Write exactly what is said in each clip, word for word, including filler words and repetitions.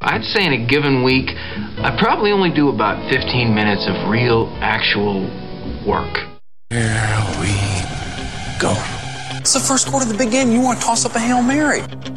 I'd say in a given week, I probably only do about fifteen minutes of real, actual work. Here we go. It's the first quarter of the big game. You want to toss up a Hail Mary.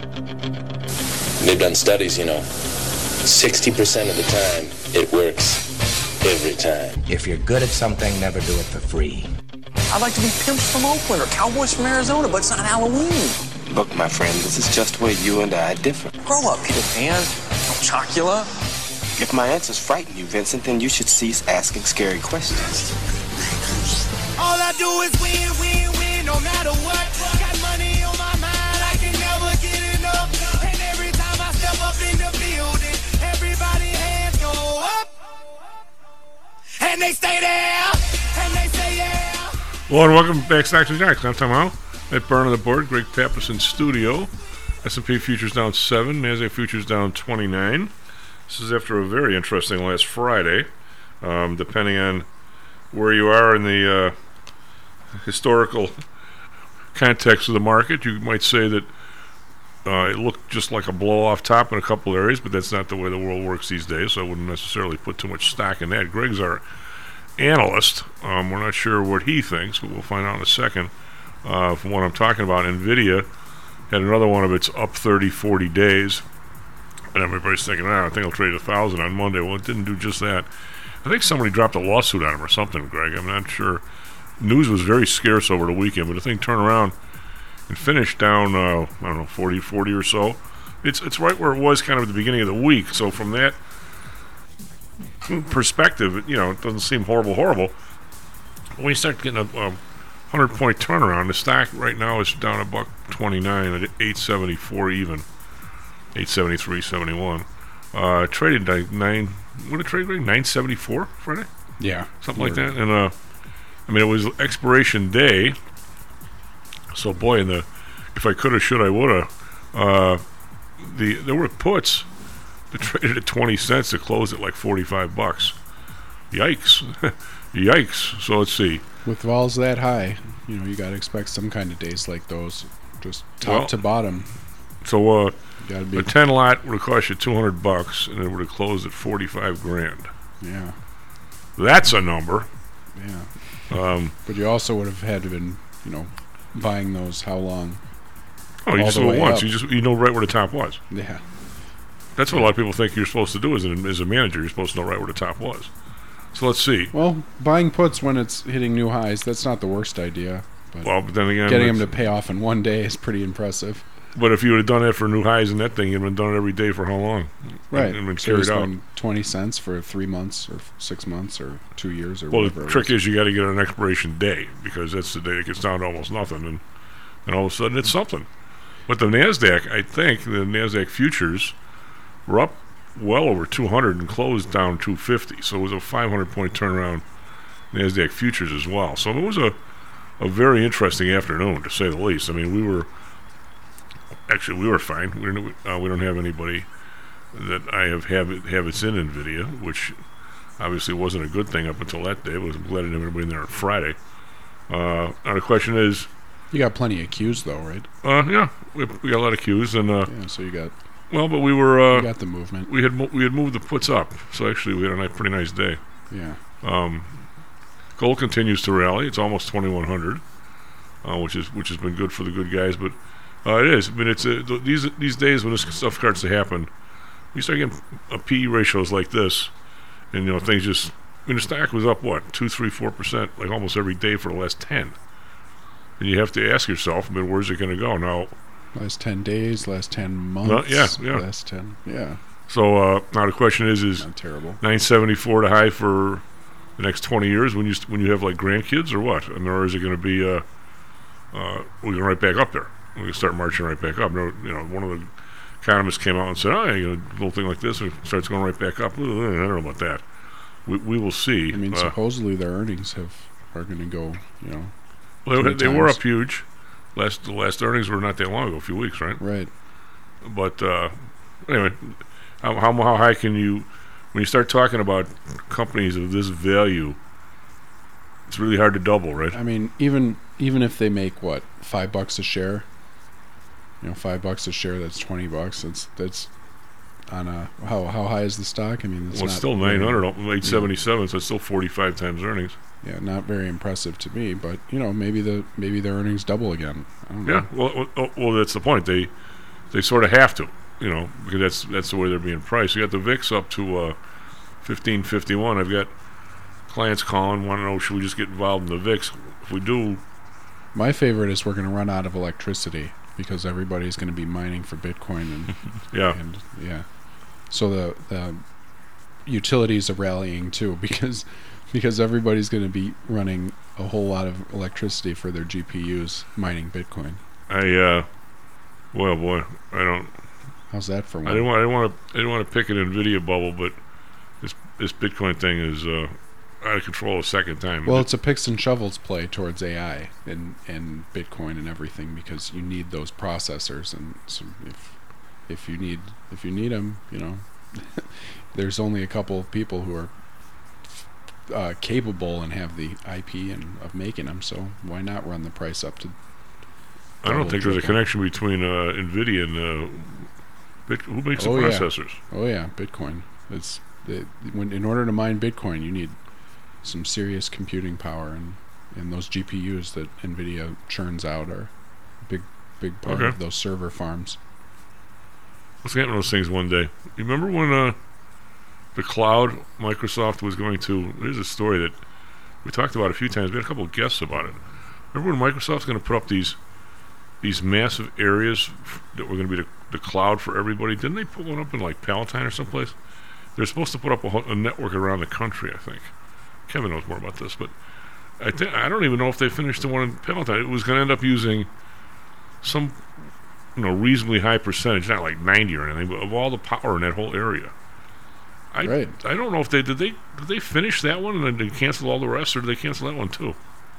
They've done studies, you know. sixty percent of the time, it works every time. If you're good at something, never do it for free. I'd like to be pimps from Oakland or cowboys from Arizona, but it's not Halloween. Look, my friend, this is just where you and I differ. Grow up, Peter Pan. Chocula. If my answers frighten you, Vincent, then you should cease asking scary questions. All I do is win, win, win, no matter what. Got money on my mind, I can never get enough. And every time I step up in the building, everybody hands go up. And they stay there, and they say yeah. Well, and welcome back to Stocks and Jocks. I'm Tom Howell at Burn on the Board, Greg Pappas in studio. S and P futures down seven, NASDAQ futures down twenty-nine. This is after a very interesting last Friday. Um, depending on where you are in the uh, historical context of the market, you might say that uh, it looked just like a blow-off top in a couple areas, but that's not the way the world works these days, so I wouldn't necessarily put too much stock in that. Greg's our analyst. Um, we're not sure what he thinks, but we'll find out in a second. Uh, from what I'm talking about, NVIDIA had another one of its up thirty, forty days. And everybody's thinking, ah, I think I'll trade a thousand on Monday. Well, it didn't do just that. I think somebody dropped a lawsuit on him or something, Greg. I'm not sure. News was very scarce over the weekend, but the thing turned around and finished down, uh, I don't know, forty, forty or so. It's it's right where it was kind of at the beginning of the week. So from that perspective, you know, it doesn't seem horrible, horrible. When you start getting a, a hundred-point turnaround, the stock right now is down a buck twenty-nine at eight seventy-four even, eight seventy-three seventy-one. Uh, traded like nine. What did it trade? Nine seventy-four Friday. Yeah, something like that. And uh, I mean, it was expiration day. So boy, in the if I coulda, should I, woulda. Uh, the there were puts that traded at twenty cents to close at like forty-five bucks. Yikes! Yikes! So let's see. With vols that high, you know, you got to expect some kind of days like those, just top well, to bottom. So uh, gotta be a ten lot would have cost you two hundred bucks, and it would have closed at forty-five grand. Yeah, that's a number. Yeah, um, but you also would have had to been, you know, buying those how long? Oh, you just do it once. Up. You just you know right where the top was. Yeah, that's what a lot of people think you're supposed to do as an as a manager. You're supposed to know right where the top was. So let's see. Well, buying puts when it's hitting new highs, that's not the worst idea. But well, but then again, getting them to pay off in one day is pretty impressive. But if you would have done that for new highs in that thing, you'd have been done it every day for how long? Right. And, and been so carried out. twenty cents for three months or six months or two years or well, whatever. Well, the trick is you got to get an expiration day because that's the day it gets down to almost nothing, and and all of a sudden it's something. But the NASDAQ, I think, the NASDAQ futures were up well over two hundred and closed down two fifty. So it was a five hundred point turnaround NASDAQ futures as well. So it was a, a very interesting afternoon, to say the least. I mean, we were actually we were fine. We don't, uh, we don't have anybody that I have habit, habits in NVIDIA, which obviously wasn't a good thing up until that day. I was glad I didn't have anybody in there on Friday. Uh, now the question is, you got plenty of Qs though, right? Uh, yeah, we, we got a lot of Qs, and uh, yeah, so you got. Well, but we were. Uh, you got the movement. We had mo- we had moved the puts up, so actually we had a nice, pretty nice day. Yeah. Um, gold continues to rally. It's almost twenty-one hundred, uh, which is which has been good for the good guys. But uh, it is. I mean, it's uh, th- these these days when this stuff starts to happen, you start getting a P E ratios like this, and you know things just. I mean, the stock was up what two, three, four percent, like almost every day for the last ten. And you have to ask yourself, I mean, where's it going to go now? Last ten days, last ten months. Uh, yeah, yeah. Last ten, yeah. So uh, now the question is: Is not terrible. nine seventy-four the high for the next twenty years when you st- when you have like grandkids or what? And or is it going to be? Uh, uh, we're going right back up there. We're going to start marching right back up. You know, one of the economists came out and said, "Oh, you know, a little thing like this, and it starts going right back up." I don't know about that. We we will see. I mean, uh, supposedly their earnings have are going to go. You know, well, they, they were up huge. Last the last earnings were not that long ago, a few weeks, right? Right. But uh, anyway, how, how how high can you, when you start talking about companies of this value, it's really hard to double, right? I mean, even even if they make what five bucks a share, you know, five bucks a share, that's twenty bucks. That's that's on a how how high is the stock? I mean, it's Well, it's not still very- nine hundred, eight seventy-seven, so it's still forty-five times earnings. Yeah, not very impressive to me. But you know, maybe the maybe their earnings double again. I don't know. Yeah, well, well, oh, well, that's the point. They they sort of have to, you know, because that's that's the way they're being priced. You got the V I X up to uh, fifteen fifty-one. I've got clients calling, want to know, should we just get involved in the V I X? If we do, My favorite is we're going to run out of electricity because everybody's going to be mining for Bitcoin and yeah, and yeah. So the the utilities are rallying too because because everybody's going to be running a whole lot of electricity for their G P Us mining Bitcoin. I, uh, well, boy, I don't. How's that for one? I didn't want. I didn't want to. I didn't want to pick an Nvidia bubble, but this this Bitcoin thing is uh, out of control a second time. Well, it's a picks and shovels play towards A I and, and Bitcoin and everything because you need those processors, and so if if you need if you need them, you know, there's only a couple of people who are uh, capable and have the I P and of making them. So why not run the price up to? I don't double, think there's a triple? connection between uh, Nvidia and uh, Bit- who makes the Oh, yeah. processors. Oh yeah, Bitcoin. It's it, when in order to mine Bitcoin, you need some serious computing power, and and those G P Us that Nvidia churns out are a big big part Okay. of those server farms. Let's get into those things one day. You remember when uh, the cloud Microsoft was going to? There's a story that we talked about a few times. We had a couple of guests about it. Remember when Microsoft's going to put up these these massive areas f- that were going to be the, the cloud for everybody? Didn't they put one up in like Palatine or someplace? They're supposed to put up a, whole, a network around the country, I think. Kevin knows more about this, but I think I don't even know if they finished the one in Palatine. It was going to end up using some, you know, reasonably high percentage, not like ninety or anything, but of all the power in that whole area. I Right. I don't know if they did they did they finish that one and then they cancel all the rest, or did they cancel that one too?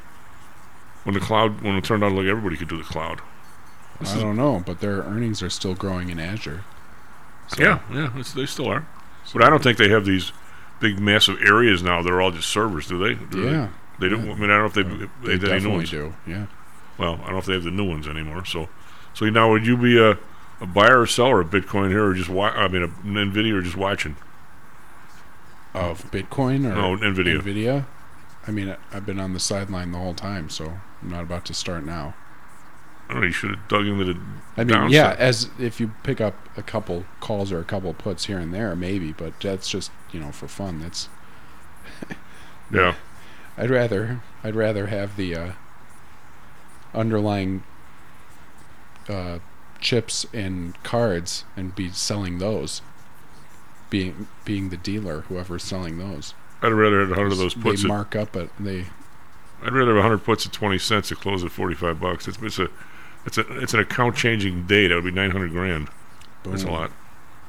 When the cloud, when it turned out like everybody could do the cloud. This I is- don't know, but their earnings are still growing in Azure. So, Yeah, yeah, it's, they still are, but I don't think they have these big massive areas now that are all just servers, do they? Do Yeah. They, they don't. yeah. I mean, I don't know if they They, they, they have any new definitely ones. do. Yeah. Well, I don't know if they have the new ones anymore. So, so now would you be a, a buyer or seller of Bitcoin here, or just wa- I mean, a, Nvidia, or just watching? Of Bitcoin or No, Nvidia. Nvidia. I mean, I- I've been on the sideline the whole time, so I'm not about to start now. I don't know. You should have dug into the. I mean, downside. yeah, as if you pick up a couple calls or a couple puts here and there, maybe, but that's just, you know, for fun. That's Yeah. I'd rather I'd rather have the uh, underlying uh, chips and cards and be selling those, being being the dealer, whoever's selling those. I'd rather have a hundred of those puts. They At, mark up at they. I'd rather have a hundred puts at twenty cents to close at forty-five bucks. It's it's a it's a it's an account changing day. That would be nine hundred grand. That's a boom. lot.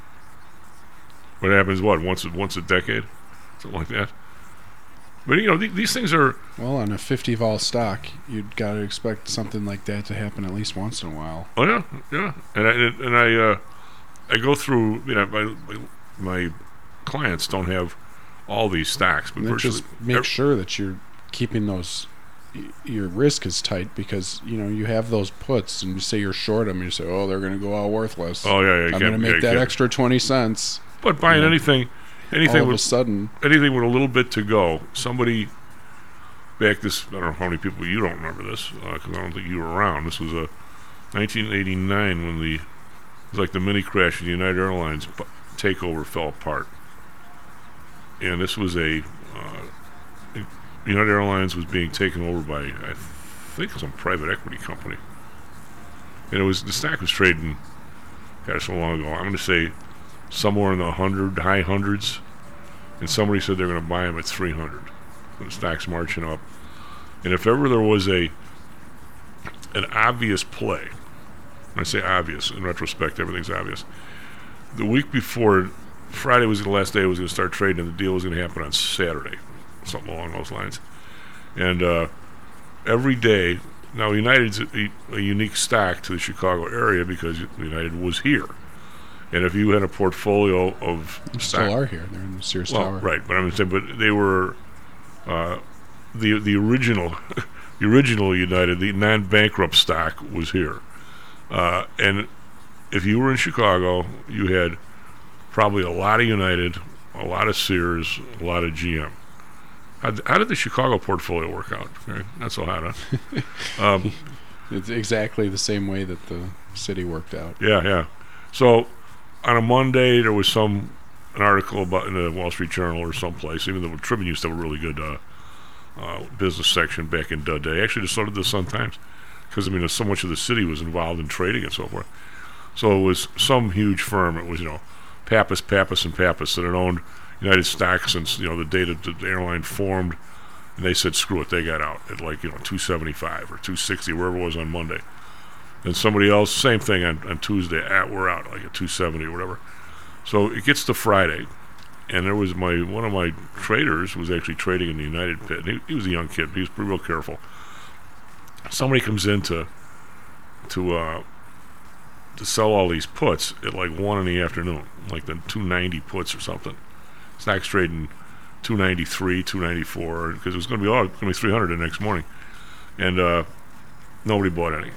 What happens? What once a- once a decade, something like that. But you know, th- these things are. Well, on a fifty vol stock, you'd got to expect something like that to happen at least once in a while. Oh yeah, yeah. And I and I uh, I go through. You know, my my, my clients don't have all these stacks, but And then virtually just make ev- sure that you're keeping those. y- Your risk is tight because you know you have those puts, and you say you're short them, and you say, "Oh, they're going to go all worthless." Oh yeah, yeah. you I'm can't- going to yeah, make you that can't. extra twenty cents. But buying Yeah. anything, anything All of a with sudden, anything with a little bit to go. Somebody back this. I don't know how many people you don't remember this because I don't think you were around. This was a nineteen eighty-nine when the it was like the mini crash of the United Airlines bu- takeover fell apart, and this was a uh, United Airlines was being taken over by I think some private equity company, and it was the stock was trading. Gosh, so long ago. I'm going to say somewhere in the hundred high hundreds, and somebody said they're going to buy them at three hundred. And the stock's marching up, and if ever there was a an obvious play, when I say obvious, in retrospect, everything's obvious. The week before, Friday was the last day it was going to start trading, and the deal was going to happen on Saturday, something along those lines. And uh, every day, now United's a, a unique stock to the Chicago area because United was here. And if you had a portfolio of they stock, still are here. They're in the Sears well, Tower. right, but I'm saying, but they were uh, the the original, the original United, the non-bankrupt stock was here, uh, and if you were in Chicago, you had probably a lot of United, a lot of Sears, a lot of G M. How, how did the Chicago portfolio work out? Okay, not so hot, huh? um, It's exactly the same way that the city worked out. yeah, yeah. So on a Monday, there was some an article about in the Wall Street Journal or someplace. Even the Tribune used to have a really good uh, uh, business section back in the day. Actually, so did the Sun Times, because I mean, so much of the city was involved in trading and so forth. So it was some huge firm. It was, you know, Pappas, Pappas, and Pappas that had owned United Stocks since, you know, the day that the airline formed, and they said, screw it, they got out at like, you know, two seventy-five or two sixty, wherever it was on Monday. And somebody else, same thing on, on Tuesday, at, we're out, like at two seventy or whatever. So it gets to Friday, and there was my, one of my traders was actually trading in the United pit. And he, he was a young kid, but he was pretty real careful. Somebody comes in to, to, uh, to sell all these puts at like one in the afternoon, like the two ninety puts or something. Stocks trading two ninety-three, two ninety-four, because it was going to be all going to be three hundred the next morning, and uh, nobody bought any.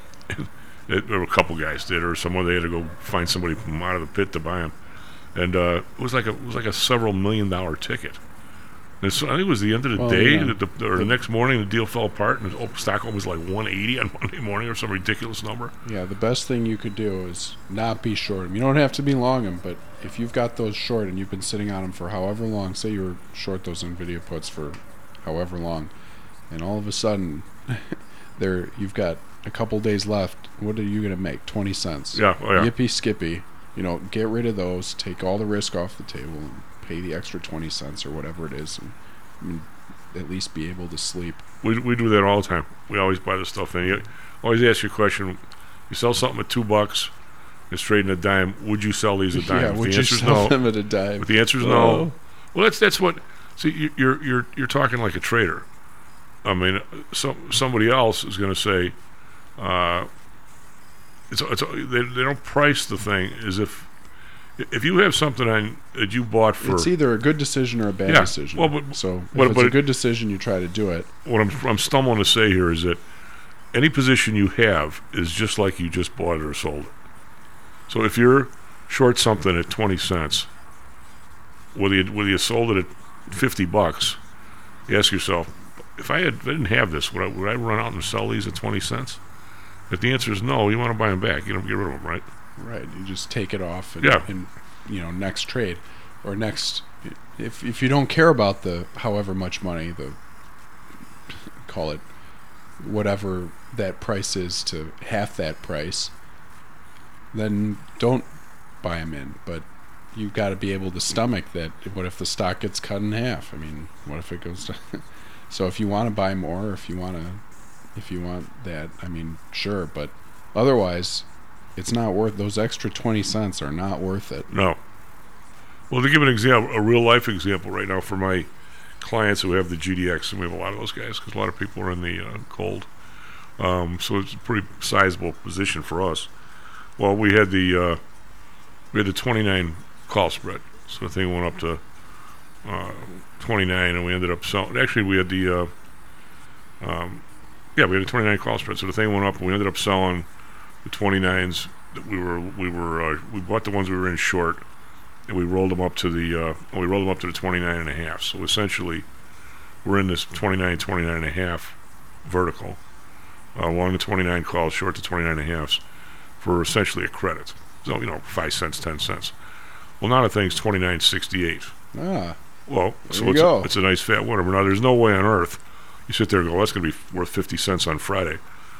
it, there were a couple guys did, or someone they had to go find somebody from out of the pit to buy them, and uh, it was like a it was like a several million dollar ticket. And so I think it was the end of the Well, day, yeah. that the, or the next morning, the deal fell apart, and the op- stock was like one eighty on Monday morning, or some ridiculous number. Yeah, the best thing you could do is not be short them. You don't have to be long them, but if you've got those short and you've been sitting on them for however long, say you were short those NVIDIA puts for however long, and all of a sudden, there you've got a couple days left. What are you going to make? twenty cents. Yeah, oh yeah. Yippee skippy. You know, get rid of those, take all the risk off the table, and pay the extra twenty cents or whatever it is, and, and at least be able to sleep. We we do that all the time. We always buy the stuff in. You always ask your question. You sell something at two bucks, it's trading a dime. Would you sell these a dime? Yeah, if would the you answer's sell no, them at a dime? if the answer's Oh. no, well, that's that's what. See, you- you're you're you're talking like a trader. I mean, some somebody else is going to say, uh, it's it's they they don't price the thing as if if you have something on that you bought for. It's either a good decision or a bad Yeah, decision. well, but- so if but- it's but a it- good decision, you try to do it. What I'm I'm stumbling to say here is that any position you have is just like you just bought it or sold it. So if you're short something at twenty cents, whether you, whether you sold it at fifty bucks, you ask yourself, if I had if I didn't have this, would I, would I run out and sell these at twenty cents? If the answer is no, you want to buy them back. You don't get rid of them, right? Right. You just take it off and, Yeah. and you know, next trade or next if if you don't care about the however much money, the call it whatever that price is to half that price, then don't buy them in. But you've got to be able to stomach that. What if the stock gets cut in half? I mean, what if it goes to so if you want to buy more, if you want to if you want that, I mean, sure, but otherwise it's not worth those extra twenty cents are not worth it. No. Well, to give an example, a real life example right now for my clients who have the G D X, and we have a lot of those guys because a lot of people are in the uh, cold. Um, so it's a pretty sizable position for us. Well, we had the uh, we had the twenty-nine call spread, so the thing went up to uh, twenty-nine, and we ended up selling. Actually, we had the uh, um, yeah, we had a twenty-nine call spread, so the thing went up, and we ended up selling the twenty-nines that we were we were uh, we bought the ones we were in short, and we rolled them up to the uh, we rolled them up to the twenty-nine and a half. So essentially, we're in this twenty-nine, twenty-nine and a half vertical, uh, long the twenty-nine calls, short the twenty-nine and a halves, for essentially a credit. So you know, five cents, ten cents. Well, now the thing's twenty-nine sixty-eight. Ah, Well, so you it's go. a, it's a nice fat winner. But now there's no way on earth you sit there and go, that's going to be worth fifty cents on Friday.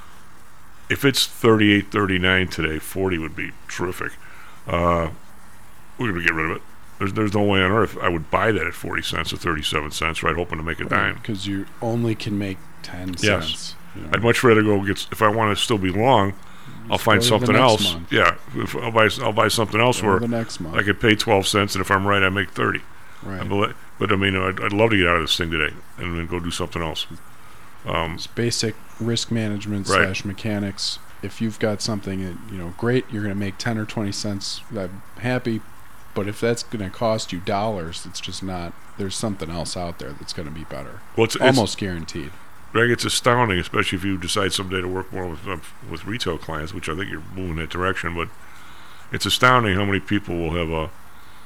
If it's thirty-eight, thirty-nine today, forty would be terrific. Uh, we're going to get rid of it. There's there's no way on earth I would buy that at forty cents or thirty-seven cents, right, hoping to make a dime. because you only can make ten Yes. cents. You know? I'd much rather go get, if I want to still be long, I'll find go to the something next else. month. Yeah, if I'll buy I'll buy something else Go where the next month. I could pay twelve cents, and if I'm right, I make thirty. Right. I bel- But I mean, I'd, I'd love to get out of this thing today and then go do something else. Um, It's basic risk management Right. slash mechanics. If you've got something that, you know, great, you're going to make ten or twenty cents. I'm happy. But if that's going to cost you dollars, it's just not. There's something else out there that's going to be better. well, it's, it's, Almost guaranteed. Greg, it's astounding, especially if you decide someday to work more with uh, with retail clients, which I think you're moving that direction. But it's astounding how many people will have a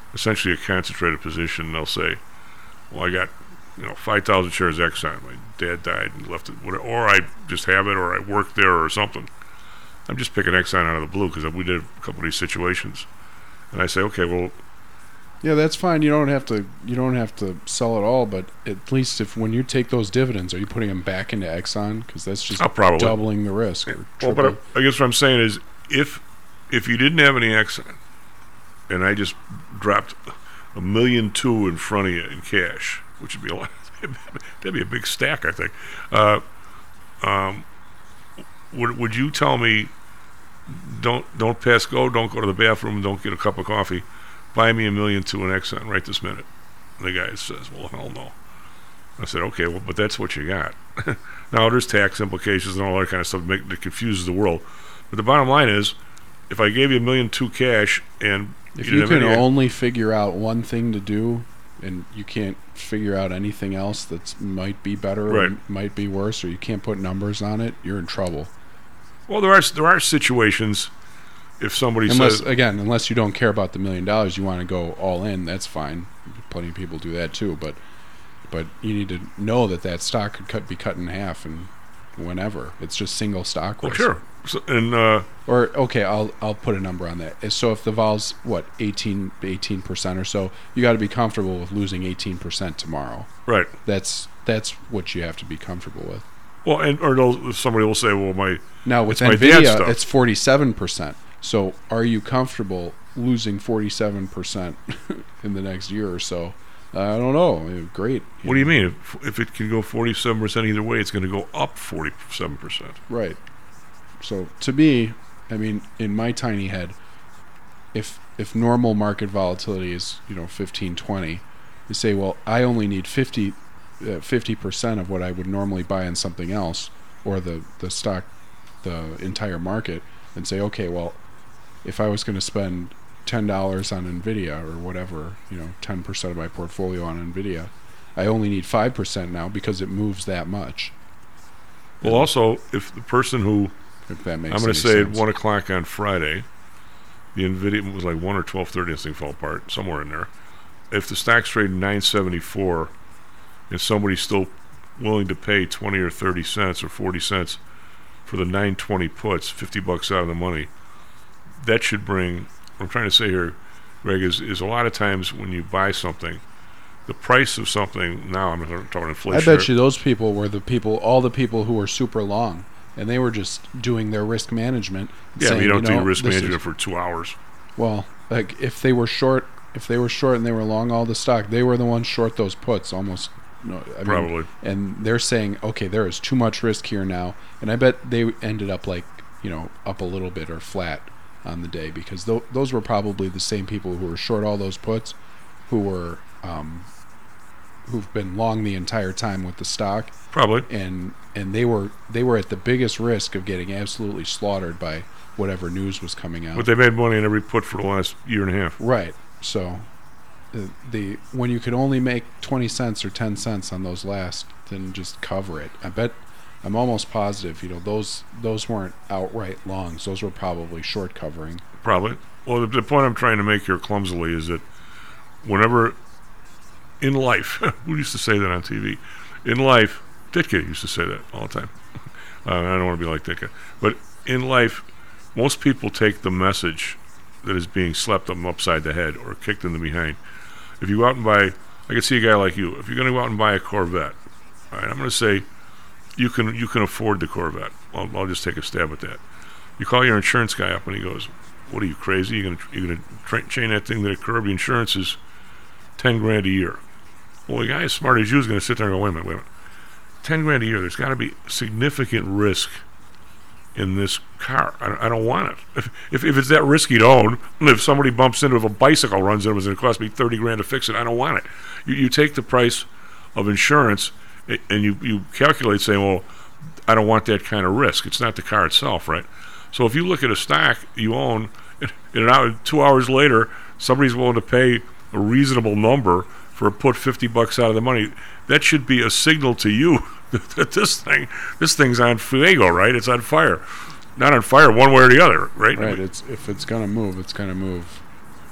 essentially a concentrated position. And they'll say, well, I got, you know, five thousand shares of Exxon. My dad died and left it, or I just have it, or I work there, or something. I'm just picking Exxon out of the blue because we did a couple of these situations. And I say, okay, well, Yeah, that's fine. You don't have to. You don't have to sell it all, but at least if when you take those dividends, are you putting them back into Exxon? Because that's just Oh, probably. doubling the risk. Or well, triple. but I guess what I'm saying is, if if you didn't have any Exxon, and I just dropped a million two in front of you in cash, which would be a lot, that'd be a big stack, I think. Uh, um, would would you tell me, don't don't pass go, don't go to the bathroom, don't get a cup of coffee, buy me a million two in Exxon right this minute? And the guy says, well, hell no. I said, okay, well, but that's what you got. Now, there's tax implications and all that kind of stuff make, that confuses the world. But the bottom line is, if I gave you a million two cash and if you you didn't have can any, only figure out one thing to do, and you can't figure out anything else that might be better Right. or might be worse, or you can't put numbers on it, you're in trouble. well, there are there are situations. If somebody Unless says, again, unless you don't care about the million dollars, you want to go all in. That's fine. Plenty of people do that too. But but you need to know that that stock could cut, be cut in half, and whenever it's just single stock. well, risk. sure, so, and uh, Or okay, I'll I'll put a number on that. So if the vol's what eighteen percent or so, you got to be comfortable with losing eighteen percent tomorrow. right. That's that's what you have to be comfortable with. Well, and or they'll, somebody will say, well, my Now with it's my dad's Nvidia, stuff. it's forty-seven percent. So are you comfortable losing forty-seven percent in the next year or so? I don't know. Great. What do you mean? If, if it can go forty-seven percent either way, it's going to go up forty-seven percent. Right. So to me, I mean, in my tiny head, if if normal market volatility is, you know, fifteen, twenty, you say, well, I only need fifty percent of what I would normally buy in something else, or the, the stock, the entire market, and say, okay, well, if I was going to spend ten dollars on Nvidia or whatever, you know, ten percent of my portfolio on Nvidia, I only need five percent now because it moves that much. Well, also, if the person who If that makes I'm going to any say sense. at one o'clock on Friday, the Nvidia was like one or twelve thirty. This thing fell apart somewhere in there. If the stock's trading nine seventy four, and somebody's still willing to pay twenty or thirty cents or forty cents for the nine twenty puts, fifty bucks out of the money, that should bring. What I'm trying to say here, Greg, is is a lot of times when you buy something, the price of something. Now I'm not talking inflation. I bet you those people were the people, all the people who were super long, and they were just doing their risk management. and Yeah, but saying, you don't know, do risk this management is- for two hours. Well, like if they were short, if they were short and they were long all the stock, they were the ones short those puts almost. No, I mean, Probably. and they're saying, okay, there is too much risk here now, and I bet they ended up like, you know, up a little bit or flat on the day, because th- those were probably the same people who were short all those puts, who were um, who've been long the entire time with the stock, Probably. and and they were they were at the biggest risk of getting absolutely slaughtered by whatever news was coming out. But they made money on every put for the last year and a half. Right. So the, the when you could only make twenty cents or ten cents on those last, then just cover it. I bet I'm almost positive, you know, those those weren't outright longs. Those were probably short covering. Probably. Well, the, the point I'm trying to make here clumsily is that whenever in life, who used to say that on T V? In life, Ditka used to say that all the time. Uh, I don't want to be like Ditka. But in life, most people take the message that is being slapped them upside the head or kicked in the behind. If you go out and buy, I can see a guy like you. If you're going to go out and buy a Corvette, all right, I'm going to say you can you can afford the Corvette. I'll, I'll just take a stab at that. You call your insurance guy up and he goes, "What are you, crazy? You're going you're gonna tra- chain that thing to the curb? The insurance is ten grand a year." Well, the guy as smart as you is going to sit there and go, "Wait a minute, wait a minute. Ten grand a year. There's got to be significant risk in this car. I, I don't want it. If, if if it's that risky to own, if somebody bumps into it, if a bicycle runs into it, it's going to cost me thirty grand to fix it. I don't want it. You you take the price of insurance a- and you you calculate, saying, well, I don't want that kind of risk. It's not the car itself, right? So if you look at a stock you own, and an hour, two hours later, somebody's willing to pay a reasonable number for put fifty bucks out of the money, that should be a signal to you that this thing, this thing's on fuego, right? It's on fire, not on fire one way or the other, right? Right. It's if it's gonna move, it's gonna move.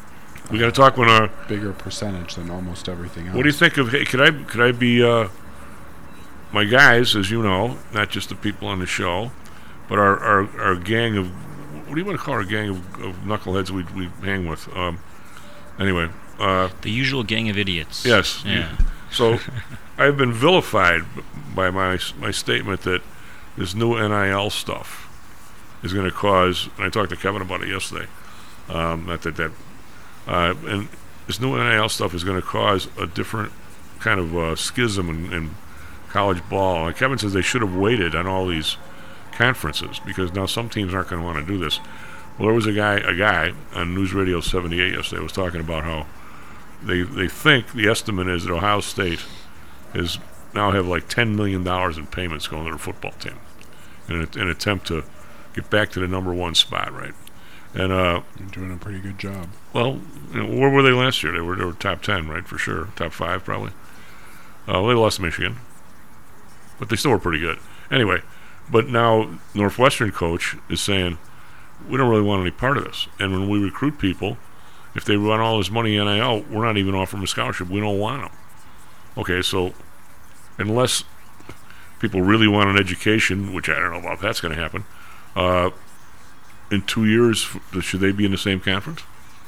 We got to talk when uh, bigger percentage than almost everything else. what do you think of? Hey, could I could I be uh, my guys, as you know, not just the people on the show, but our our, our gang of what do you want to call our gang of, of knuckleheads we we hang with? Um, anyway, uh, The usual gang of idiots. yes. Yeah. So I've been vilified by my my statement that this new N I L stuff is going to cause. And I talked to Kevin about it yesterday. Um, not that that. Uh, and this new N I L stuff is going to cause a different kind of uh, schism in, in college ball. And Kevin says they should have waited on all these conferences because now some teams aren't going to want to do this. Well, there was a guy, a guy on News Radio seventy-eight yesterday was talking about how they they think the estimate is that Ohio State is now have like ten million dollars in payments going to their football team in an, in an attempt to get back to the number one spot, right? And uh, You're doing a pretty good job. well, you know, where were they last year? They were they were top ten, right, for sure, top five probably. Uh, well, they lost to Michigan, but they still were pretty good. Anyway, but now Northwestern coach is saying we don't really want any part of this. And when we recruit people, if they run all this money in N I L, we're not even offering them a scholarship. We don't want them. Okay, so unless people really want an education, which I don't know about, that's going to happen. Uh, in two years, f- should they be in the same conference?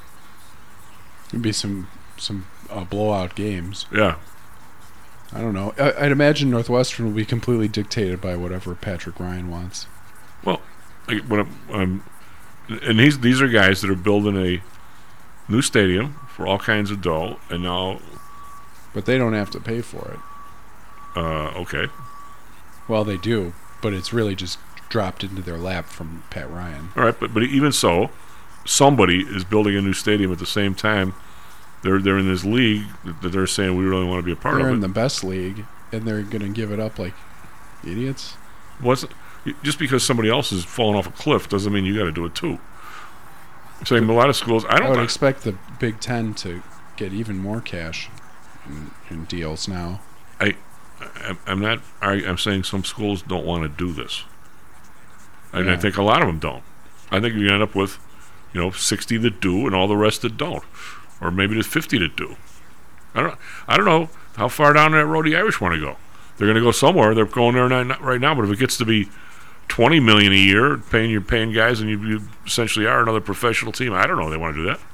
There'd be some some uh, blowout games. Yeah. I don't know. I, I'd imagine Northwestern will be completely dictated by whatever Patrick Ryan wants. Well, I, when I'm, I'm, and these these are guys that are building a new stadium for all kinds of dough, and now, But they don't have to pay for it. uh, okay, Well, they do, but it's really just dropped into their lap from Pat Ryan. all right, but but even so, somebody is building a new stadium at the same time. They're they're in this league that they're saying we really want to be a part They're of in it. the best league, and they're going to give it up like idiots. Wasn't just because somebody else is falling off a cliff doesn't mean you got to do it too. I'm saying a lot of schools. I I don't would know. expect the Big Ten to get even more cash in, in deals now. I, I I'm not. I, I'm saying some schools don't want to do this. And I Yeah. think a lot of them don't. I think you end up with, you know, sixty that do and all the rest that don't, or maybe there's fifty that do. I don't. I don't know how far down that road the Irish want to go. They're going to go somewhere. They're going there not, right now. But if it gets to be twenty million a year, paying you're paying guys, and you, you essentially are another professional team. I don't know. If they want to do that.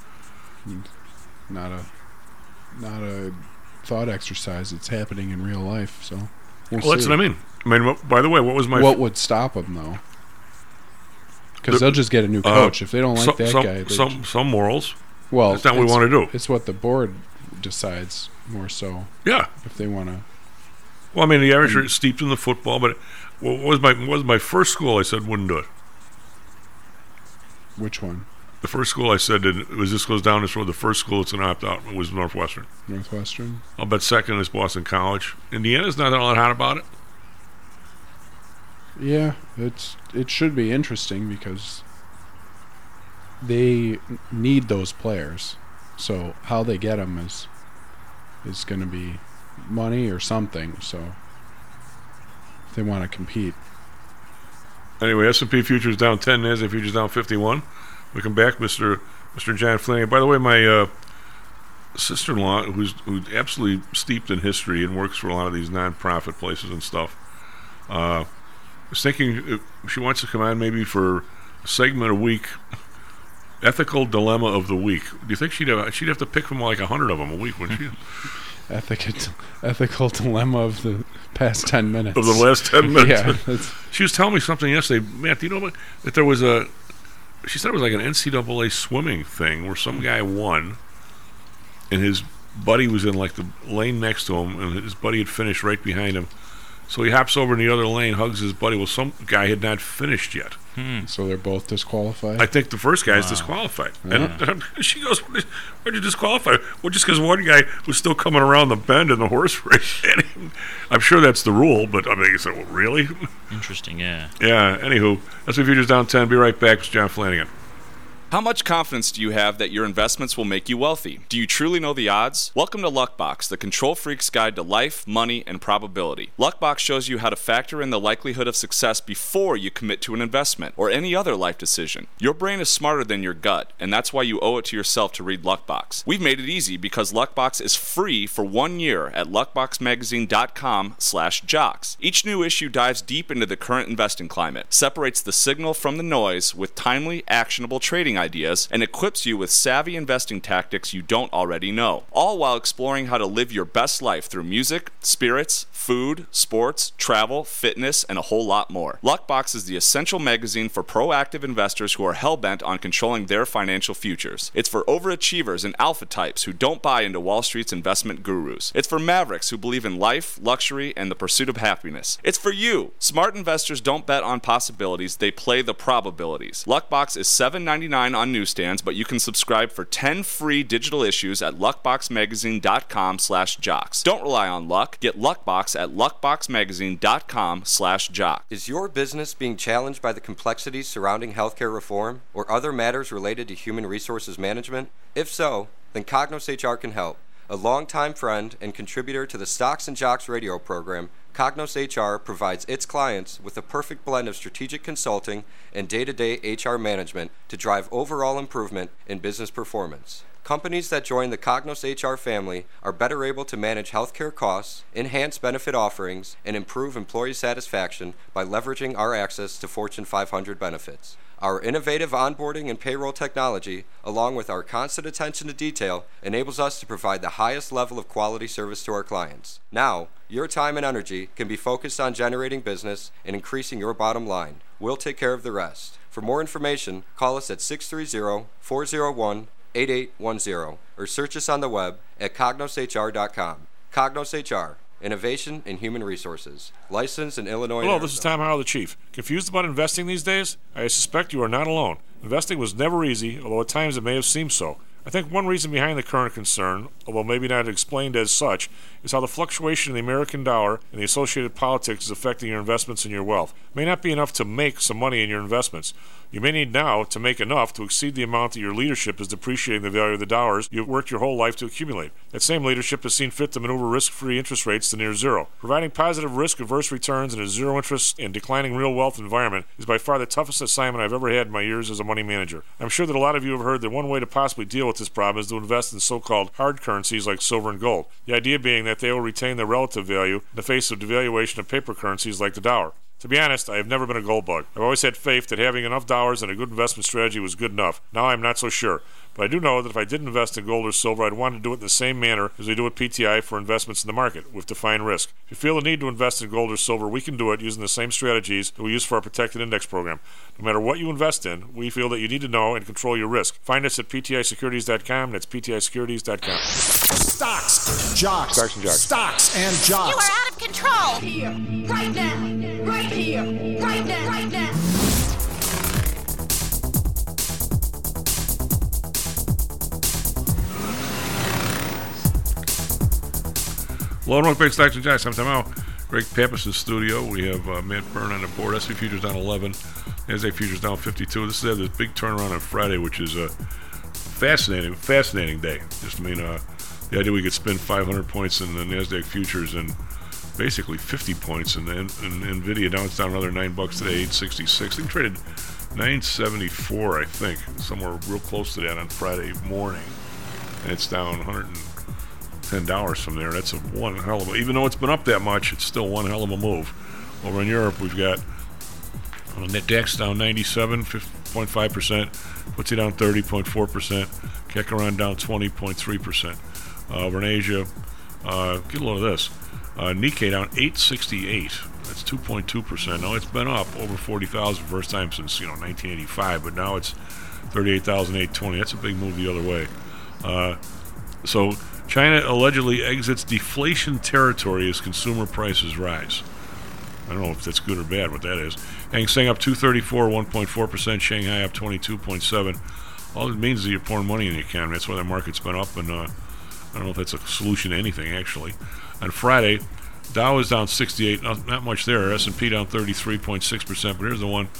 Not a not a thought exercise. It's happening in real life. So we'll Well, that's see. what I mean. I mean, what- by the way, what was my What would stop them though? Because The- they'll just get a new uh, coach if they don't like some, that some, guy. they some some morals. Well, That's not what we it's- wanna do. It's what the board decides more so Yeah. if they want to. Well, I mean, the Irish are steeped in the football, but what was my what was my first school? I said wouldn't do it. Which one? The first school I said that it was this goes down this road. The first school that's going to opt out was Northwestern. Northwestern. I'll bet second is Boston College. Indiana's not all that hot about it. Yeah, it's it should be interesting because they n- need those players. So how they get them is is going to be money or something. So if they want to compete. Anyway, S and P futures down ten, NASDAQ futures down fifty-one. We come back, Mister Mister John Flanagan. By the way, my uh, sister-in-law, who's who's absolutely steeped in history and works for a lot of these non-profit places and stuff, uh, was thinking if she wants to come on maybe for a segment a week. Ethical dilemma of the week. Do you think she'd have, she'd have to pick from like a hundred of them a week, wouldn't she? Ethical, ethical dilemma of the past ten minutes. Of the last ten minutes. Yeah, that's- She was telling me something yesterday. Matt, do you know what, that there was a, she said it was like an N C double A swimming thing where some guy won and his buddy was in like the lane next to him and his buddy had finished right behind him. So he hops over in the other lane, hugs his buddy. Well, some guy had not finished yet. So they're both disqualified. I think the first guy is Wow. disqualified. Yeah. And she goes, why'd you disqualify? Well, just because one guy was still coming around the bend in the horse race. I'm sure that's the rule, but I mean, you said, well, really? Interesting, yeah. Yeah, anywho, that's the futures down ten. Be right back. It's John Flanagan. How much confidence do you have that your investments will make you wealthy? Do you truly know the odds? Welcome to Luckbox, the control freak's guide to life, money, and probability. Luckbox shows you how to factor in the likelihood of success before you commit to an investment or any other life decision. Your brain is smarter than your gut, and that's why you owe it to yourself to read Luckbox. We've made it easy because Luckbox is free for one year at luckboxmagazine.com slash jocks. Each new issue dives deep into the current investing climate, separates the signal from the noise with timely, actionable trading ideas, and equips you with savvy investing tactics you don't already know, all while exploring how to live your best life through music, spirits, food, sports, travel, fitness, and a whole lot more. Luckbox is the essential magazine for proactive investors who are hell-bent on controlling their financial futures. It's for overachievers and alpha types who don't buy into Wall Street's investment gurus. It's for mavericks who believe in life, luxury, and the pursuit of happiness. It's for you. Smart investors don't bet on possibilities, they play the probabilities. Luckbox is seven ninety-nine on newsstands, but you can subscribe for ten free digital issues at luckboxmagazine.com slash jocks. Don't rely on luck. Get Luckbox at luckboxmagazine.com slash jocks. Is your business being challenged by the complexities surrounding healthcare reform or other matters related to human resources management? If so, then Cognos H R can help. A longtime friend and contributor to the Stocks and Jocks radio program, Cognos H R provides its clients with a perfect blend of strategic consulting and day-to-day H R management to drive overall improvement in business performance. Companies that join the Cognos H R family are better able to manage healthcare costs, enhance benefit offerings, and improve employee satisfaction by leveraging our access to Fortune five hundred benefits. Our innovative onboarding and payroll technology, along with our constant attention to detail, enables us to provide the highest level of quality service to our clients. Now, your time and energy can be focused on generating business and increasing your bottom line. We'll take care of the rest. For more information, call us at six three zero, four zero one, eight eight one zero or search us on the web at cognos h r dot com. Cognos H R. Innovation in Human Resources. Licensed in Illinois. Hello, this is Tom Howell, the Chief. Confused about investing these days? I suspect you are not alone. Investing was never easy, although at times it may have seemed so. I think one reason behind the current concern, although maybe not explained as such, is how the fluctuation in the American dollar and the associated politics is affecting your investments and your wealth. It may not be enough to make some money in your investments. You may need now to make enough to exceed the amount that your leadership is depreciating the value of the dollars you've worked your whole life to accumulate. That same leadership has seen fit to maneuver risk-free interest rates to near zero. Providing positive risk-averse returns in a zero-interest and declining real wealth environment is by far the toughest assignment I've ever had in my years as a money manager. I'm sure that a lot of you have heard that one way to possibly deal with this problem is to invest in so-called hard currencies like silver and gold. The idea being that they will retain their relative value in the face of devaluation of paper currencies like the dollar. To be honest, I have never been a gold bug. I've always had faith that having enough dollars and a good investment strategy was good enough. Now I'm not so sure. But I do know that if I did invest in gold or silver, I'd want to do it in the same manner as we do with P T I for investments in the market, with defined risk. If you feel the need to invest in gold or silver, we can do it using the same strategies that we use for our protected index program. No matter what you invest in, we feel that you need to know and control your risk. Find us at p t i securities dot com. That's p t i securities dot com. Stocks, jocks, Stocks and jocks. Stocks and jocks. You are out of control. Here, right now, right here, right now, right now. Hello and welcome back to Stocks and Jocks. I'm Tom Howell. Greg Pappas in studio. We have uh, Matt Byrne on the board. S and P futures down eleven. NASDAQ futures down fifty-two. This is this big turnaround on Friday, which is a fascinating, fascinating day. Just I mean, uh, the idea we could spend five hundred points in the NASDAQ futures and basically fifty points in the in, in Nvidia. Now it's down another nine bucks today, eight sixty-six. They traded nine seventy-four, I think, somewhere real close to that on Friday morning, and it's down one hundred ten dollars from there. That's a one hell of a, even though it's been up that much, it's still one hell of a move. Over in Europe, we've got uh, net D A X down ninety-seven point five percent, F T S E down thirty point four percent, C A C around down twenty point three percent. Uh, over in Asia, uh, get a load of this. Uh, Nikkei down eight sixty-eight. That's two point two percent. Now it's been up over forty thousand, first time since you know nineteen eighty-five, but now it's thirty-eight thousand eight hundred twenty. That's a big move the other way. Uh, so China allegedly exits deflation territory as consumer prices rise. I don't know if that's good or bad, what that is. Hang Seng up two thirty-four, one point four percent. Shanghai up twenty-two point seven. All it means is you're pouring money in the economy. That's why the market's been up, and uh, I don't know if that's a solution to anything, actually. On Friday, Dow is down sixty-eight, not, not much there. S and P down thirty-three point six percent, but here's the one.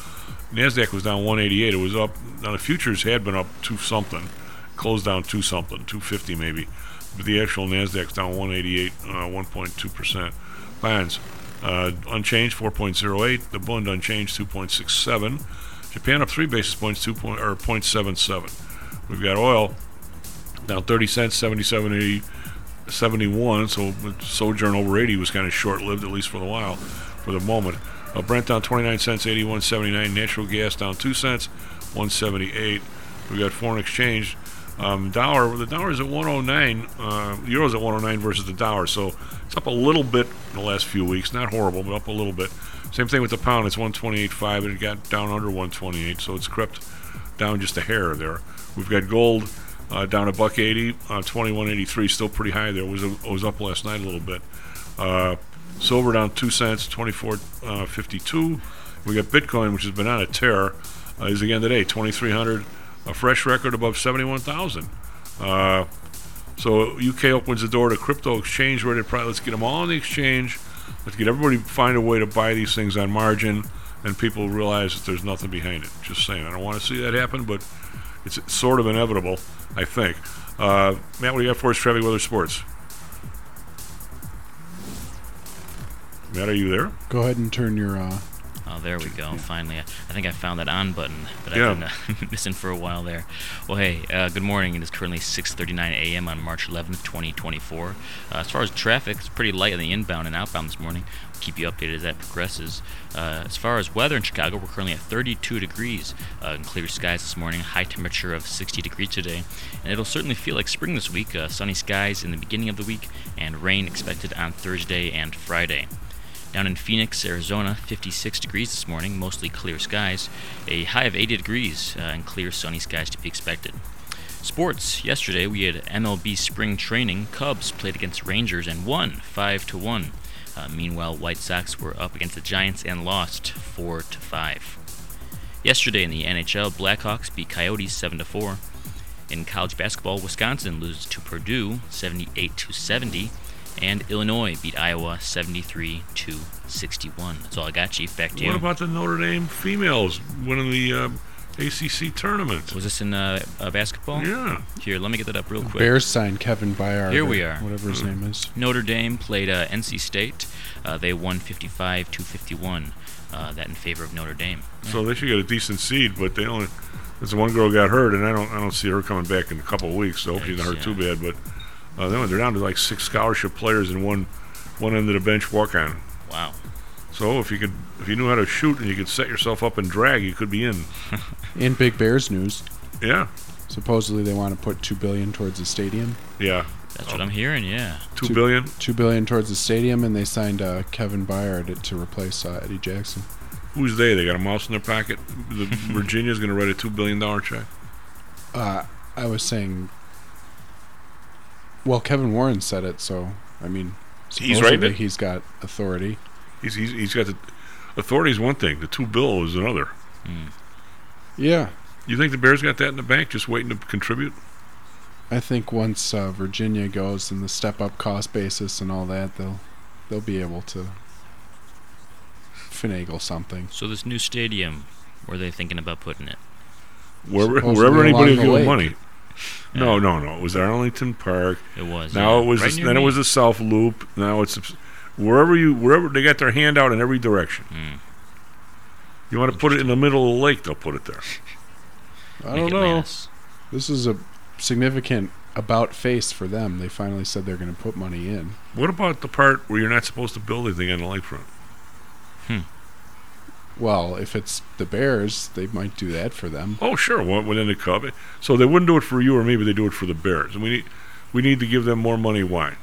NASDAQ was down one eighty-eight. It was up. Now the futures had been up two something, closed down two something, two fifty maybe. But the actual NASDAQ's down one eighty-eight, uh, one point two percent. Bonds uh, unchanged, four point oh eight. The Bund unchanged, two point six seven. Japan up three basis points, two point or zero point seven seven. We've got oil down thirty cents, seventy-seven eighty, seventy-one. So Sojourn over eighty was kind of short-lived, at least for the while, for the moment. Uh, Brent down twenty-nine cents, eighty-one seventy-nine. Natural gas down two cents, one seventy-eight. We got foreign exchange. Um, dollar, the dollar is at one oh nine. Uh, the euro's at one oh nine versus the dollar, so it's up a little bit in the last few weeks. Not horrible, but up a little bit. Same thing with the pound. It's one twenty-eight point five, and it got down under one twenty-eight, so it's crept down just a hair there. We've got gold uh, down a buck eighty, uh, twenty-one eighty-three, still pretty high there. It was, it was up last night a little bit. Uh, silver down two cents, twenty-four fifty-two. We got Bitcoin, which has been on a tear, uh, is again today, twenty-three hundred. A fresh record above seventy-one thousand. Uh, so U K opens the door to crypto exchange ready to probably, let's get them all on the exchange. Let's get everybody find a way to buy these things on margin, and people realize that there's nothing behind it. Just saying. I don't want to see that happen, but it's sort of inevitable, I think. Uh, Matt, what do you got for us, traffic, weather, sports? Matt, are you there? Go ahead and turn your... Uh Oh, there we go. Finally, I, I think I found that on button that Yeah. I've been uh, missing for a while there. Well, hey, uh, good morning. It is currently six thirty-nine a.m. on March eleventh, twenty twenty-four. Uh, as far as traffic, it's pretty light on the inbound and outbound this morning. We'll keep you updated as that progresses. Uh, as far as weather in Chicago, we're currently at thirty-two degrees uh, and clear skies this morning. High temperature of sixty degrees today. And it'll certainly feel like spring this week. Uh, sunny skies in the beginning of the week and rain expected on Thursday and Friday. Down in Phoenix, Arizona, fifty-six degrees this morning, mostly clear skies. A high of eighty degrees uh, and clear sunny skies to be expected. Sports. Yesterday we had M L B spring training. Cubs played against Rangers and won five to one. Uh, meanwhile, White Sox were up against the Giants and lost four to five. Yesterday in the N H L, Blackhawks beat Coyotes seven to four. In college basketball, Wisconsin loses to Purdue seventy-eight to seventy. And Illinois beat Iowa seventy-three to sixty-one. That's all I got, Chief. Back to you. What about the Notre Dame females winning the uh, A C C tournament? Was this in uh, uh, basketball? Yeah. Here, let me get that up real quick. Bears signed Kevin Byard. Here we are. Whatever his name is. Notre Dame played uh, N C State. Uh, they won fifty-five to fifty-one. Uh, that in favor of Notre Dame. So they should get a decent seed, but they only. There's one girl got hurt, and I don't. I don't see her coming back in a couple of weeks. So I hope she's not hurt yeah. too bad. But uh, they're they're down to like six scholarship players and one one end of the bench walk on. Wow. So if you could, if you knew how to shoot and you could set yourself up and drag, you could be in. In big Bears news. Yeah. Supposedly they want to put two billion towards the stadium. Yeah. That's what I'm hearing. Yeah. Two, two billion. Two billion towards the stadium, and they signed uh, Kevin Byard to replace uh, Eddie Jackson. Who's they? They got a mouse in their pocket. The Virginia's going to write a two billion dollar check. Uh, I was saying. Well, Kevin Warren said it, so I mean, he's right. He's got authority. He's he's he's got the authority is one thing. The two bill is another. Mm. Yeah. You think the Bears got that in the bank, just waiting to contribute? I think once uh, Virginia goes and the step up cost basis and all that, they'll they'll be able to finagle something. So this new stadium, where are they thinking about putting it? Wherever, Supposedly wherever anybody along will the give them lake. money. No, no, no. It was Arlington Park. It was. Now yeah. it was. Right the, near then it me. was the South Loop. Now it's wherever you wherever they got their hand out in every direction. Mm. You want to put it in the middle of the lake? They'll put it there. I don't know. This is a significant about face for them. They finally said they're going to put money in. What about the part where you're not supposed to build anything on the lakefront? Hmm. Well, if it's the Bears, they might do that for them. Oh, sure. Within the Cub, so they wouldn't do it for you or me, but they do it for the Bears. And we need we need to give them more money. Why?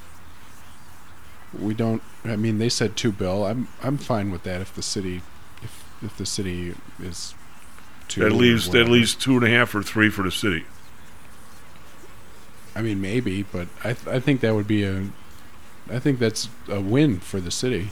We don't. I mean, they said two bill. I'm I'm fine with that if the city if if the city is two. That or leaves that whatever. leaves two and a half or three for the city. I mean, maybe, but I th- I think that would be a. I think that's a win for the city.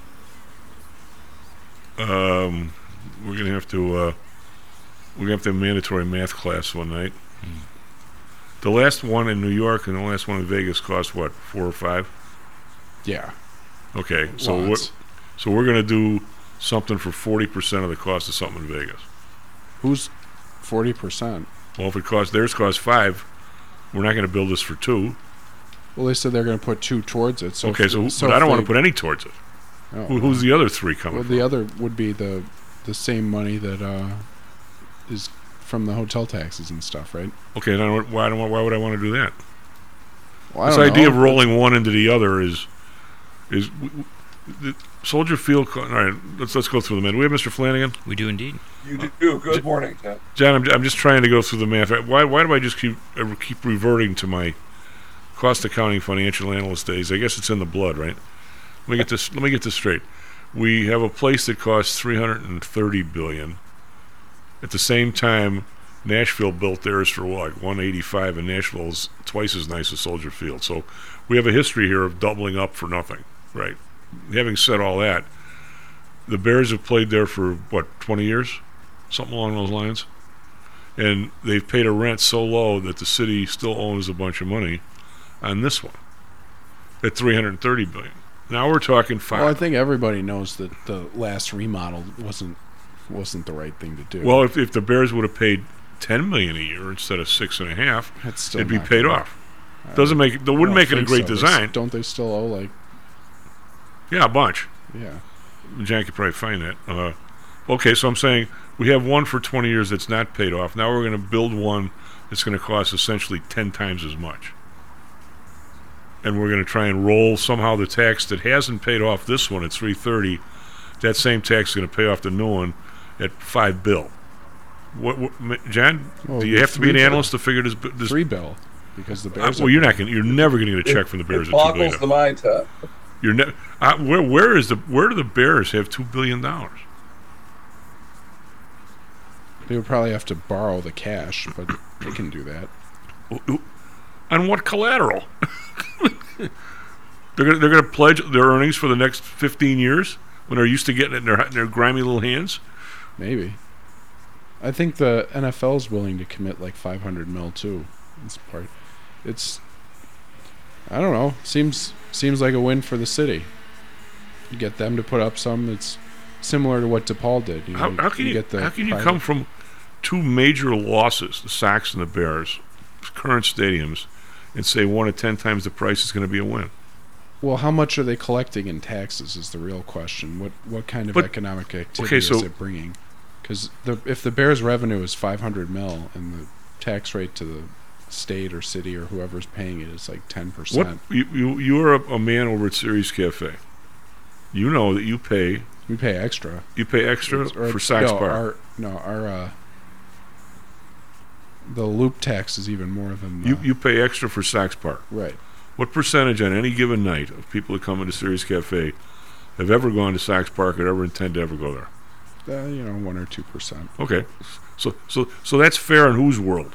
Um, we're gonna have to uh, we're gonna have to have a mandatory math class one night. Mm. The last one in New York and the last one in Vegas cost what, four or five? Yeah. Okay, so Lots. what? So we're gonna do something for forty percent of the cost of something in Vegas. Who's forty percent? Well, if it costs theirs costs five, we're not going to build this for two. Well, they said they're going to put two towards it. So okay, if, so, so but I if don't want they- to put any towards it. Oh, Who, who's the other three coming Well, from? the other would be the the same money that uh, is from the hotel taxes and stuff, right? Okay, then why, why, don't- why would I want to do that? Well, I this don't idea know. of rolling one into the other is is w- w- the Soldier Field. Co- all right, let's let's go through the math. Do we have Mister Flanagan? We do indeed. You do. Good morning, Ted. John, I'm, I'm just trying to go through the math. Why why do I just keep uh, keep reverting to my cost accounting financial analyst days? I guess it's in the blood, right? Let me get this. Let me get this straight. We have a place that costs three hundred thirty billion dollars. At the same time, Nashville built theirs for like one eighty-five, and Nashville's twice as nice as Soldier Field. So we have a history here of doubling up for nothing, right? Having said all that, the Bears have played there for what, twenty years, something along those lines, and they've paid a rent so low that the city still owns a bunch of money on this one at three hundred thirty billion dollars. Now we're talking five. Well, I think everybody knows that the last remodel wasn't wasn't the right thing to do. Well, if if the Bears would have paid ten million a year instead of six and a half, That's still it'd be not paid gonna- off. Doesn't make it. That wouldn't I make it a don't great think so. They s- design. Don't they still owe like? Yeah, a bunch. Yeah. Jack could probably find that. Uh, okay, so I'm saying we have one for twenty years that's not paid off. Now we're going to build one that's going to cost essentially ten times as much. And we're going to try and roll somehow the tax that hasn't paid off this one at three thirty. That same tax is going to pay off the new one at five bill. What, what M- John? Well, do you have to be three an bill. analyst to figure this? this Three bill, because the Uh, Bears. well, are- you're not going. You're never going to get a check from the Bears It at two billion. boggles the mind, Ted. You're ne- uh, where where is the where do the Bears have two billion dollars? They would probably have to borrow the cash, but they can do that. On what collateral? they're gonna they're gonna pledge their earnings for the next fifteen years when they're used to getting it in their in their grimy little hands. Maybe. I think the N F L is willing to commit like five hundred mil too. It's part. It's. I don't know. Seems seems like a win for the city. You get them to put up some. It's similar to what DePaul did. You How, know, how can you, get the how can you private- come from two major losses, the Sox and the Bears, current stadiums, and say one at ten times the price is going to be a win? Well, how much are they collecting in taxes is the real question. What what kind of But- economic activity okay, so- is it bringing? Because the if the Bears' revenue is five hundred mil and the tax rate to the state or city or whoever's paying it is like ten What percent. you you you are a, a man over at Series Cafe. You know that you pay We pay extra. you pay extra It's- or- for Sox no, Park. Our, no, our uh, the loop tax is even more than the, You you pay extra for Sox Park. right. What percentage on any given night of people that come into Series Cafe have ever gone to Sox Park or ever intend to ever go there? Uh, you know, one or two percent. Okay, so so so that's fair in whose world?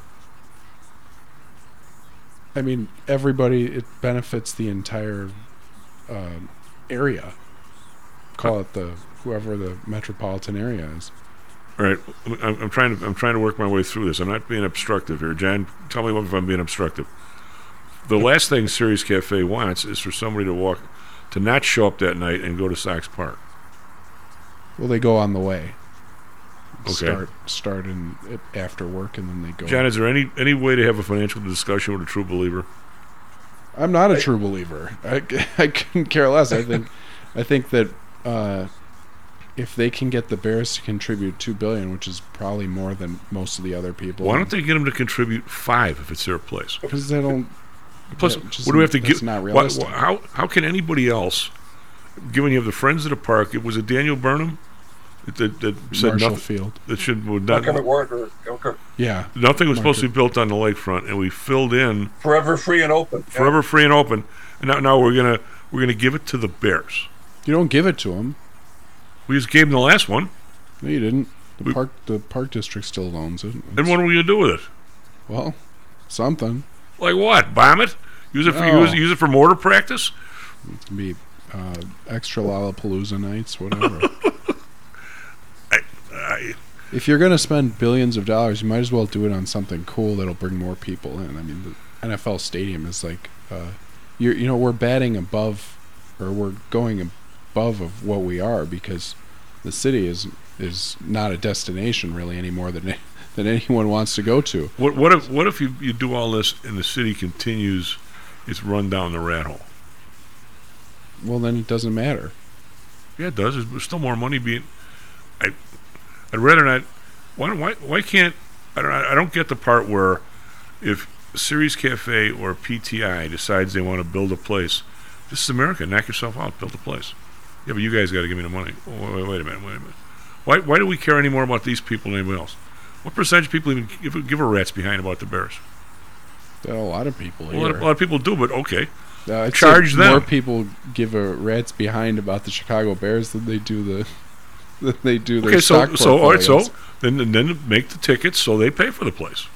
I mean, everybody. It benefits the entire uh, area. Call it the whoever the metropolitan area is. All right, I'm, I'm trying to I'm trying to work my way through this. I'm not being obstructive here, Jan. Tell me if I'm being obstructive. The last thing Series Cafe wants is for somebody to walk, to not show up that night and go to Sox Park. Well, they go on the way. Okay. Start start in it after work and then they go. John, is there any any way to have a financial discussion with a true believer? I'm not a true believer. I, I couldn't care less. I think I think that uh, if they can get the Bears to contribute two billion, which is probably more than most of the other people. Why don't they get them to contribute five if it's their place? Because they don't. Plus, that just- what do we have to that's give? not why- realistic. why- how how can anybody else, given you have the Friends of the Park? It was it Daniel Burnham that, that, that said Marshall nothing. Field. That should would not. Market Warner, okay. Yeah. Nothing was supposed to Market- be built on the lakefront, and we filled in Forever free and open. Yeah. forever free and open. And now, now we're gonna we're gonna give it to the Bears. You don't give it to them. We just gave them the last one. No, you didn't. The We- park the park district still owns it. And what are we gonna do with it? Well, something. Like what? Bomb it? Use it for No. use, use it for mortar practice? It can be uh, extra Lollapalooza nights, whatever. I, I, If you're going to spend billions of dollars, you might as well do it on something cool that'll bring more people in. I mean, the N F L stadium is like, uh, you're, you know, we're batting above, or we're going above of what we are because the city is is not a destination really anymore than than anyone wants to go to. What what if what if you, you do all this and the city continues its run down the rat hole? Well, then it doesn't matter. Yeah, it does. There's still more money being. I, I'd rather not. Why don't- why why can't I don't I don't get the part where if Ceres Cafe or P T I decides they want to build a place, this is America. Knock yourself out. Build a place. Yeah, but you guys got to give me the money. Oh, wait, wait a minute. Wait a minute. Why why do we care any more about these people than anybody else? What percentage of people even give, give a rat's behind about the Bears? Well, a lot of people A here. lot of, a lot of people do, but okay. Uh, I'd say Charge them. More people give a rat's behind about the Chicago Bears than they do the than they do their Okay, so stock so all right, so portfolios. then then make the tickets so they pay for the place.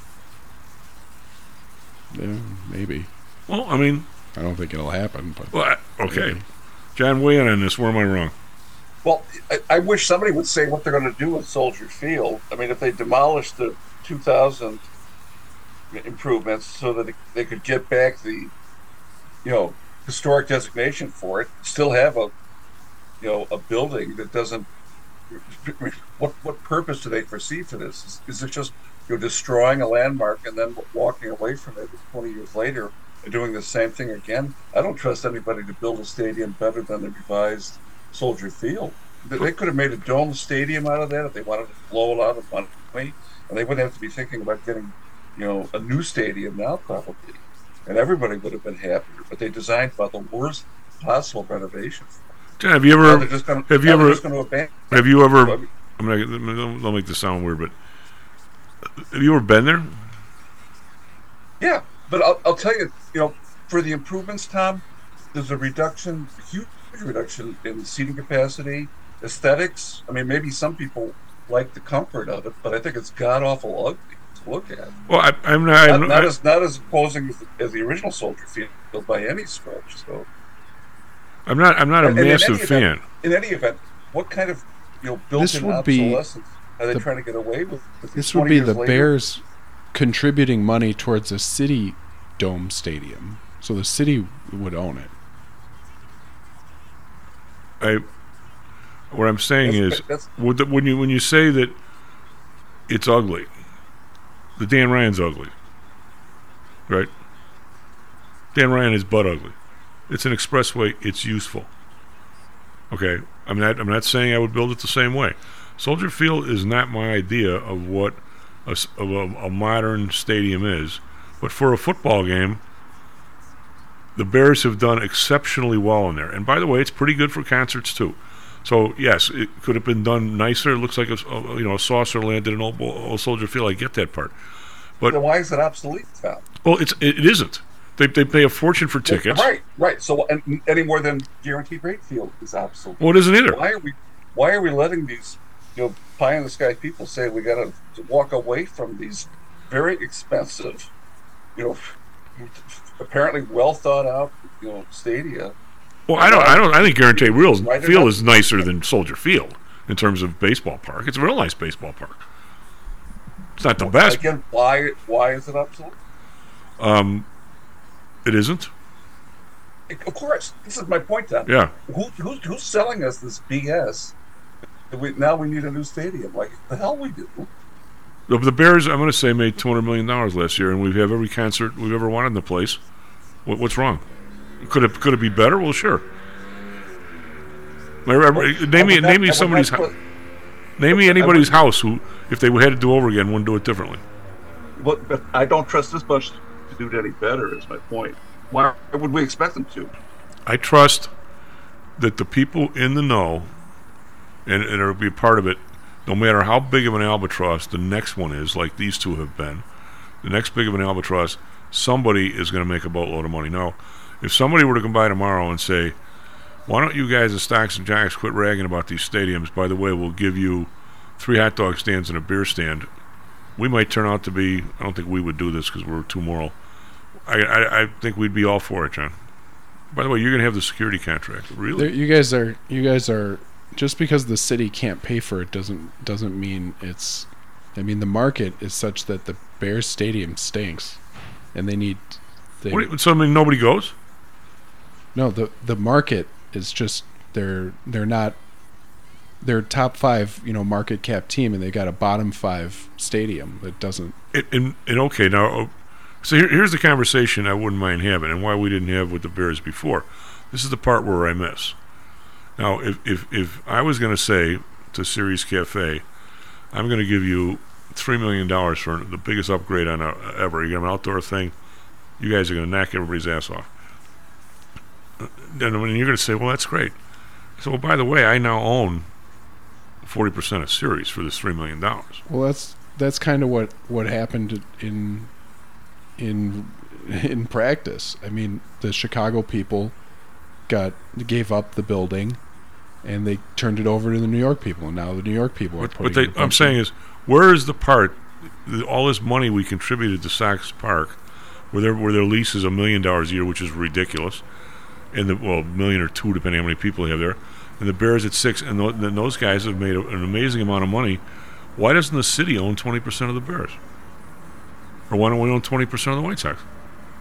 Yeah, maybe. Well, I mean, I don't think it'll happen. But well, I- okay, maybe. John, weigh in on this. Where am I wrong? Well, I, I wish somebody would say what they're going to do with Soldier Field. I mean, if they demolish the two thousand improvements so that they, they could get back the, you know, historic designation for it, still have a, you know, a building that doesn't. What what purpose do they foresee for this? Is, is it just you're destroying a landmark and then walking away from it twenty years later and doing the same thing again? I don't trust anybody to build a stadium better than the revised Soldier Field. They, they could have made a dome stadium out of that if they wanted to blow a lot of money, and they wouldn't have to be thinking about getting, you know, a new stadium now probably, and everybody would have been happier. But they designed about the worst possible renovations. John, have you Now ever they're just gonna- have you now they're ever just gonna abandon- have you ever? I mean- I'm gonna I'll make this sound weird, but have you ever been there? Yeah, but I'll, I'll tell you, you know, for the improvements, Tom, there's a reduction, a huge reduction in seating capacity, aesthetics. I mean, maybe some people like the comfort of it, but I think it's god awful ugly to look at. Well, I, I'm not. Not, I'm, not I, as not as imposing as the, as the original Soldier Field by any stretch. So I'm not. I'm not a And- and in massive any event- fan. In any event, what kind of, you know, This built-in would be obsolescence are they the- trying to get away with? with this twenty would be years the later? Bears contributing money towards a city dome stadium, so the city would own it. I. What I'm saying That's- is, that's- would the, when you when you say that it's ugly, the Dan Ryan's ugly, right? Dan Ryan is butt ugly. It's an expressway. It's useful. Okay, I'm not. I'm not saying I would build it the same way. Soldier Field is not my idea of what a, s- of a, a modern stadium is, but for a football game, the Bears have done exceptionally well in there. And by the way, it's pretty good for concerts too. So yes, it could have been done nicer. It looks like a, a you know a saucer landed in old, old Soldier Field. I get that part, but Then why is it obsolete, Tom? well, it's it, it isn't. They they pay a fortune for tickets. Right, right. So and, any more than guaranteed rate field is obsolete. Well, it isn't either. Why are we why are we letting these, you know, pie in the sky people say we got to walk away from these very expensive, you know, apparently well thought out, you know, stadia? Well, I don't. I don't. I think Guaranteed Real Right, Field they're is nicer than Soldier Field in terms of baseball park. It's a real nice baseball park. It's not the best. Again, why why is it obsolete? Um, it isn't. Of course, this is my point, Tom. Yeah. Who, who's, who's selling us this B S? That we, now we need a new stadium. Like the hell we do. The, the Bears, I'm going to say, made two hundred million dollars last year, and we have every concert we've ever wanted in the place. What, what's wrong? Could it could it be better? Well, sure. Well, name me name me somebody's house. Name me anybody's house who, if they had to do over again, wouldn't do it differently. But, but I don't trust this bunch to do it any better. Is my point. Why would we expect them to? I trust that the people in the know, and, and it'll be a part of it, no matter how big of an albatross the next one is, like these two have been, the next big of an albatross, somebody is going to make a boatload of money. Now, if somebody were to come by tomorrow and say, why don't you guys at Stocks and Jocks quit ragging about these stadiums? By the way, we'll give you three hot dog stands and a beer stand. We might turn out to be, I don't think we would do this because we're too moral. I, I, I think we'd be all for it, John. By the way, you're going to have the security contract. Really? There, you guys are. You guys are. Just because the city can't pay for it doesn't doesn't mean it's. I mean, the market is such that the Bears Stadium stinks, and they need. They, What do you- so I mean, nobody goes? no, the the market is just they're they're not they're top five, you know, market cap team, and they got a bottom five stadium that doesn't. And, and, and okay, now, so here, here's the conversation I wouldn't mind having, and why we didn't have with the Bears before. This is the part where I miss. Now, if if, if I was going to say to Sirius Cafe, I'm going to give you three million dollars for the biggest upgrade on a, ever. You got an outdoor thing. You guys are going to knock everybody's ass off. Then when you're going to say, well, that's great. So, well, by the way, I now own forty percent of Sirius for this three million dollars. Well, that's that's kind of what, what happened in in in practice. I mean, the Chicago people got gave up the building, and they turned it over to the New York people, and now the New York people are But, putting. but they, I'm saying is, where is the part, the, all this money we contributed to Sox Park, where their where their lease is a million dollars a year, which is ridiculous, and the well, a million or two depending on how many people they have there, and the Bears at six, and, th- and those guys have made a, an amazing amount of money. Why doesn't the city own twenty percent of the Bears, or why don't we own twenty percent of the White Sox?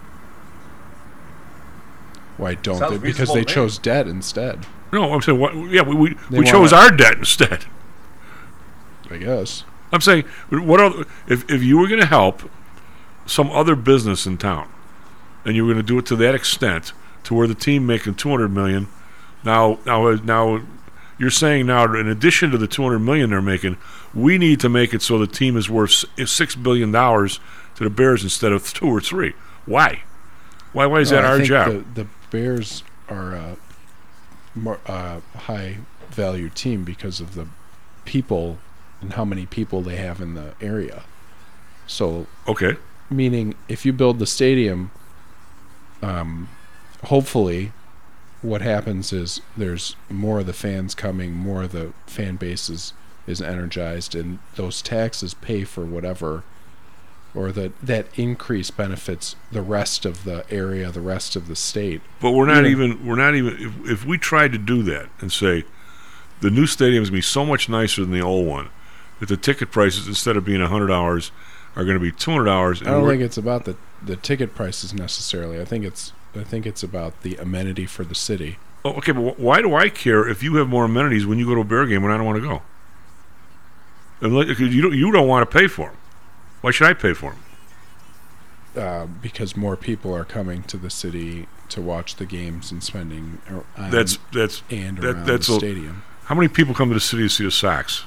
Why don't Sounds they? Because reasonable they to me. chose debt instead. No, I'm saying, what, yeah, we we, They we chose wanna- our debt instead. I guess. I'm saying, what other, if if you were going to help some other business in town, and you were going to do it to that extent, to where the team making two hundred million, now now now you're saying now in addition to the two hundred million they're making, we need to make it so the team is worth s- six billion dollars to the Bears instead of two or three. Why? Why? Why is No, that I our think job? The, the Bears are a more uh, high value team because of the people and how many people they have in the area. So okay, meaning if you build the stadium, um, hopefully, what happens is there's more of the fans coming, more of the fan base is, is energized, and those taxes pay for whatever. Or that that increase benefits the rest of the area, the rest of the state. But we're not Yeah. even. We're not even. If, if we tried to do that and say the new stadium is going to be so much nicer than the old one, that the ticket prices instead of being a hundred dollars are going to be two hundred dollars. I don't think it's about the the ticket prices necessarily. I think it's I think it's about the amenity for the city. Oh, okay, but wh- why do I care if you have more amenities when you go to a Bear game when I don't want to go? Unless, 'cause you don't. You don't want to pay for them. Why should I pay for them? Uh, because more people are coming to the city to watch the games and spending ar- on That's that's and that, around that's the a- stadium. How many people come to the city to see the Sox?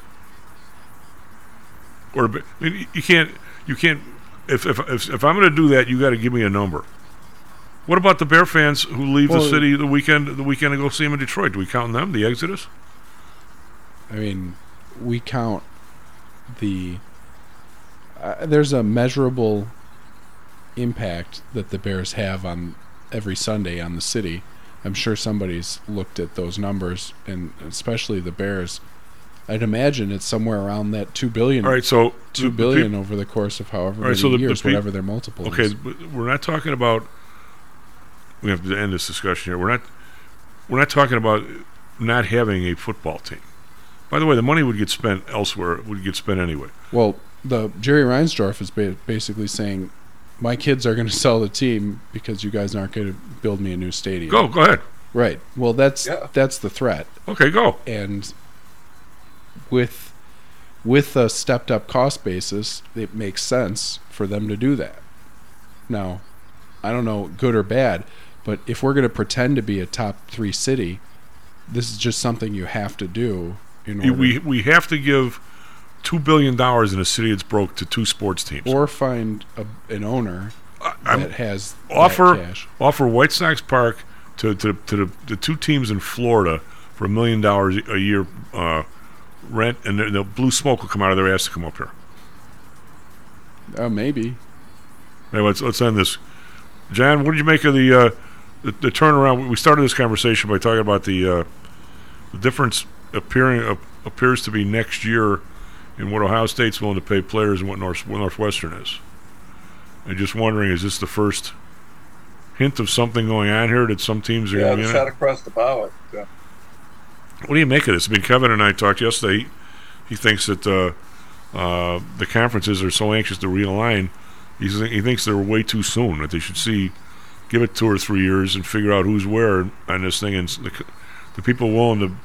Or I mean, you can't you can't if if if, if I'm going to do that, you got to give me a number. What about the Bear fans who leave Well, the city the weekend the weekend and go see them in Detroit? Do we count them? The exodus? I mean, we count the. Uh, there's a measurable impact that the Bears have on every Sunday on the city. I'm sure somebody's looked at those numbers, and especially the Bears. I'd imagine it's somewhere around that two billion. All right, so two the- the billion peop- over the course of however All right, many so the- the years, peop- whatever their multiple Okay, is. but we're not talking about. We have to end this discussion here. We're not. We're not talking about not having a football team. By the way, the money would get spent elsewhere. It would get spent anyway. Well, the Jerry Reinsdorf is ba- basically saying, "My kids are going to sell the team because you guys aren't going to build me a new stadium." Go, go ahead. Right. Well, that's Yeah. that's the threat. Okay, go. And with with a stepped up cost basis, it makes sense for them to do that. Now, I don't know good or bad, but if we're going to pretend to be a top three city, this is just something you have to do in You- order. We we have to give two billion dollars in a city that's broke to two sports teams. or find a, an owner I'm- that has that offer cash. offer White Sox Park to to, to the, the two teams in Florida for a million dollars a year uh, rent, and the, the blue smoke will come out of their ass to come up here. Uh, maybe. Anyway, let's let's end this. John, what did you make of the uh, the, the turnaround? We started this conversation by talking about the uh, the difference appearing uh, appears to be next year in what Ohio State's willing to pay players and what North, Northwestern is. And just wondering, is this the first hint of something going on here that some teams are Yeah, going the to shot across the bow. I- Yeah. What do you make of this? I mean, Kevin and I talked yesterday. He, he thinks that uh, uh, the conferences are so anxious to realign. He's, he thinks they're way too soon. That they should see, give it two or three years and figure out who's where on this thing. And the, the people willing to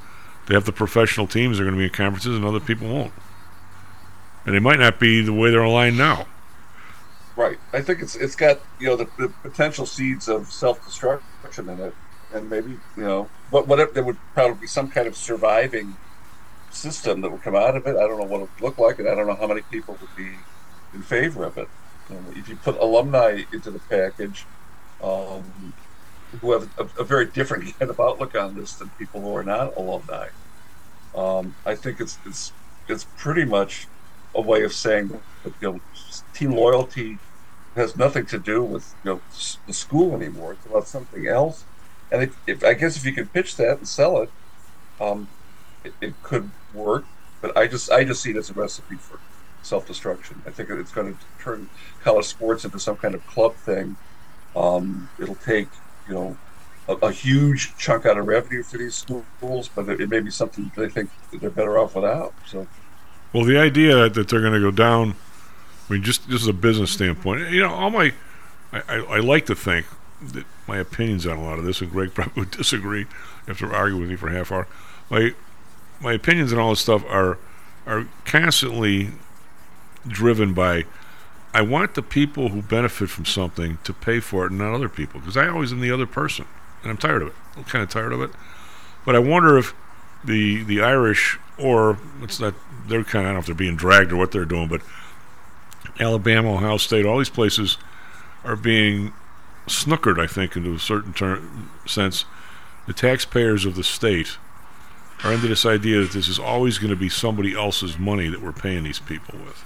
They have the professional teams that are going to be in conferences, and other people won't. And they might not be the way they're aligned now. Right. I think it's it's got, you know, the, the potential seeds of self-destruction in it, and maybe, you know, what what if there would probably be some kind of surviving system that would come out of it. I don't know what it would look like, and I don't know how many people would be in favor of it. You know, if you put alumni into the package, um, who have a, a very different kind of outlook on this than people who are not alumni, um, I think it's it's it's pretty much a way of saying that, you know, team loyalty has nothing to do with, you know, the school anymore. It's about something else. And if, if I guess if you could pitch that and sell it, um, it, it could work. But I just I just see it as a recipe for self-destruction. I think it's going to turn college sports into some kind of club thing. Um, it'll take, you know, a, a huge chunk out of revenue for these schools, but it, it may be something they think that they're better off without. So, well, the idea that they're going to go down, I mean, just just as a business standpoint, you know, all my, I, I, I like to think that my opinions on a lot of this, and Greg probably would disagree after arguing with me for a half hour. My my opinions on all this stuff are are constantly driven by, I want the people who benefit from something to pay for it and not other people, because I always am the other person, and I'm tired of it. I'm kind of tired of it. But I wonder if the the Irish, or it's not, they're kind of, I don't know if they're being dragged or what they're doing, but Alabama, Ohio State, all these places are being snookered, I think, into a certain ter- sense. The taxpayers of the state are into this idea that this is always going to be somebody else's money that we're paying these people with.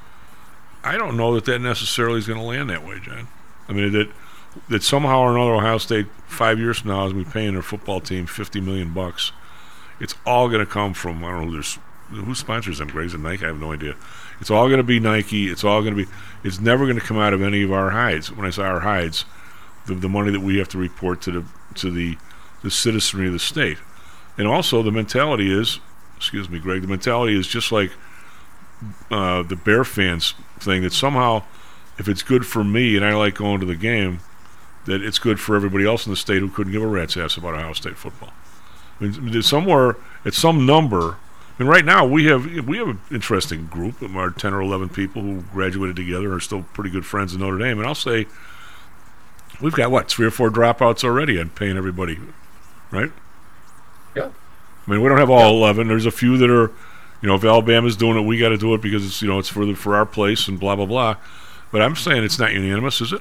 I don't know that that necessarily is going to land that way, John. I mean, that that somehow or another Ohio State five years from now is going to be paying their football team fifty million bucks. It's all going to come from, I don't know who, there's, who sponsors them, Greg? Is it Nike? I have no idea. It's all going to be Nike. It's all going to be, it's never going to come out of any of our hides. When I say our hides, the, the money that we have to report to the to the, the citizenry of the state. And also the mentality is, excuse me, Greg, the mentality is just like uh, the Bear fans thing, that somehow if it's good for me and I like going to the game, that it's good for everybody else in the state who couldn't give a rat's ass about Ohio State football. I mean, there's somewhere at some number, and right now we have we have an interesting group of our ten or eleven people who graduated together and are still pretty good friends in Notre Dame, and I'll say we've got what, three or four dropouts already on paying everybody, right? Yeah. I mean, we don't have all yeah. eleven. There's a few that are, you know, if Alabama's doing it, we got to do it because it's, you know, it's for the, for our place and blah blah blah. But I'm saying it's not unanimous, is it?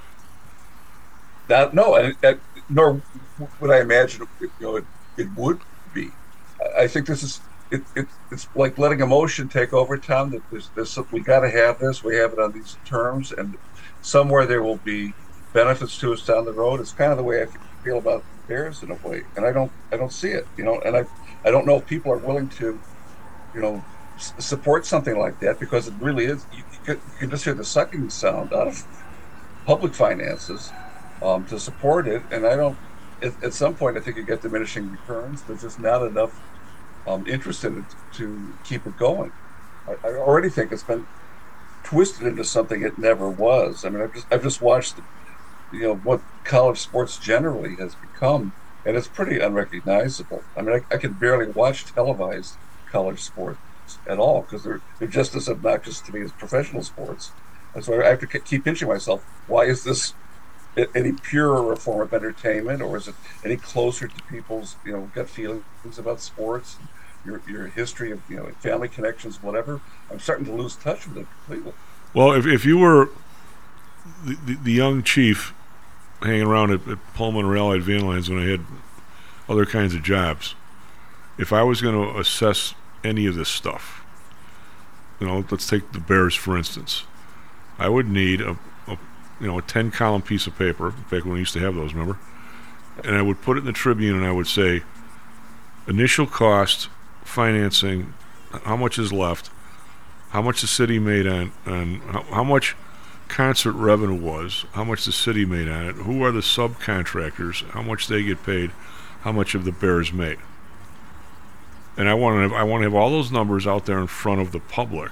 That, no, and, and nor would I imagine, you know, it, it would be. I, I think this is it, it. It's like letting emotion take over, Tom. That there's, there's we got to have this. We have it on these terms, and somewhere there will be benefits to us down the road. It's kind of the way I feel about the Bears in a way, and I don't, I don't see it, you know, and I, I don't know if people are willing to, you know, s- support something like that, because it really is. You, you, can, you can just hear the sucking sound out of public finances um, to support it, and I don't. At, at some point, I think you get diminishing returns. There's just not enough um, interest in it to keep it going. I, I already think it's been twisted into something it never was. I mean, I've just, I've just watched the, you know, what college sports generally has become, and it's pretty unrecognizable. I mean, I, I can barely watch televised college sports at all because they're they're just as obnoxious to me as professional sports. And so I have to keep pinching myself. Why is this any purer a form of entertainment, or is it any closer to people's, you know, gut feelings about sports, your your history of, you know, family connections, whatever? I'm starting to lose touch with it completely. Well, if if you were the, the, the young chief hanging around at, at Pullman or Allied Van Lines when I had other kinds of jobs, if I was going to assess any of this stuff, you know, let's take the Bears for instance, I would need a, a you know a ten column piece of paper, back when we used to have those, remember? And I would put it in the Tribune, and I would say initial cost, financing, how much is left, how much the city made on, on how, how much concert revenue was, how much the city made on it, who are the subcontractors, how much they get paid, how much of the Bears made. And I want to have, I want to have all those numbers out there in front of the public.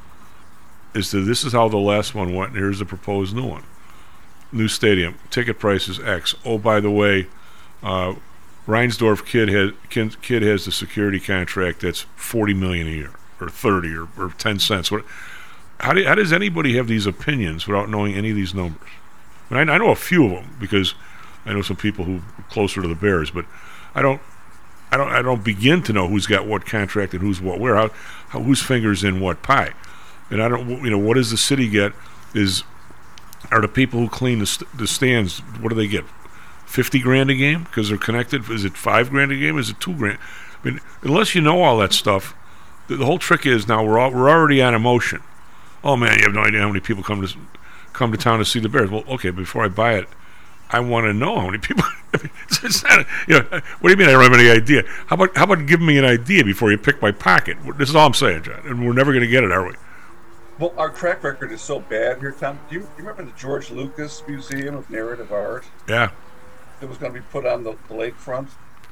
Is that this is how the last one went, and here's the proposed new one. New stadium, ticket price is X. Oh, by the way, uh, Reinsdorf kid has kid, kid has the security contract that's forty million a year, or thirty, or, or ten cents. What? How, do, how does anybody have these opinions without knowing any of these numbers? I, mean, I, I know a few of them because I know some people who are closer to the Bears, but I don't. I don't. I don't begin to know who's got what contract and who's what where. How, how whose fingers in what pie? And I don't. You know, what does the city get? Is are the people who clean the, st- the stands? What do they get? Fifty grand a game because they're connected. Is it five grand a game? Is it two grand? I mean, unless you know all that stuff, the, the whole trick is now we're all, we're already on emotion. Oh man, you have no idea how many people come to come to town to see the Bears. Well, okay, before I buy it, I want to know how many people. I mean, it's not, you know, what do you mean I don't have any idea? How about how about giving me an idea before you pick my pocket? This is all I'm saying, John. And we're never going to get it, are we? Well, our track record is so bad here, Tom. Do you, do you remember the George Lucas Museum of Narrative Art? Yeah. It was going to be put on the, the lakefront,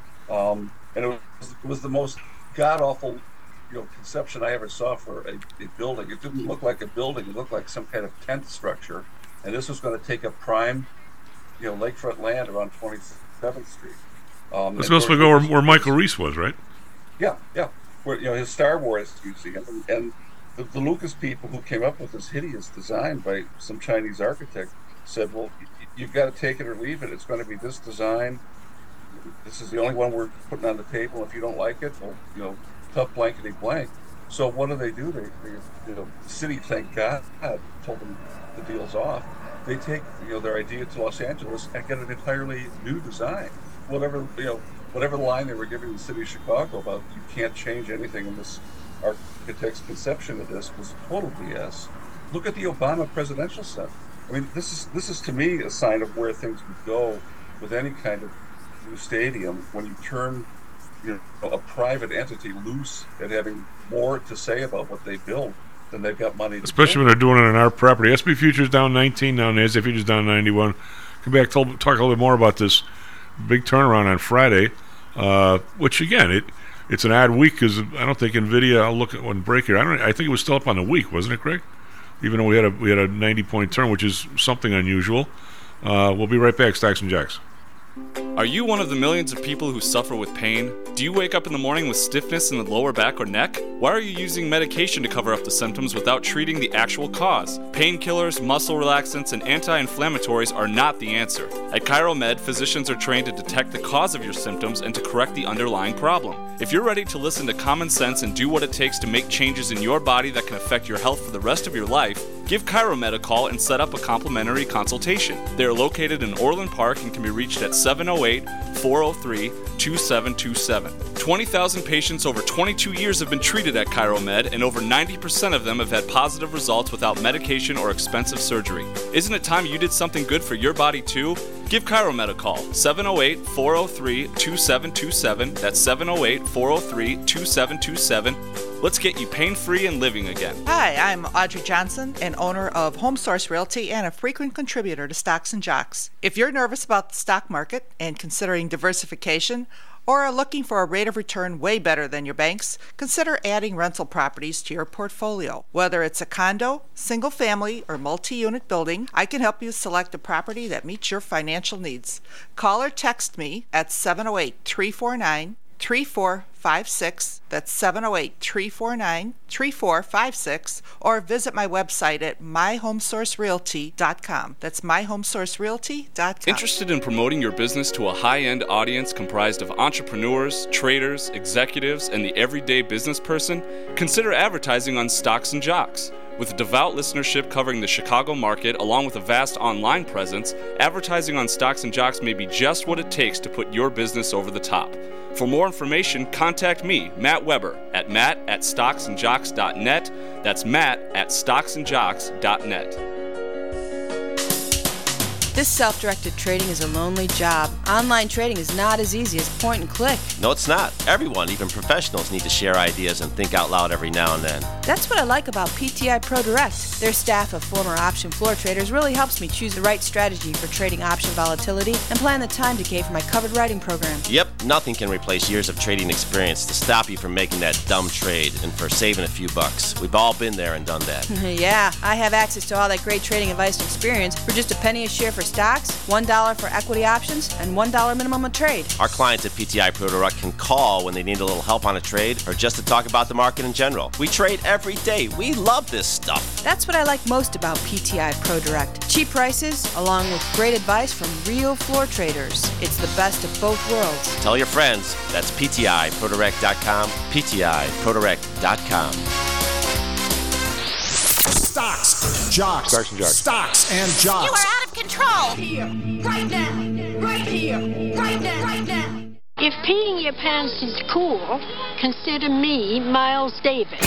um, and it was, it was the most god awful, you know, conception I ever saw for a, a building. It didn't look like a building; it looked like some kind of tent structure. And this was going to take up prime, you know, lakefront land around twenty-seventh Street. Um, That's supposed to go where, where Michael Reese was, right? Yeah, yeah. Where, you know, his Star Wars museum, and, and the, the Lucas people who came up with this hideous design by some Chinese architect said, "Well, you've got to take it or leave it. It's going to be this design. This is the only one we're putting on the table. If you don't like it, well, you know, tough blankety blank." So what do they do? They, they you know, the city, thank God, told them the deal's off. They take, you know, their idea to Los Angeles and get an entirely new design. Whatever, you know, whatever line they were giving the city of Chicago about you can't change anything in this architect's conception of this was total B S. Look at the Obama Presidential Center. I mean, this is this is to me a sign of where things would go with any kind of new stadium when you turn, you know, a private entity loose and having more to say about what they build than they've got money to Especially build. when they're doing it on our property. S and P Futures down nineteen now, NASDAQ Futures down ninety-one. Come back, talk, talk a little bit more about this big turnaround on Friday, uh, which again, it it's an odd week because I don't think NVIDIA. I'll look at one breaker. I don't. I think it was still up on the week, wasn't it, Greg? Even though we had a we had a ninety point turn, which is something unusual. Uh, we'll be right back, Stocks and Jocks. Are you one of the millions of people who suffer with pain? Do you wake up in the morning with stiffness in the lower back or neck? Why are you using medication to cover up the symptoms without treating the actual cause? Painkillers, muscle relaxants, and anti-inflammatories are not the answer. At ChiroMed, physicians are trained to detect the cause of your symptoms and to correct the underlying problem. If you're ready to listen to common sense and do what it takes to make changes in your body that can affect your health for the rest of your life, give ChiroMed a call and set up a complimentary consultation. They are located in Orland Park and can be reached at seven oh eight, four oh three, two seven two seven. twenty thousand patients over twenty-two years have been treated at ChiroMed, and over ninety percent of them have had positive results without medication or expensive surgery. Isn't it time you did something good for your body too? Give ChiroMed a call, seven oh eight, four oh three, two seven two seven. That's seven oh eight, four oh three, two seven two seven. Let's get you pain-free and living again. Hi, I'm Audrey Johnson, an owner of Home Source Realty and a frequent contributor to Stocks and Jocks. If you're nervous about the stock market and considering diversification, or are looking for a rate of return way better than your banks, consider adding rental properties to your portfolio. Whether it's a condo, single family, or multi-unit building, I can help you select a property that meets your financial needs. Call or text me at seven oh eight, three four nine, three four five six. That's seven oh eight, three four nine, three four five six, or visit my website at my home source realty dot com. That's my home source realty dot com. Interested in promoting your business to a high-end audience comprised of entrepreneurs, traders, executives, and the everyday business person? Consider advertising on Stocks and Jocks. With a devout listenership covering the Chicago market, along with a vast online presence, advertising on Stocks and Jocks may be just what it takes to put your business over the top. For more information, contact me, Matt Weber, at matt at stocks and jocks dot net. That's matt at stocks and jocks dot net. This self-directed trading is a lonely job. Online trading is not as easy as point and click. No, it's not. Everyone, even professionals, need to share ideas and think out loud every now and then. That's what I like about P T I Pro Direct. Their staff of former option floor traders really helps me choose the right strategy for trading option volatility and plan the time decay for my covered writing program. Yep, nothing can replace years of trading experience to stop you from making that dumb trade and for saving a few bucks. We've all been there and done that. Yeah, I have access to all that great trading advice and experience for just a penny a share for stocks, one dollar for equity options, and one dollar minimum a trade. Our clients at P T I Pro Direct can call when they need a little help on a trade or just to talk about the market in general. We trade every day. We love this stuff. That's what I like most about P T I Pro Direct. Cheap prices, along with great advice from real floor traders. It's the best of both worlds. Tell your friends. That's P T I Pro Direct dot com, P T I Pro Direct dot com. Stocks, jocks, Stocks and jocks. stocks and jocks. You are out of control. Here, right now, right here, right now, right now. If peeing your pants is cool, consider me Miles Davis.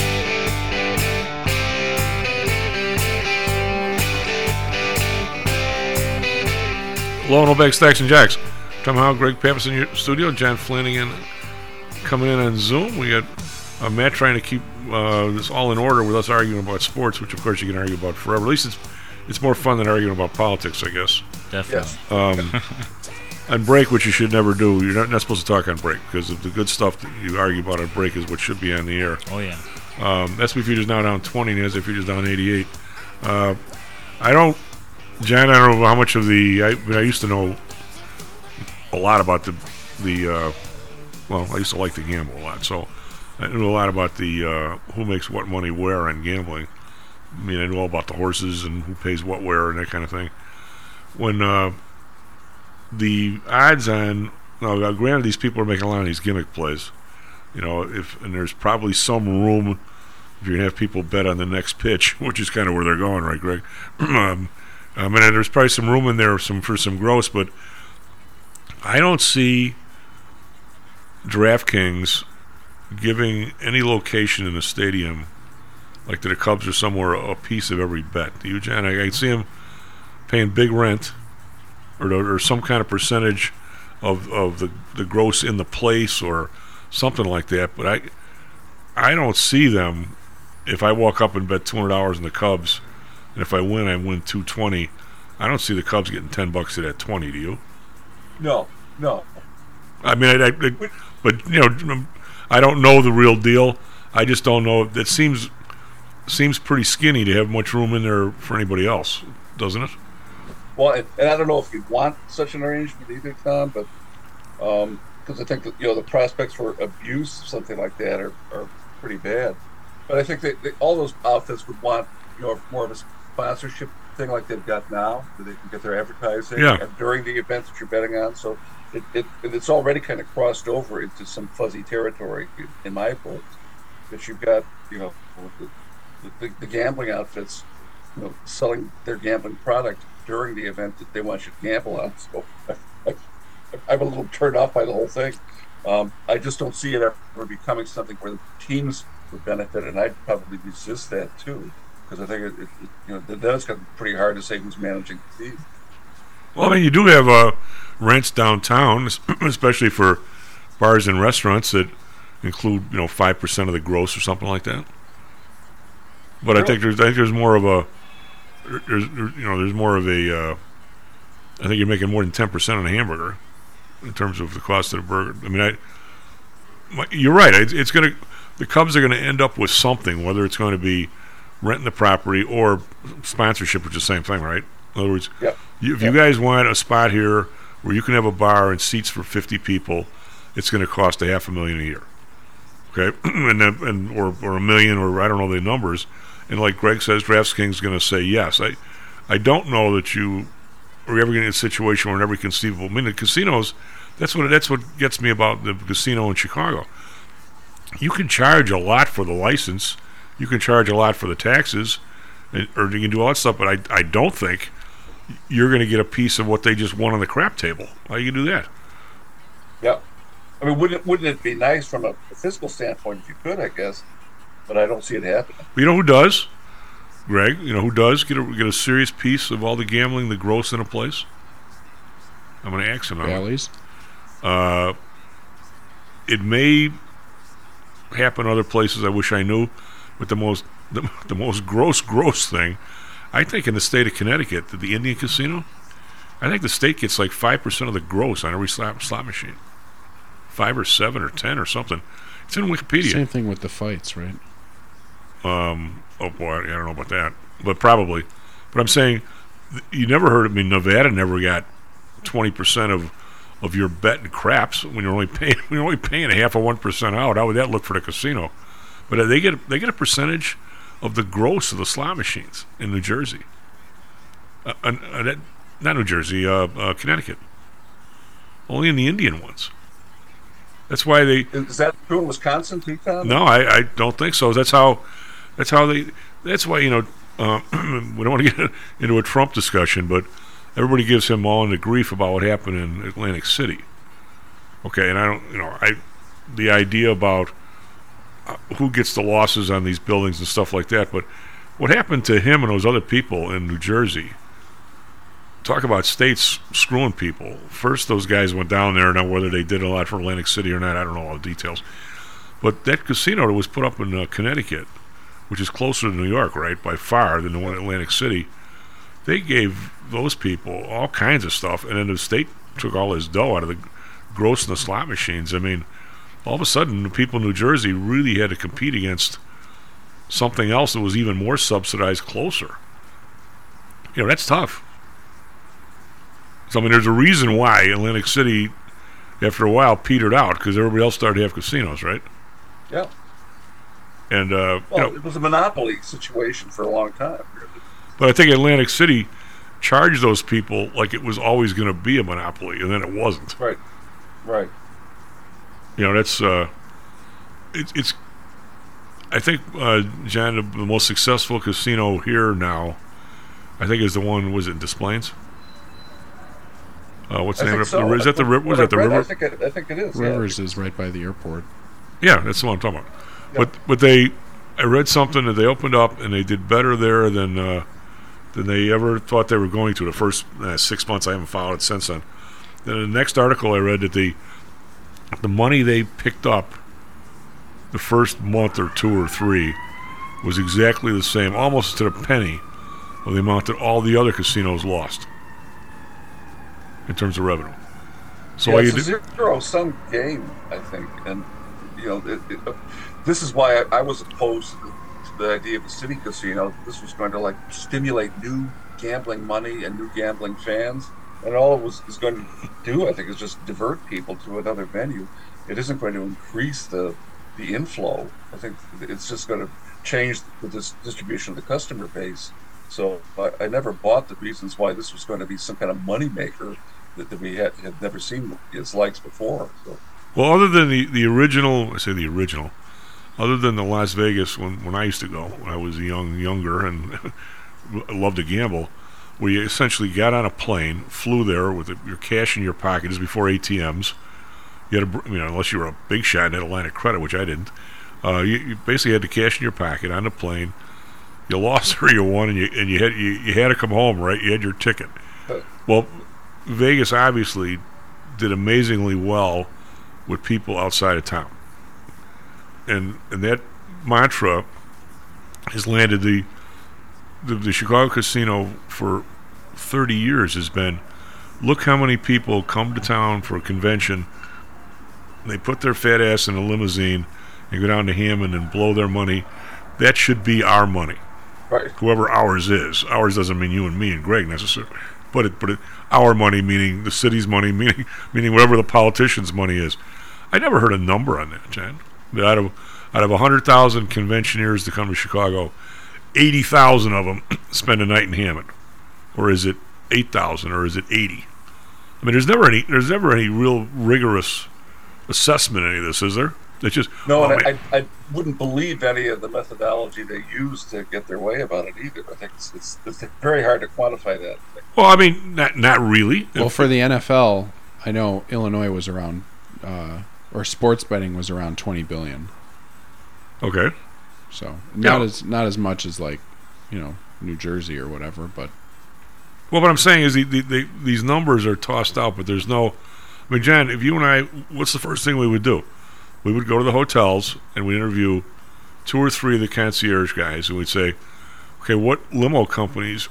Hello and back, Stacks and Jacks. Tom Howell, Greg Pappas in your studio. John Flanagan coming in on Zoom. We got uh, Matt trying to keep uh, this all in order with us arguing about sports, which of course you can argue about forever. At least it's it's more fun than arguing about politics, I guess. Definitely. Um, on break, which you should never do. You're not, not supposed to talk on break because the good stuff that you argue about on break is what should be on the air. Oh yeah. Um, S and P futures now down twenty, and S and P futures down eighty-eight. Uh, I don't, John. I don't know how much of the. I, I used to know a lot about the the. Uh, well, I used to like to gamble a lot, so I knew a lot about the uh, who makes what money where on gambling. I mean, I know all about the horses and who pays what where and that kind of thing. When uh, the odds on, now granted, these people are making a lot of these gimmick plays. You know, if and there's probably some room if you're gonna have people bet on the next pitch, which is kind of where they're going, right, Greg? um, I mean, there's probably some room in there some for some gross, but I don't see DraftKings giving any location in the stadium like that the Cubs are somewhere a piece of every bet. Do you, John? I, I see them paying big rent or, or some kind of percentage of of the, the gross in the place or something like that. But I I don't see them. If I walk up and bet two hundred dollars in the Cubs, and if I win, I win two twenty. I don't see the Cubs getting ten bucks at that twenty. Do you? No, no. I mean, I, I, I, but you know, I don't know the real deal. I just don't know. It seems seems pretty skinny to have much room in there for anybody else, doesn't it? Well, and, and I don't know if you'd want such an arrangement either, Tom, but because um, I think that, you know, the prospects for abuse, something like that, are, are pretty bad. But I think that they, all those outfits would want, you know, more of a sponsorship thing like they've got now, where they can get their advertising Yeah. during the events that you're betting on. So it, it it's already kind of crossed over into some fuzzy territory in my book. That you've got, you know, the, the, the gambling outfits, you know, selling their gambling product during the event that they want you to gamble on. So I, I, I'm a little turned off by the whole thing. Um, I just don't see it ever becoming something where the teams would benefit, and I'd probably resist that too, because I think it, it, it, you know, then it's going to be pretty hard to say who's managing the team. Well, I mean, you do have uh, rents downtown, especially for bars and restaurants that include, you know, five percent of the gross or something like that. But I think there's, I think there's more of a, there's, you know, there's more of a. Uh, I think you're making more than ten percent on a hamburger, in terms of the cost of the burger. I mean, I. My, you're right. It's, it's going to. The Cubs are going to end up with something, whether it's going to be renting the property or sponsorship, which is the same thing, right? In other words, yep. you, if yep. you guys want a spot here where you can have a bar and seats for fifty people, it's going to cost a half a million a year. Okay, and then, and or or a million, or I don't know the numbers. And like Greg says, DraftKings is going to say yes. I, I don't know that you are ever going to get a situation where in every conceivable. I mean, the casinos. That's what that's what gets me about the casino in Chicago. You can charge a lot for the license. You can charge a lot for the taxes, and, or you can do all that stuff. But I I don't think you're going to get a piece of what they just won on the crap table. How you do that? Yeah. I mean, wouldn't it, wouldn't it be nice from a, a fiscal standpoint if you could, I guess, but I don't see it happening. You know who does? Greg, you know who does get a get a serious piece of all the gambling, the gross in a place? I'm going to ask him. Bally's? Uh, it may happen other places. I wish I knew, but the most the, the most gross gross thing, I think, in the state of Connecticut, the Indian Casino, I think the state gets like five percent of the gross on every slot slot machine. Five or seven or ten or something. It's in Wikipedia. Same thing with the fights, right? Um. Oh boy, I don't know about that, but probably. But I'm saying you never heard. I mean, Nevada never got twenty percent of of your bet and craps when you're only paying when you're only paying a half of one percent out. How would that look for the casino? But uh, they get they get a percentage of the gross of the slot machines in New Jersey. Uh, uh, uh, that, not New Jersey, uh, uh, Connecticut. Only in the Indian ones. That's why they. Is that true in Wisconsin, too, Tom? No, I, I don't think so. That's how. That's how they. That's why you know. Uh, we don't want to get into a Trump discussion, but everybody gives him all the grief about what happened in Atlantic City. Okay, and I don't. You know, I. The idea about uh, who gets the losses on these buildings and stuff like that, but what happened to him and those other people in New Jersey? Talk about states screwing people. First, those guys went down there. Now, whether they did a lot for Atlantic City or not, I don't know all the details. But that casino that was put up in uh, Connecticut, which is closer to New York, right, by far than the one in Atlantic City, they gave those people all kinds of stuff, and then the state took all this dough out of the gross in the slot machines. I mean, all of a sudden, the people in New Jersey really had to compete against something else that was even more subsidized closer. You know, that's tough. So, I mean, there's a reason why Atlantic City, after a while, petered out, because everybody else started to have casinos, right? Yeah. And, uh, well, you know, it was a monopoly situation for a long time, really. But I think Atlantic City charged those people like it was always going to be a monopoly, and then it wasn't. Right. Right. You know, that's, uh, it, it's, I think, uh, John, the, the most successful casino here now, I think is the one, was it in Des Plaines? Uh, what's the I name think of so. the, is that the river? Was that the read, river? I think it, I think it is. Rivers yeah. is right by the airport. Yeah, that's the one I'm talking about. Yeah. But but they, I read something that they opened up and they did better there than uh, than they ever thought they were going to. The first uh, six months, I haven't followed it since then. Then in the next article, I read that the the money they picked up the first month or two or three was exactly the same, almost to the penny, of the amount that all the other casinos lost in terms of revenue. So yeah, all you it's a do, zero-sum game, I think, and you know, it, it, uh, this is why I, I was opposed to the, to the idea of a city casino. This was going to like stimulate new gambling money and new gambling fans, and all it was is going to do, I think, is just divert people to another venue. It isn't going to increase the the inflow. I think it's just going to change the dis- distribution of the customer base. So I, I never bought the reasons why this was going to be some kind of moneymaker that, that we had, had never seen its likes before. So. Well, other than the, the original, I say the original, other than the Las Vegas when, when I used to go, when I was young, younger and loved to gamble, where you essentially got on a plane, flew there with the, your cash in your pocket, this is before A T Ms. You had a, you know, unless you were a big shot and had a line of credit, which I didn't. Uh, you, you basically had the cash in your pocket on the plane. You lost or you won, and you and you had you, you had to come home, right? You had your ticket. Well, Vegas obviously did amazingly well with people outside of town, and and that mantra has landed. The the, the Chicago casino for thirty years has been, look how many people come to town for a convention. They put their fat ass in a limousine and go down to Hammond and blow their money. That should be our money. Right. Whoever ours is. Ours doesn't mean you and me and Greg necessarily. But it, but it, our money, meaning the city's money, meaning meaning whatever the politician's money is. I never heard a number on that, Jan. That out of out of one hundred thousand conventioneers to come to Chicago, eighty thousand of them spend a night in Hammond. Or is it eight thousand or is it eighty? I mean, there's never any there's never any real rigorous assessment in any of this, is there? It's just no, oh, and I, I, I wouldn't believe any of the methodology they use to get their way about it either. I think it's, it's, it's very hard to quantify that. Well, I mean, not not really. Well, for the N F L, I know Illinois was around, uh, or sports betting was around twenty billion. Okay. So not Yeah. as not as much as like, you know, New Jersey or whatever, but. Well, what I'm saying is the, the, the, these numbers are tossed out, but there's no. I mean, Jan, if you and I, what's the first thing we would do? We would go to the hotels and we'd interview two or three of the concierge guys, and we'd say, okay, what limo companies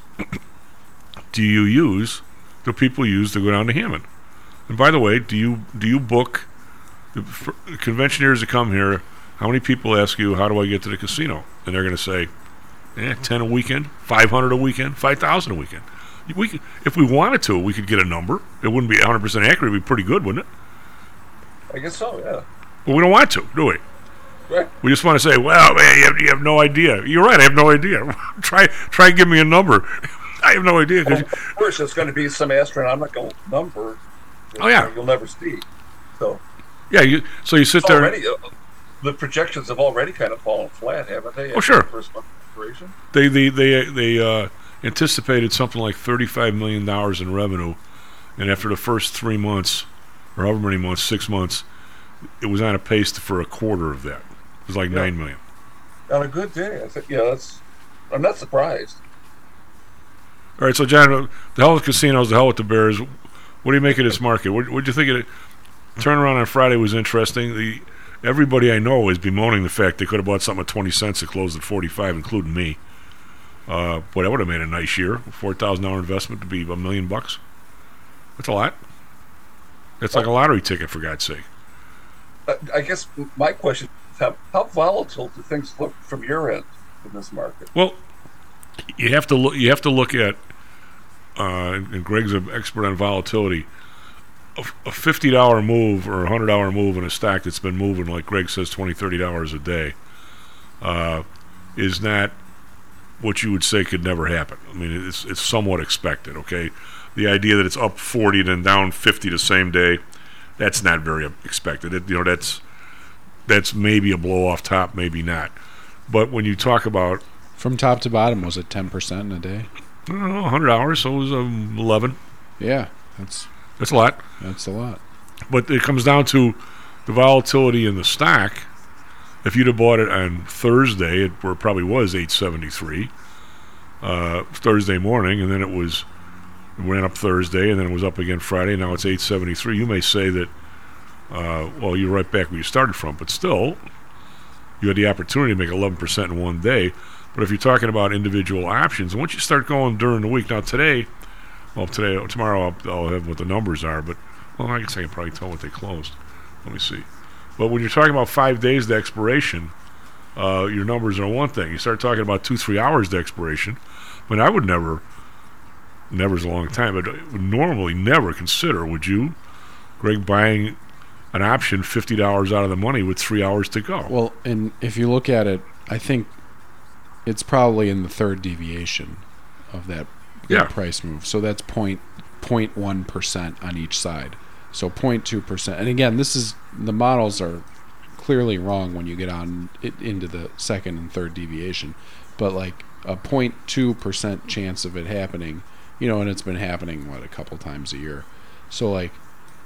do you use, do people use to go down to Hammond? And by the way, do you do you book the for, conventioneers that come here? How many people ask you, how do I get to the casino? And they're going to say, eh, ten a weekend, five hundred a weekend, five thousand a weekend. We could, if we wanted to, we could get a number. It wouldn't be one hundred percent accurate. It'd be pretty good, wouldn't it? I guess so, yeah. But we don't want to, do we? Right. We just want to say, well, man, you have, you have no idea. You're right, I have no idea. try try and give me a number. I have no idea. Well, of course, it's going to be some astronomical number that Oh, yeah. you'll never see. So, yeah, you, so you sit it's there. already, uh, the projections have already kind of fallen flat, haven't they? Oh, sure. after the First month of operation? They they they they uh, anticipated something like thirty-five million dollars in revenue, and after the first three months, or however many months, six months, it was on a pace to, for a quarter of that. It was like Yeah. nine million. On a good day, I think. Yeah, that's. I'm not surprised. All right, so John, uh, the hell with casinos, the hell with the Bears. What do you make of this market? What would you think of it? Turnaround on Friday was interesting. The everybody I know is bemoaning the fact they could have bought something at twenty cents that closed at forty-five, including me. Uh, boy, that would have made a nice year. Four thousand dollar investment to be a million bucks. That's a lot. That's like a lottery ticket, for God's sake. Uh, I guess my question is how, how volatile do things look from your end in this market? Well, you have to look. You have to look at. Uh, and Greg's an expert on volatility. A, a fifty dollar move or a hundred dollar move in a stock that's been moving, like Greg says, twenty, thirty dollars a day, uh, is not what you would say could never happen. I mean, it's it's somewhat expected. Okay, the idea that it's up forty and then down fifty the same day, that's not very expected. It, you know, that's that's maybe a blow off top, maybe not. But when you talk about from top to bottom, was it ten percent in a day? I don't know, one hundred hours, so it was um, eleven. Yeah, that's that's a lot. That's a lot. But it comes down to the volatility in the stock. If you'd have bought it on Thursday, it where it probably was eight seventy-three uh, Thursday morning, and then it was it ran up Thursday, and then it was up again Friday. Now it's eight seventy-three. You may say that, uh, well, you're right back where you started from, but still, you had the opportunity to make eleven percent in one day. But if you're talking about individual options, once you start going during the week, now today, well, today, tomorrow I'll, I'll have what the numbers are, but, well, I guess I can probably tell what they closed. Let me see. But when you're talking about five days to expiration, uh, your numbers are one thing. You start talking about two, three hours to expiration. I mean, I would never, never's a long time, but I would normally never consider, would you, Greg, buying an option fifty dollars out of the money with three hours to go? Well, and if you look at it, I think it's probably in the third deviation of that yeah. price move. So that's point point one percent on each side. So point two percent. And again, this is the models are clearly wrong when you get on it into the second and third deviation. But like a point two percent chance of it happening, you know, and it's been happening what a couple times a year. So like,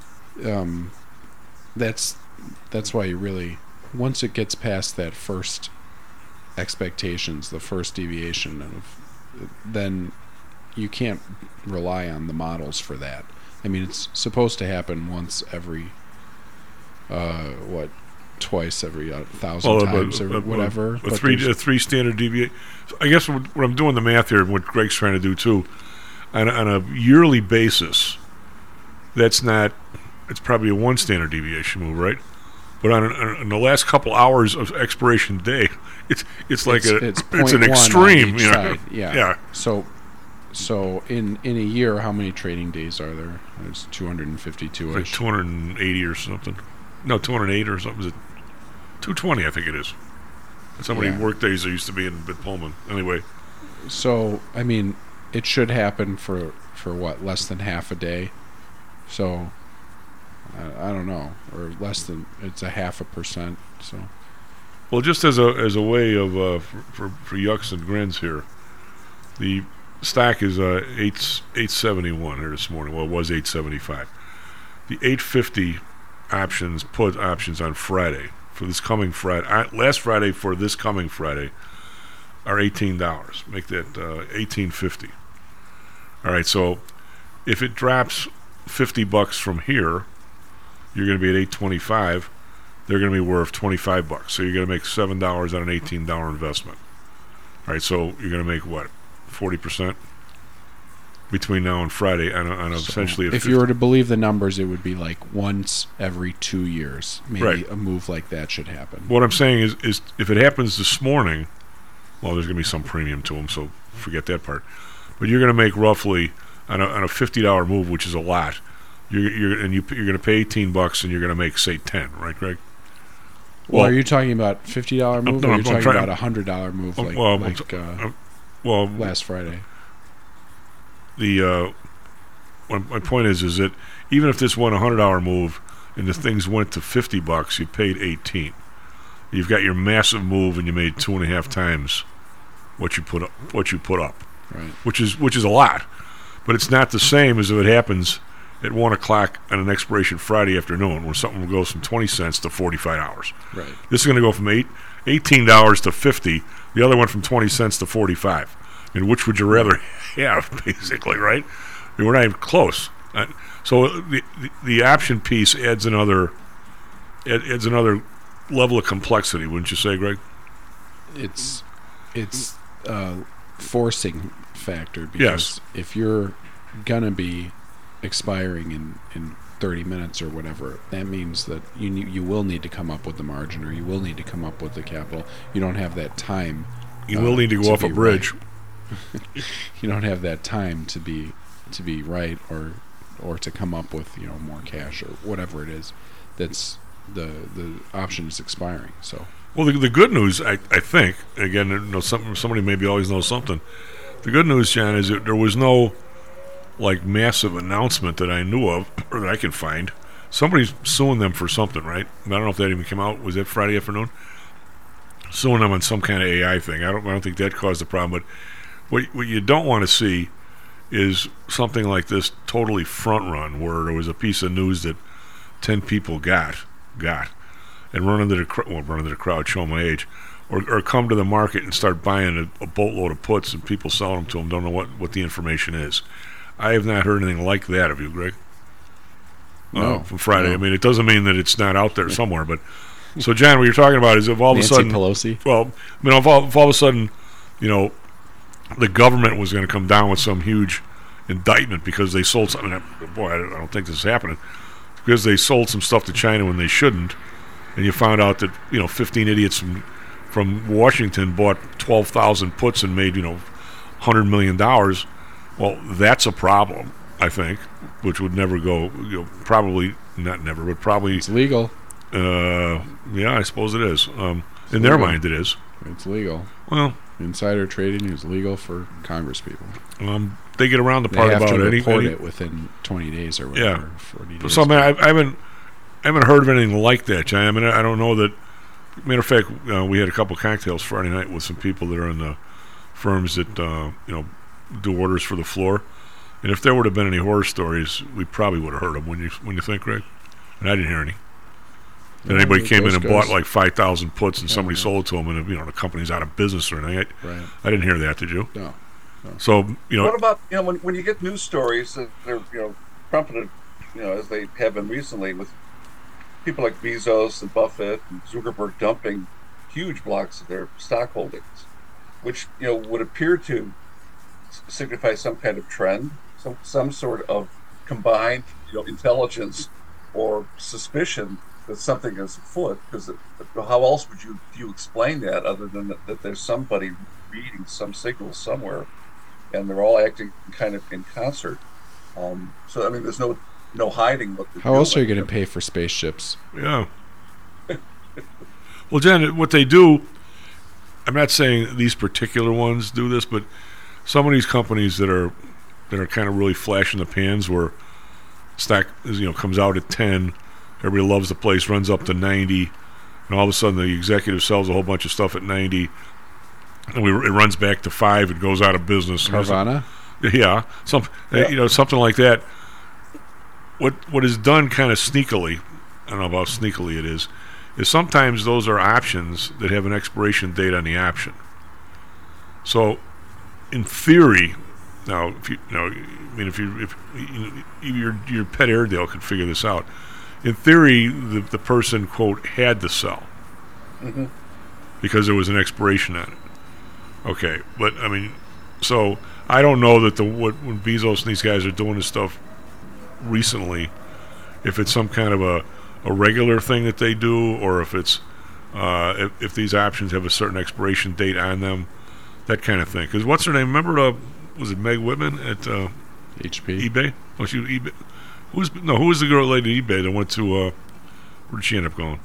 um, that's that's why you really once it gets past that first expectations, the first deviation of, then you can't rely on the models for that. I mean, it's supposed to happen once every uh, what twice every uh, thousand well, times a, or a, whatever. A, a three a three standard deviation. I guess what, what I'm doing the math here, and what Greg's trying to do too, on, on a yearly basis, that's not. It's probably a one standard deviation move, right? But on, on, on the last couple hours of expiration day, it's it's like it's, a it's, it's an extreme, you know. Side. Yeah. yeah. So so in in a year, how many trading days are there? There's two hundred fifty-two. Like two hundred eighty or something. No, two hundred eight or something. Is it two twenty? I think it is. That's how many Yeah. work days there used to be in Pullman. Anyway. So I mean, it should happen for for what less than half a day. So. I, I don't know, or less than it's a half a percent. So, well, just as a as a way of uh, for, for for yucks and grins here, the stock is uh, eight eight seventy one here this morning. Well, it was eight seventy five. The eight fifty options put options on Friday for this coming Friday, uh, last Friday for this coming Friday, are eighteen dollars. Make that uh, eighteen fifty. All right, so if it drops fifty bucks from here, you're going to be at eight twenty-five. They're going to be worth twenty-five bucks. So you're going to make seven dollars on an eighteen dollar investment. All right, so you're going to make what, forty percent between now and Friday on, a, on a so essentially. A if fifty you were to believe the numbers, it would be like once every two years. Maybe right. a move like that should happen. What I'm saying is, is if it happens this morning, well, there's going to be some premium to them, so forget that part. But you're going to make roughly on a, on a fifty dollar move, which is a lot. You're, you're and you, you're going to pay eighteen bucks, and you're going to make say ten, right, Greg? Well, well, are you talking about fifty dollar move, no, or are I'm, you talking trying, about a hundred dollar move like, well, like t- uh, well, last Friday? The uh, my, my point is, is that even if this went a hundred dollar move and the things went to fifty bucks, you paid eighteen. You've got your massive move, and you made two and a half times what you put up. What you put up, right? Which is which is a lot, but it's not the same as if it happens at one o'clock on an expiration Friday afternoon, where something goes from twenty cents to forty-five dollars. Right. This is going to go from eight, eighteen dollars to fifty. The other one from twenty cents to forty-five. I mean, which would you rather have, basically, right? I mean, we're not even close. Uh, so the, the the option piece adds another adds another level of complexity, wouldn't you say, Greg? It's it's a forcing factor because yes. if you're gonna be expiring in, in thirty minutes or whatever, that means that you ne- you will need to come up with the margin, or you will need to come up with the capital. You don't have that time. You uh, will need to go to off a bridge. Right. You don't have that time to be to be right, or or to come up with, you know, more cash or whatever it is. That's the the option is expiring. So well, the, the good news, I, I think, again, you know, some, somebody maybe always knows something. The good news, John, is that there was no like massive announcement that I knew of or that I can find. Somebody's suing them for something, right? I don't know if that even came out. Was that Friday afternoon? Suing them on some kind of A I thing. I don't. I don't think that caused the problem. But what what you don't want to see is something like this totally front run, where there was a piece of news that ten people got got and run into the cr- well, run into the crowd, show my age, or or come to the market and start buying a, a boatload of puts, and people selling them to them don't know what, what the information is. I have not heard anything like that of you, Greg. No, uh, from Friday. No. I mean, it doesn't mean that it's not out there somewhere, but so John, what you're talking about is if all Nancy of a sudden Pelosi. Well, I mean, if all, if all of a sudden, you know, the government was going to come down with some huge indictment because they sold something. Boy, I don't think this is happening because they sold some stuff to China when they shouldn't, and you found out that, you know, fifteen idiots from from Washington bought twelve thousand puts and made, you know, one hundred million dollars. Well, that's a problem, I think, which would never go, you know, probably not never, but probably it's legal. Uh, yeah, I suppose it is. Um, in their mind, it is. It's legal. Well, insider trading is legal for Congress people. Um, they get around the they part have about to any, report any, it within twenty days or whatever. Yeah. forty days. So, I mean, I, I haven't, I haven't heard of anything like that, John. I mean, I don't know that. Matter of fact, uh, we had a couple cocktails Friday night with some people that are in the firms that uh, you know do orders for the floor. And if there would have been any horror stories, we probably would have heard them. When you when you think, Greg, and I didn't hear any. That Yeah, anybody came in and goes. bought like five thousand puts, and Yeah, somebody yeah. sold it to them, and you know the company's out of business or anything. I, Right. I didn't hear that. Did you? No. no. So you know, What about, you know, when, when you get news stories that they're, you know, trumpeted, you know, as they have been recently with people like Bezos and Buffett and Zuckerberg dumping huge blocks of their stock holdings, which, you know, would appear to signify some kind of trend, some some sort of combined, you know, intelligence or suspicion that something is afoot. Because how else would you you explain that other than that, that there's somebody reading some signals somewhere, and they're all acting kind of in concert. Um, so I mean, there's no no hiding what they're How else are doing. you going to pay for spaceships? yeah. Well, Jen, what they do, I'm not saying these particular ones do this, but some of these companies that are that are kind of really flash in the pans, where stock is, you know, comes out at ten, everybody loves the place, runs up to ninety, and all of a sudden the executive sells a whole bunch of stuff at ninety, and we, it runs back to five, it goes out of business. Carvana? Yeah, some Yeah. you know something like that. What what is done kind of sneakily, I don't know about sneakily it is, is sometimes those are options that have an expiration date on the option. So, in theory, now if you, you know, I mean, if you if you, your your pet Airedale could figure this out, in theory, the the person quote had to sell Mm-hmm. because there was an expiration on it. Okay, but I mean, so I don't know that the what when Bezos and these guys are doing this stuff recently, if it's some kind of a, a regular thing that they do, or if it's uh, if, if these options have a certain expiration date on them, that kind of thing. Because what's her name? Remember, uh, was it Meg Whitman at uh, H P. eBay? Oh, she was eBay. Who's no? Who was the girl lady at eBay that went to? Uh, where did she end up going?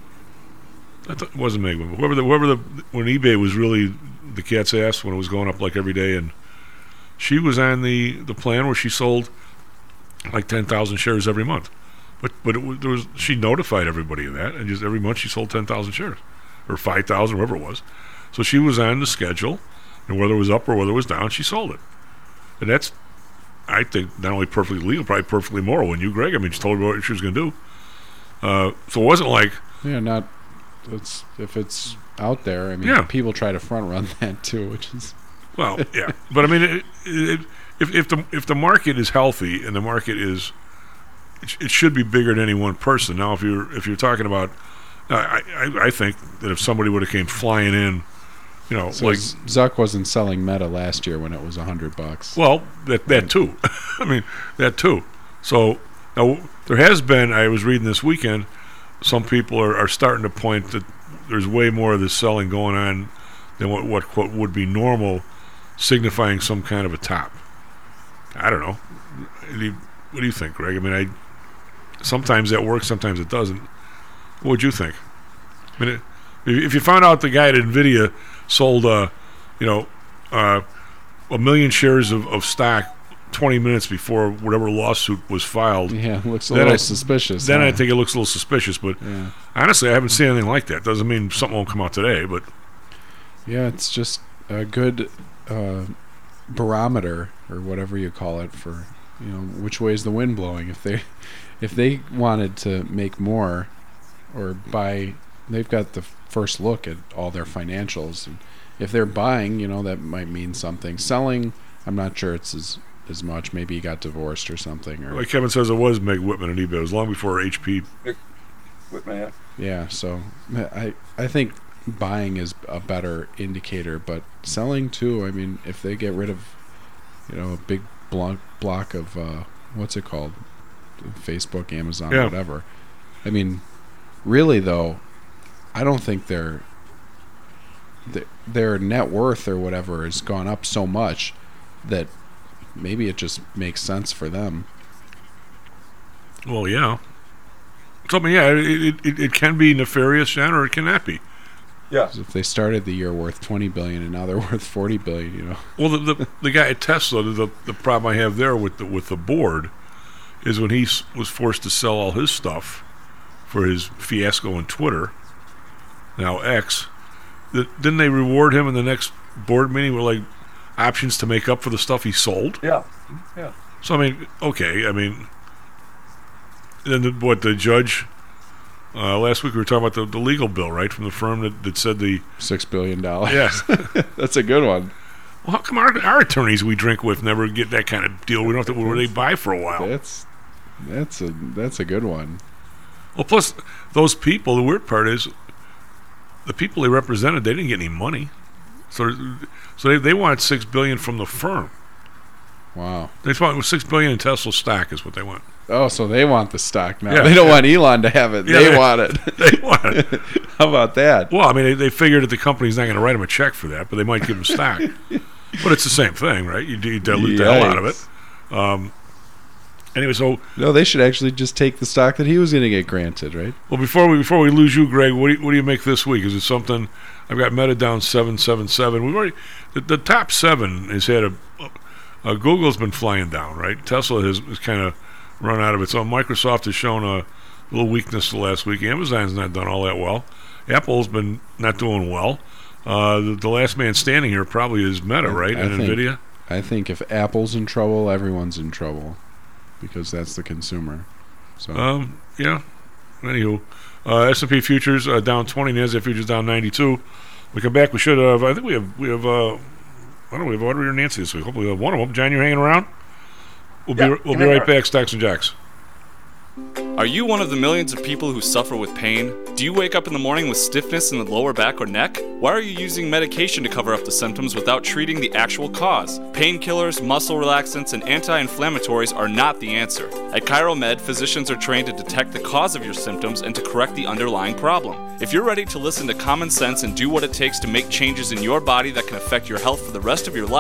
I thought it wasn't Meg. Whoever the whoever the when eBay was really the cat's ass when it was going up like every day, and she was on the, the plan where she sold like ten thousand shares every month. But but it was, there was she notified everybody of that, and just every month she sold ten thousand shares or five thousand, whatever it was. So she was on the schedule, and whether it was up or whether it was down, she sold it. And that's, I think, not only perfectly legal, probably perfectly moral. When you, Greg, I mean, she told her what she was going to do. Uh, so it wasn't like yeah, not. It's if it's out there. I mean, yeah. people try to front run that too, which is well, yeah. But I mean, it, it, if if the if the market is healthy and the market is, it, it should be bigger than any one person. Now, if you're if you're talking about, I I, I think that if somebody would have came flying in, you know, so like Zuck wasn't selling Meta last year when it was a hundred bucks. Well, that that too. I mean, that too. So now there has been. I was reading this weekend. Some people are, are starting to point that there's way more of this selling going on than what, what what would be normal, signifying some kind of a top. I don't know. What do you, what do you think, Greg? I mean, I sometimes that works, sometimes it doesn't. What would you think? I mean, it, if you found out the guy at NVIDIA sold, uh, you know, uh, a million shares of, of stock twenty minutes before whatever lawsuit was filed. Yeah, it looks a little I, suspicious. Then huh? I think it looks a little suspicious, but yeah. honestly, I haven't seen anything like that. Doesn't mean something won't come out today, but yeah, it's just a good uh, barometer or whatever you call it for, you know, which way is the wind blowing. If they if they wanted to make more or buy, they've got the first look at all their financials, and if they're buying, you know, that might mean something. Selling, I'm not sure it's as as much. Maybe he got divorced or something. Or like Kevin says, it was Meg Whitman at eBay. It was long before H P. Whitman, yeah. Yeah, so I I think buying is a better indicator, but selling too. I mean, if they get rid of, you know, a big block block of uh, what's it called, Facebook, Amazon, yeah. whatever. I mean, really though, I don't think their their net worth or whatever has gone up so much that maybe it just makes sense for them. Well, yeah. So, I mean, yeah, it, it, it can be nefarious, John, or it cannot be. Yeah. If they started the year worth twenty billion dollars and now they're worth forty billion dollars, you know. Well, the the, the guy at Tesla, the the problem I have there with the, with the board is when he was forced to sell all his stuff for his fiasco on Twitter, now X, the, didn't they reward him in the next board meeting with, like, options to make up for the stuff he sold? Yeah, yeah. So, I mean, okay, I mean, then the, what, the judge, uh, last week we were talking about the, the legal bill, right, from the firm that, that said the... Six billion dollars. Yes. That's a good one. Well, how come our, our attorneys we drink with never get that kind of deal? We don't have to, where they buy for a while. That's, that's, a, that's a good one. Well, plus, those people, the weird part is, the people they represented, they didn't get any money. So, so they they wanted six billion dollars from the firm. Wow. They want six billion dollars in Tesla stock is what they want. Oh, so they want the stock now. Yeah. They don't want Elon to have it. Yeah, they, they want it. They want it. How about that? Well, I mean, they, they figured that the company's not going to write them a check for that, but they might give them stock. But it's the same thing, right? You, you dilute the hell out of it. Um, anyway, so no, they should actually just take the stock that he was going to get granted, right? Well, before we before we lose you, Greg, what do you, what do you make this week? Is it something? I've got Meta down seven seven seven. We've already the, the top seven has had a. Uh, Google's been flying down, right? Tesla has, has kind of run out of its own. Microsoft has shown a little weakness the last week. Amazon's not done all that well. Apple's been not doing well. Uh, the, the last man standing here probably is Meta, right? I and think, NVIDIA. I think if Apple's in trouble, everyone's in trouble because that's the consumer. So um, yeah. Anywho, uh, S and P futures uh, down twenty. Nasdaq futures down ninety-two. We come back. We should have. I think we have. We have. Uh, I don't know. We have Audrey or Nancy this week. Hopefully, we have one of them. John, you're hanging around. We'll yeah, be. We'll be right back. Stocks and Jocks. Are you one of the millions of people who suffer with pain? Do you wake up in the morning with stiffness in the lower back or neck? Why are you using medication to cover up the symptoms without treating the actual cause? Painkillers, muscle relaxants, and anti-inflammatories are not the answer. At ChiroMed, physicians are trained to detect the cause of your symptoms and to correct the underlying problem. If you're ready to listen to common sense and do what it takes to make changes in your body that can affect your health for the rest of your life,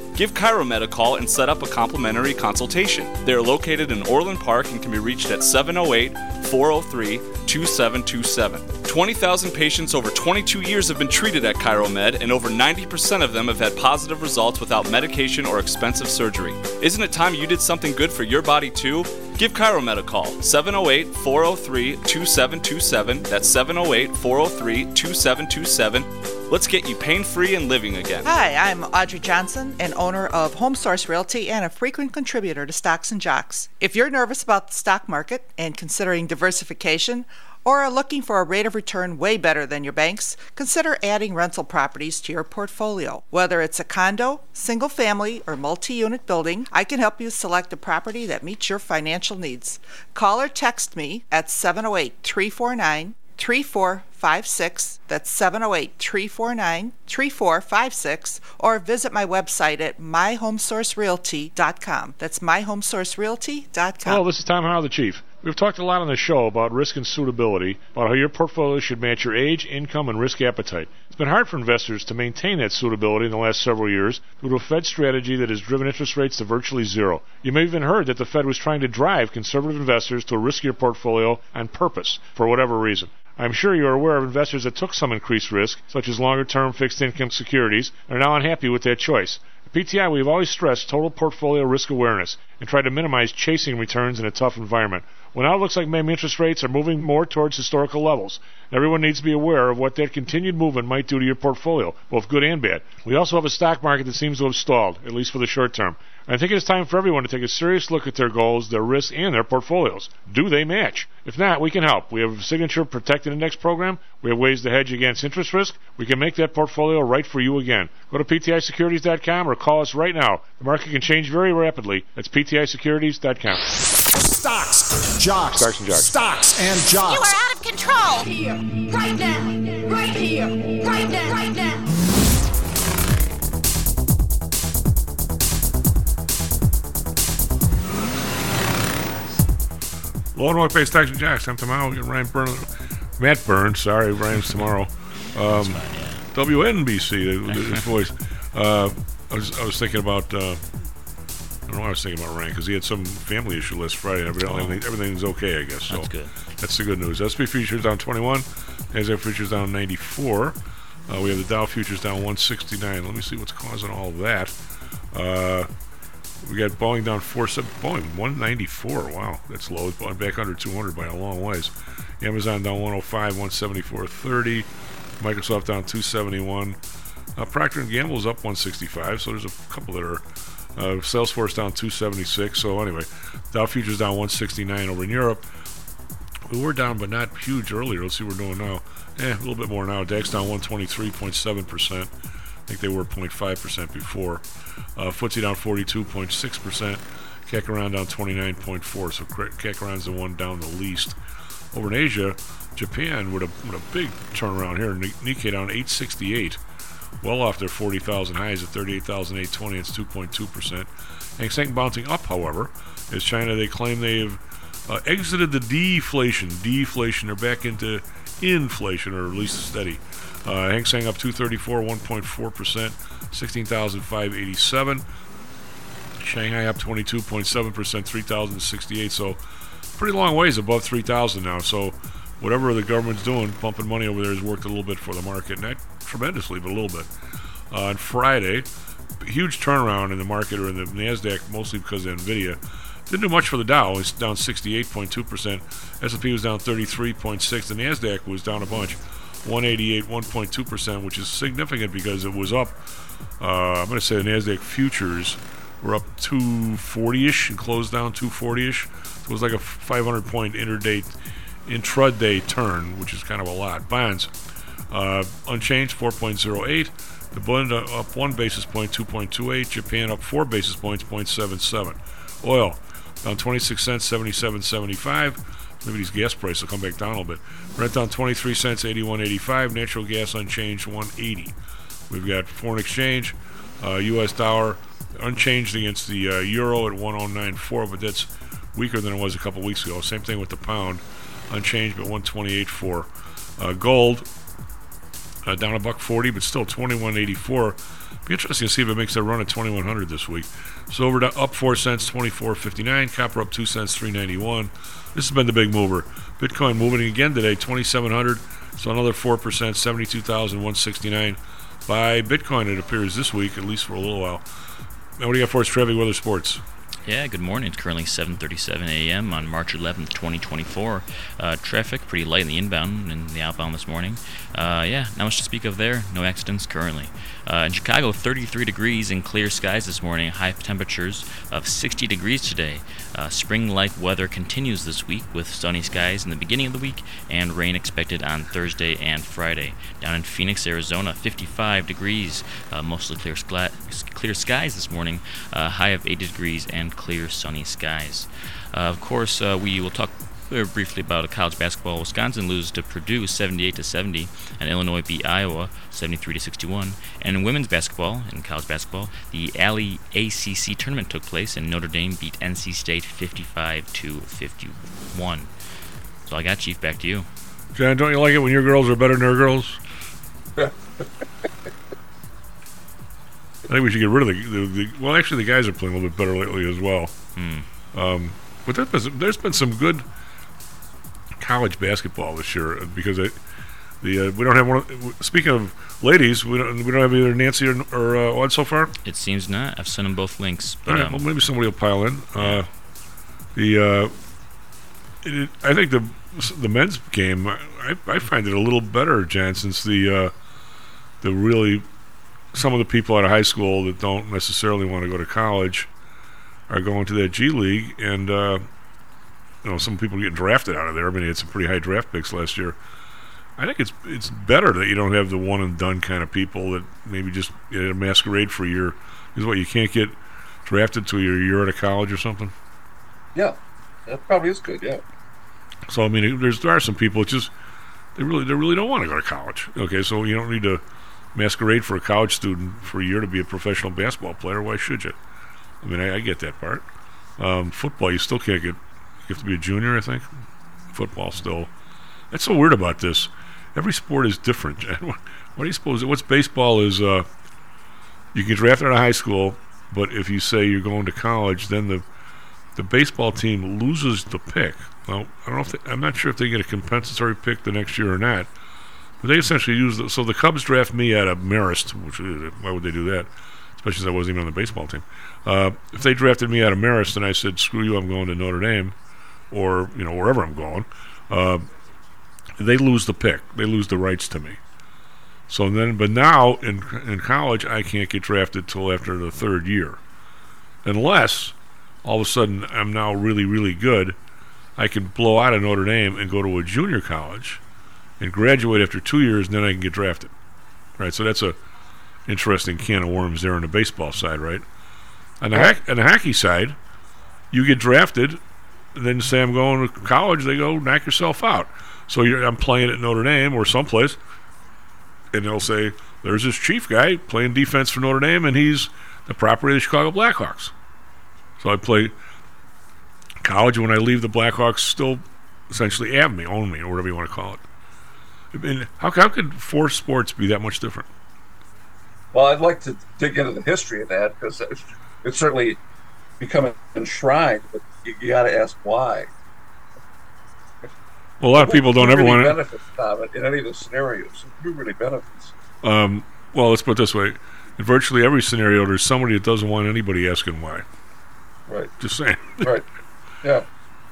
Give ChiroMed a call and set up a complimentary consultation. They are located in Orland Park and can be reached at seven oh eight, four oh three, two seven two seven. twenty thousand patients over twenty-two years have been treated at ChiroMed, and over ninety percent of them have had positive results without medication or expensive surgery. Isn't it time you did something good for your body too? Give ChiroMed a call, seven oh eight, four oh three, two seven two seven. That's seven oh eight, four oh three, two seven two seven. Let's get you pain-free and living again. Hi, I'm Audrey Johnson, an owner of Home Source Realty and a frequent contributor to Stocks and Jocks. If you're nervous about the stock market and considering diversification, or are looking for a rate of return way better than your banks, consider adding rental properties to your portfolio. Whether it's a condo, single family, or multi-unit building, I can help you select a property that meets your financial needs. Call or text me at seven oh eight, three four nine, three four five six. That's seven oh eight, three four nine, three four five six, or visit my website at my home source realty dot com. That's my home source realty dot com. Hello, this is Tom Howell, the Chief. We've talked a lot on the show about risk and suitability, about how your portfolio should match your age, income, and risk appetite. It's been hard for investors to maintain that suitability in the last several years due to a Fed strategy that has driven interest rates to virtually zero. You may have even heard that the Fed was trying to drive conservative investors to a riskier portfolio on purpose, for whatever reason. I'm sure you're aware of investors that took some increased risk, such as longer-term fixed-income securities, and are now unhappy with that choice. At P T I, we've always stressed total portfolio risk awareness and tried to minimize chasing returns in a tough environment. Well, now it looks like maybe interest rates are moving more towards historical levels. Everyone needs to be aware of what that continued movement might do to your portfolio, both good and bad. We also have a stock market that seems to have stalled, at least for the short term. I think it's time for everyone to take a serious look at their goals, their risks, and their portfolios. Do they match? If not, we can help. We have a Signature Protected Index program. We have ways to hedge against interest risk. We can make that portfolio right for you again. Go to P T I securities dot com or call us right now. The market can change very rapidly. That's P T I securities dot com. Stocks, jocks, Stocks and jocks. Stocks and jocks. You are out of control. Here, right now, right here, right now, right now. Low and North Bay Stocks and Jocks. I'm tomorrow. Ryan Byrne, Matt Burns. Sorry, Ryan's tomorrow. Um, fine, yeah. W N B C. His voice. Uh, I was I was thinking about. Uh, I don't know why I was thinking about Ryan because he had some family issue last Friday. And evidently, oh. everything's okay. I guess. So that's good. That's the good news. S and P futures down twenty-one. NASDAQ futures down ninety-four. Uh, we have the Dow futures down one sixty-nine. Let me see what's causing all of that. Uh, We got Boeing down four seven. Boeing one ninety-four. Wow, that's low. It's back under two hundred by a long ways. Amazon down one oh five, one seventy-four thirty. Microsoft down two seventy-one. Uh, Procter and Gamble is up one sixty-five. So there's a couple that are. Uh, Salesforce down two seventy-six. So anyway, Dow futures down one sixty-nine over in Europe. We were down, but not huge earlier. Let's see what we're doing now. Eh, a little bit more now. DAX down one twenty-three point seven percent. I think they were zero point five percent before. Uh, F T S E down forty-two point six percent. C A C around down twenty-nine point four. So C A C around is the one down the least. Over in Asia, Japan with a with a big turnaround here. Nikkei down eight sixty-eight, well off their forty thousand highs at thirty-eight thousand eight hundred twenty. It's two point two percent. Hang Seng bouncing up, however, as China, they claim they've uh, exited the deflation. Deflation. They're back into inflation, or at least steady. Uh, Hang Seng up two thirty-four, one point four percent, sixteen thousand five hundred eighty-seven. Shanghai up twenty-two point seven percent, three thousand sixty-eight. So pretty long ways above three thousand now. So whatever the government's doing, pumping money over there has worked a little bit for the market. Not tremendously, but a little bit. Uh, on Friday, huge turnaround in the market, or in the NASDAQ, mostly because of NVIDIA. Didn't do much for the Dow. It's down sixty-eight point two percent. S and P was down thirty-three point six. The NASDAQ was down a bunch. one eighty-eight, one point two percent, which is significant because it was up. Uh, I'm going to say the NASDAQ futures were up two forty-ish and closed down two forty-ish. So it was like a five hundred point interday, intraday turn, which is kind of a lot. Bonds uh, unchanged, four point oh eight. The blend up one basis point, two point two eight. Japan up four basis points, zero point seven seven. Oil down twenty-six cents, seventy-seven seventy-five. Maybe these gas prices will come back down a little bit. Brent down twenty-three cents, eighty-one eighty-five. Natural gas unchanged, one eighty. We've got foreign exchange, uh, U S dollar unchanged against the uh, euro at one oh nine four, but that's weaker than it was a couple weeks ago. Same thing with the pound, unchanged but one twenty-eight four. Uh, gold uh, down a buck forty, but still twenty-one eighty-four. Be interesting to see if it makes a run at twenty-one hundred this week. Silver up four cents, twenty-four fifty-nine. Copper up two cents, three ninety-one. This has been the big mover. Bitcoin moving again today, twenty-seven hundred. So another four percent, seventy-two thousand one hundred sixty-nine. By Bitcoin, it appears this week, at least for a little while. Now, what do you got for us, Trevor, weather, sports? Yeah, good morning. It's currently seven thirty-seven a.m. on March eleventh, twenty twenty-four. Uh, traffic pretty light in the inbound and the outbound this morning. Uh, yeah, not much to speak of there. No accidents currently. Uh, in Chicago, thirty-three degrees and clear skies this morning. High temperatures of sixty degrees today. Uh, spring-like weather continues this week with sunny skies in the beginning of the week and rain expected on Thursday and Friday. Down in Phoenix, Arizona, fifty-five degrees. Uh, mostly clear, skla- clear skies this morning. Uh, high of eighty degrees and clear sunny skies. Uh, of course, uh, we will talk very briefly about college basketball. Wisconsin loses to Purdue seventy-eight to seventy, and Illinois beat Iowa seventy-three to sixty-one. And in women's basketball, in college basketball, the Alley A C C tournament took place, and Notre Dame beat N C State fifty-five to fifty-one. So I got, Chief. Back to you. John, don't you like it when your girls are better than their girls? I think we should get rid of the, the, the... Well, actually, the guys are playing a little bit better lately as well. Hmm. Um, but there's been, some, there's been some good college basketball this year because it, the uh, we don't have one. Of, speaking of ladies, we don't we don't have either Nancy or, or uh, Odd so far. It seems not. I've sent them both links. But, All right, um, well, maybe somebody will pile in. Uh, the uh, it, it, I think the the men's game I, I find it a little better, Jan, since the uh, the really some of the people out of high school that don't necessarily want to go to college are going to that G League, and uh, you know, some people getting drafted out of there. I mean, they had some pretty high draft picks last year. I think it's it's better that you don't have the one and done kind of people that maybe just you know, masquerade for a year. Is what you can't get drafted to your year out of college or something. Yeah, that probably is good. Yeah. So I mean, there's there are some people that just they really they really don't want to go to college. Okay, so you don't need to masquerade for a college student for a year to be a professional basketball player. Why should you? I mean, I, I get that part. Um, football, you still can't get. You have to be a junior, I think. Football still. That's so weird about this. Every sport is different. what, what do you suppose? What's baseball is? Uh, you get drafted out of high school, but if you say you're going to college, then the the baseball team loses the pick. Well, I don't know if they, I'm not sure if they get a compensatory pick the next year or not. But they essentially use the, so the Cubs draft me out of Marist, which why would they do that? Especially since I wasn't even on the baseball team. Uh, if they drafted me out of Marist and I said, "Screw you, I'm going to Notre Dame," or you know wherever I'm going, uh, they lose the pick. They lose the rights to me. So then, but now in in college, I can't get drafted till after the third year, unless all of a sudden I'm now really really good. I can blow out of Notre Dame and go to a junior college and graduate after two years, and then I can get drafted. Right. So that's a interesting can of worms there on the baseball side, right? On the hack, on the hockey side, you get drafted, and then say I'm going to college. They go knock yourself out. So you're, I'm playing at Notre Dame or someplace, and they'll say there's this chief guy playing defense for Notre Dame, and he's the property of the Chicago Blackhawks. So I play college. When I leave, the Blackhawks still essentially have me, own me, or whatever you want to call it. I mean, how, how could four sports be that much different? Well, I'd like to dig into the history of that because it's, it's certainly become enshrined, but you, you got to ask why. Well, a lot of people don't ever want to benefit from it in any of the scenarios. Who really benefits? Um, well, let's put it this way: in virtually every scenario, there's somebody that doesn't want anybody asking why. Right. Just saying. Right. Yeah.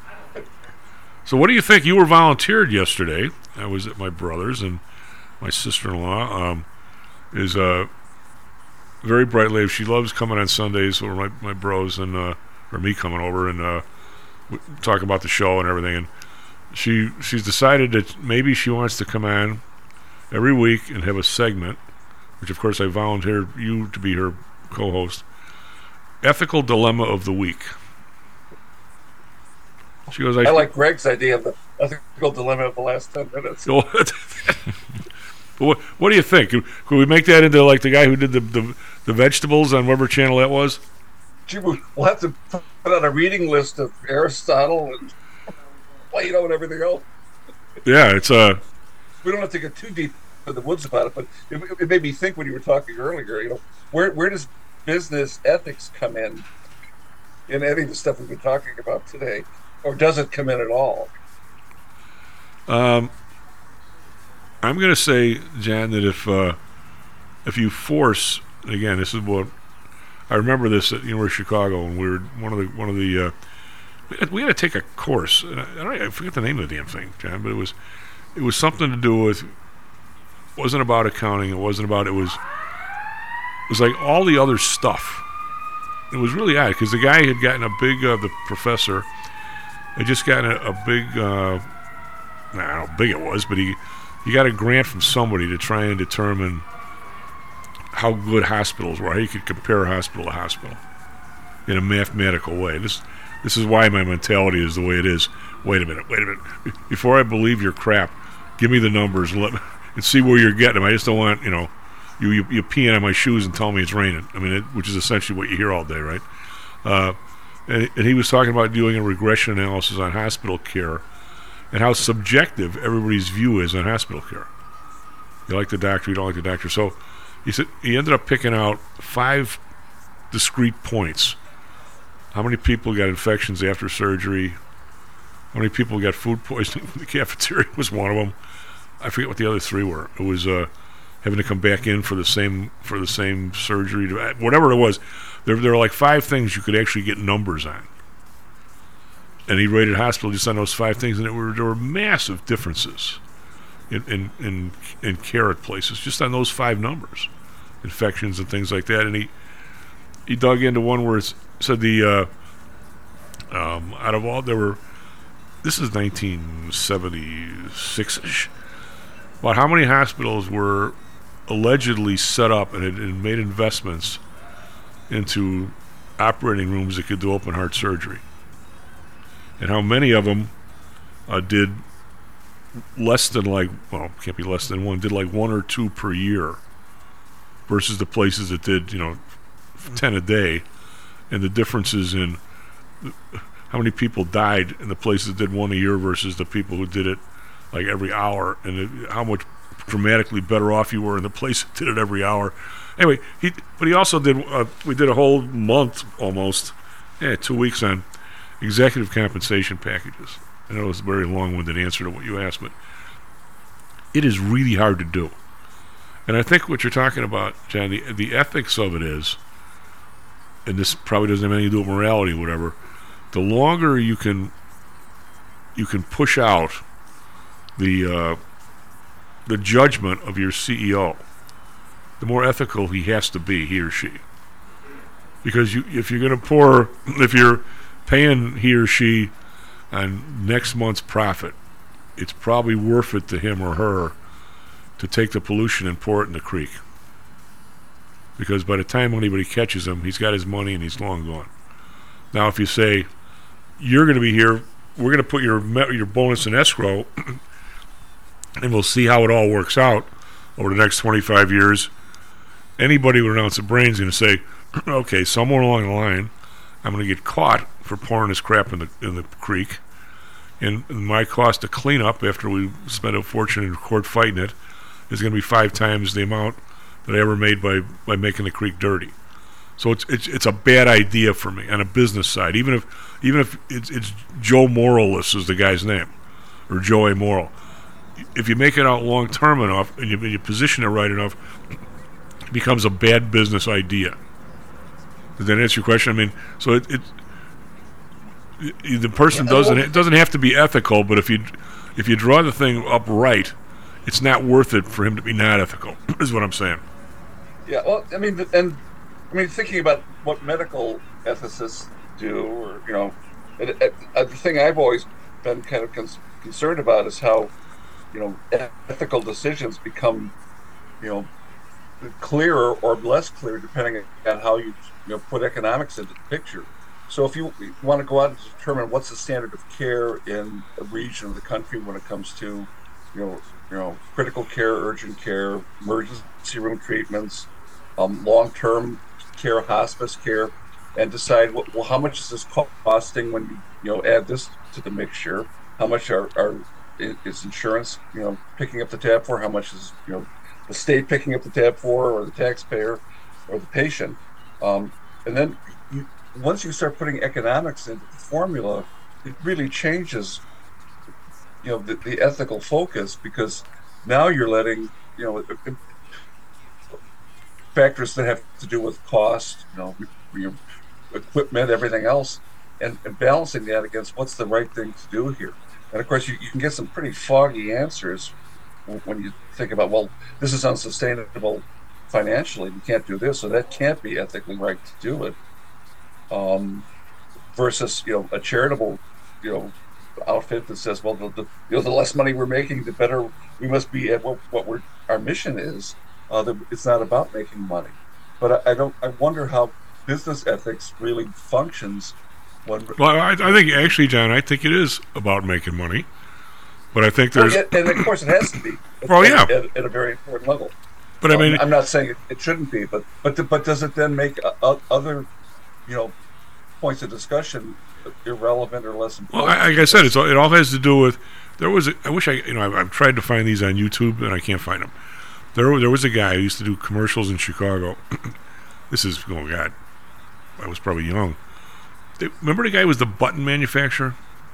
So, what do you think? You were volunteered yesterday. I was at my brother's, and my sister-in-law um, is a very bright lady. She loves coming on Sundays, or my my bros and uh, or me coming over and uh, talk about the show and everything. And she she's decided that maybe she wants to come on every week and have a segment, which of course I volunteered you to be her co-host. Ethical dilemma of the week. She goes, I, I like Greg's idea of the ethical dilemma of the last ten minutes. what, what do you think? Could, could we make that into like the guy who did the, the, the vegetables on whatever channel that was? Gee, we'll have to put on a reading list of Aristotle and Plato and everything else. Yeah, it's uh we don't have to get too deep in the woods about it, but it, it made me think when you were talking earlier. You know, where where does business ethics come in in any of the stuff we've been talking about today, or does it come in at all? Um, I'm going to say, Jan, that if uh, if you force, again, this is what I remember this at University of Chicago, when we were one of the one of the uh, we, had, we had to take a course. And I, I, don't, I forget the name of the damn thing, Jan, but it was it was something to do with. It wasn't about accounting. It wasn't about. It was. It was like all the other stuff. It was really odd because the guy had gotten a big. Uh, the professor had just gotten a, a big. Uh, I don't know how big it was, but he he got a grant from somebody to try and determine how good hospitals were, how you could compare hospital to hospital in a mathematical way. This this is why my mentality is the way it is. Wait a minute, wait a minute. Before I believe your crap, give me the numbers and, let me, and see where you're getting them. I just don't want, you know, you, you, you peeing on my shoes and telling me it's raining. I mean, it, which is essentially what you hear all day, right? Uh, and, and he was talking about doing a regression analysis on hospital care and how subjective everybody's view is on hospital care. You like the doctor, you don't like the doctor. So he said he ended up picking out five discrete points. How many people got infections after surgery? How many people got food poisoning from the cafeteria was one of them. I forget what the other three were. It was uh, having to come back in for the same for the same surgery. To, whatever it was, there, there were like five things you could actually get numbers on. And he rated hospital just on those five things, and it were, there were massive differences in, in, in, in care at places, just on those five numbers, infections and things like that. And he he dug into one where it said the, uh, um, out of all, there were, this is nineteen seventy-six-ish, about how many hospitals were allegedly set up and had and made investments into operating rooms that could do open heart surgery. And how many of them uh, did less than like, well, can't be less than one, did like one or two per year versus the places that did, you know, ten a day. And the differences in how many people died in the places that did one a year versus the people who did it like every hour, and it, how much dramatically better off you were in the place that did it every hour. Anyway, he but he also did, uh, we did a whole month almost, yeah, two weeks on executive compensation packages. I know it's a very long-winded answer to what you asked, but it is really hard to do. And I think what you're talking about, John, the, the ethics of it is, and this probably doesn't have anything to do with morality or whatever, the longer you can you can push out the uh, the judgment of your C E O, the more ethical he has to be, he or she. Because you, if you're going to pour, if you're paying he or she on next month's profit, it's probably worth it to him or her to take the pollution and pour it in the creek. Because by the time anybody catches him, he's got his money and he's long gone. Now, if you say, you're going to be here, we're going to put your your bonus in escrow, and we'll see how it all works out over the next twenty-five years, anybody with an ounce of brain is going to say, okay, somewhere along the line, I'm going to get caught for pouring this crap in the in the creek, and, and my cost to clean up after we spent a fortune in court fighting it is going to be five times the amount that I ever made by, by making the creek dirty. So it's it's it's a bad idea for me on a business side. Even if even if it's, it's Joe Moralist is the guy's name, or Joe A. Moral. If you make it out long term enough and you, and you position it right enough, it becomes a bad business idea. Does that answer your question? I mean, so it, it, it the person Yeah, doesn't well- it doesn't have to be ethical, but if you if you draw the thing up right, it's not worth it for him to be not ethical. Is what I'm saying. Yeah, well, I mean, and I mean, thinking about what medical ethicists do, or you know, and, and, and the thing I've always been kind of cons- concerned about is how, you know, ethical decisions become, you know, clearer or less clear depending on how you, you know, put economics into the picture. So if you want to go out and determine what's the standard of care in a region of the country when it comes to, you know, you know, critical care, urgent care, emergency room treatments, um, long-term care, hospice care, and decide, well, well, how much is this costing when you, you know, add this to the mixture? How much are, are i- is insurance, you know, picking up the tab for? How much is, you know, the state picking up the tab for, or the taxpayer, or the patient? Um, and then you, once you start putting economics into the formula, it really changes, you know, the, the ethical focus, because now you're letting, you know, it- it- factors that have to do with cost, you know, your equipment, everything else, and, and balancing that against what's the right thing to do here. And of course, you, you can get some pretty foggy answers w- when you think about, well, this is unsustainable financially. You can't do this, so that can't be ethically right to do it. Um, versus, you know, a charitable, you know, outfit that says, well, the, the you know, the less money we're making, the better we must be at what, what we're, our mission is. Uh, that it's not about making money. But I, I don't. I wonder how business ethics really functions when. Well, I, I think actually, John, I think it is about making money, but I think there's. Well, yeah, and of course, it has to be. Well, at, yeah. at, at a very important level. But I mean, um, I'm not saying it, it shouldn't be, but but the, but does it then make uh, uh, other, you know, points of discussion irrelevant or less well, important? I, like I said, it's all, it all has to do with. There was. A, I wish I. You know, I've, I've tried to find these on YouTube and I can't find them. There, there was a guy who used to do commercials in Chicago. This is, oh God, I was probably young. They, remember the guy who was the button manufacturer?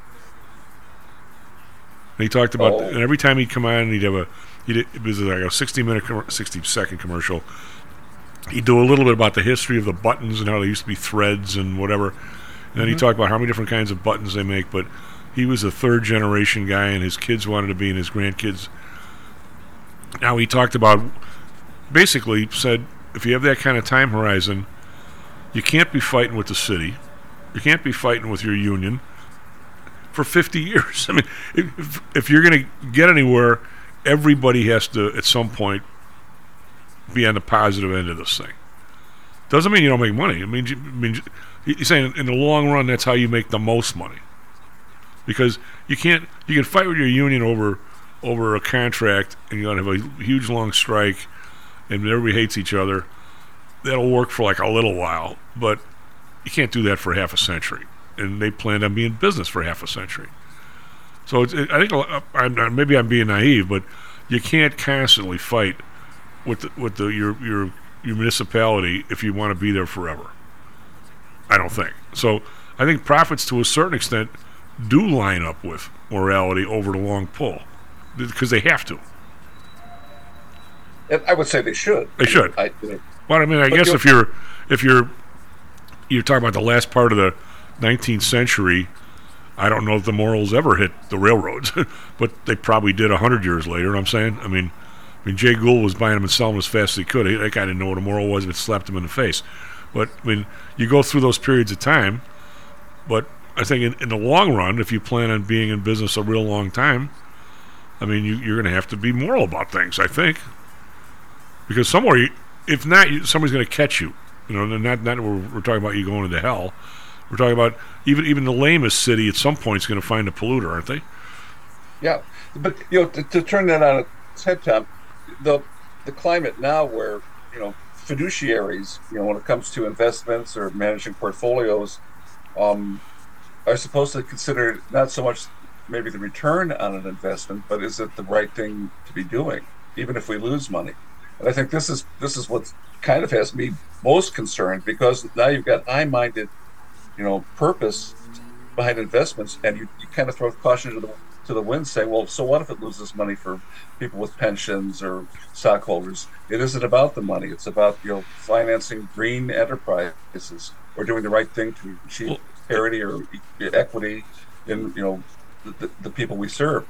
And he talked about, Oh. and every time he'd come on, he'd have a, he'd, it was like a sixty minute, com- sixty second commercial. He'd do a little bit about the history of the buttons and how they used to be threads and whatever. And then he Mhm. talked about how many different kinds of buttons they make. But he was a third generation guy, and his kids wanted to be, and his grandkids. Now he talked about, basically said, if you have that kind of time horizon, you can't be fighting with the city, you can't be fighting with your union for fifty years. I mean, if, if you're going to get anywhere, everybody has to, at some point, be on the positive end of this thing. Doesn't mean you don't make money. I mean, I mean, he's saying in the long run, that's how you make the most money. Because you can't, you can fight with your union over over a contract, and you're going to have a huge long strike, and everybody hates each other. That'll work for like a little while, but you can't do that for half a century. And they planned on being in business for half a century. So it's, it, I think uh, I'm, uh, maybe I'm being naive, but you can't constantly fight with the, with the your your your municipality if you want to be there forever. I don't think so. I think profits, to a certain extent, do line up with morality over the long pull, because they have to. And I would say they should. They should. I, you know, Well, I mean, I But guess you're- if you're if you're you're talking about the last part of the nineteenth century, I don't know if the morals ever hit the railroads, but they probably did a hundred years later. You know what I'm saying? I mean, I mean, Jay Gould was buying them and selling them as fast as he could. He, that guy didn't know what a moral was if it slapped him in the face. But I mean, you go through those periods of time. But I think in, in the long run, if you plan on being in business a real long time, I mean, you, you're going to have to be moral about things, I think. Because somewhere, you, if not, you, somebody's going to catch you. You know, not not we're, we're talking about you going into hell. We're talking about even even the lamest city at some point is going to find a polluter, aren't they? Yeah, but you know, to, to turn that on its head, Tom, the the climate now where, you know, fiduciaries, you know, when it comes to investments or managing portfolios, um, are supposed to consider not so much maybe the return on an investment, but is it the right thing to be doing, even if we lose money? And I think this is this is what kind of has me most concerned, because now you've got high-minded, you know, purpose behind investments, and you, you kind of throw caution to the to the wind, saying, well, so what if it loses money for people with pensions or stockholders? It isn't about the money. It's about, you know, financing green enterprises or doing the right thing to achieve parity or e- equity in, you know, the, the, the people we serve.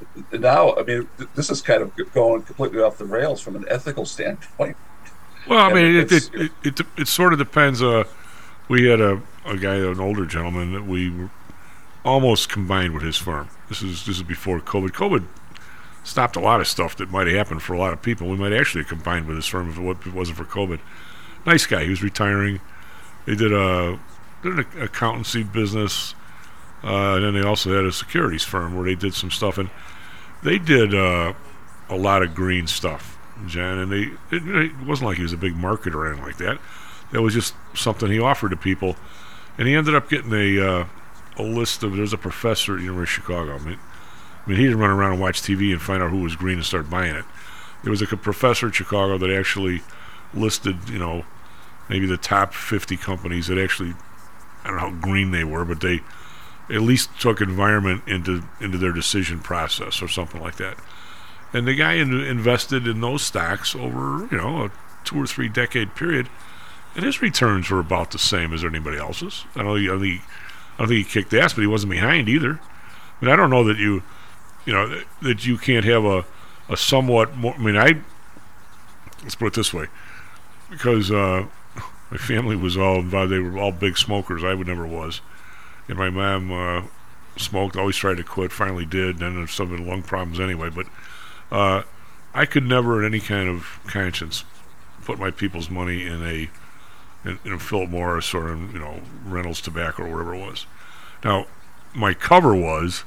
Now, I mean, th- this is kind of going completely off the rails from an ethical standpoint. Well, I And mean, it it's- it, it, it, it sort of depends. Uh, we had a, a guy, an older gentleman, that we were almost combined with his firm. This is this is before COVID. COVID stopped a lot of stuff that might have happened for a lot of people. We might actually have combined with his firm if it wa- if it wasn't for COVID. Nice guy. He was retiring. They did a did an accountancy business, uh, and then they also had a securities firm where they did some stuff, and they did uh, a lot of green stuff, John. And they it, it wasn't like he was a big marketer or anything like that. It was just something he offered to people, and he ended up getting a uh, a list of. There's a professor at the University of Chicago. I mean, I mean, he didn't run around and watch T V and find out who was green and start buying it. There was like a professor in Chicago that actually listed, you know, maybe the top fifty companies that actually, I don't know how green they were, but they at least took environment into into their decision process or something like that. And the guy in, invested in those stocks over, you know, a two or three decade period, and his returns were about the same as anybody else's. I don't, I don't think, I don't think he kicked ass, but he wasn't behind either. I mean, I don't know that you, you know, that, that you can't have a, a somewhat more. I mean, I let's put it this way, because uh, my family was all involved. They were all big smokers. I would never was. And my mom uh, smoked, always tried to quit, finally did, and then some lung problems anyway. But uh, I could never, in any kind of conscience, put my people's money in a in, in a Philip Morris or in, you know, Reynolds Tobacco or whatever it was. Now, my cover was,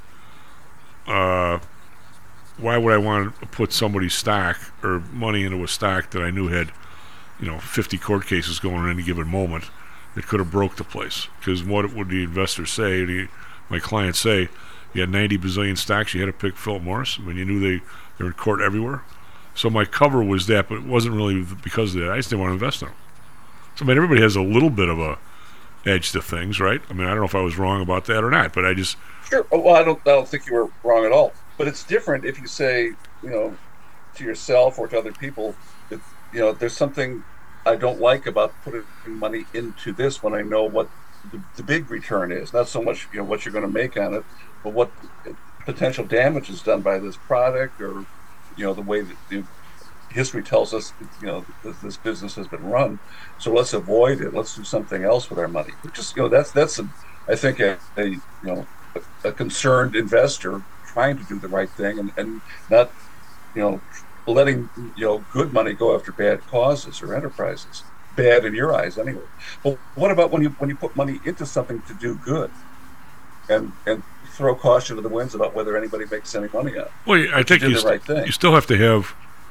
uh, why would I want to put somebody's stock or money into a stock that I knew had, you know, fifty court cases going at any given moment that could have broke the place? Because what would the investors say, the, my clients say, you had ninety bazillion stocks, you had to pick Philip Morris when you knew they, they were in court everywhere? So my cover was that, but it wasn't really because of that. I just didn't want to invest in them. So, I mean, everybody has a little bit of a edge to things, right? I mean, I don't know if I was wrong about that or not, but I just... Sure. Well, I don't, I don't think you were wrong at all. But it's different if you say, you know, to yourself or to other people, that, you know, there's something I don't like about putting money into this when I know what the, the big return is. Not so much, you know, what you're going to make on it, but what potential damage is done by this product, or, you know, the way that the history tells us, you know, this, this business has been run. So let's avoid it. Let's do something else with our money. Just, you know, that's that's a, I think a, a you know a, a concerned investor trying to do the right thing, and, and not, you know, letting, you know, good money go after bad causes or enterprises. Bad in your eyes, anyway. But what about when you when you put money into something to do good, and and throw caution to the winds about whether anybody makes any money on it? Well, I think you, you, did the st- right thing. you still have to have.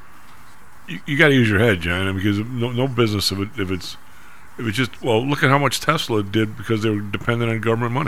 You, you got to use your head, John, because no, no business if it if it's if it's just, well, look at how much Tesla did because they were dependent on government money.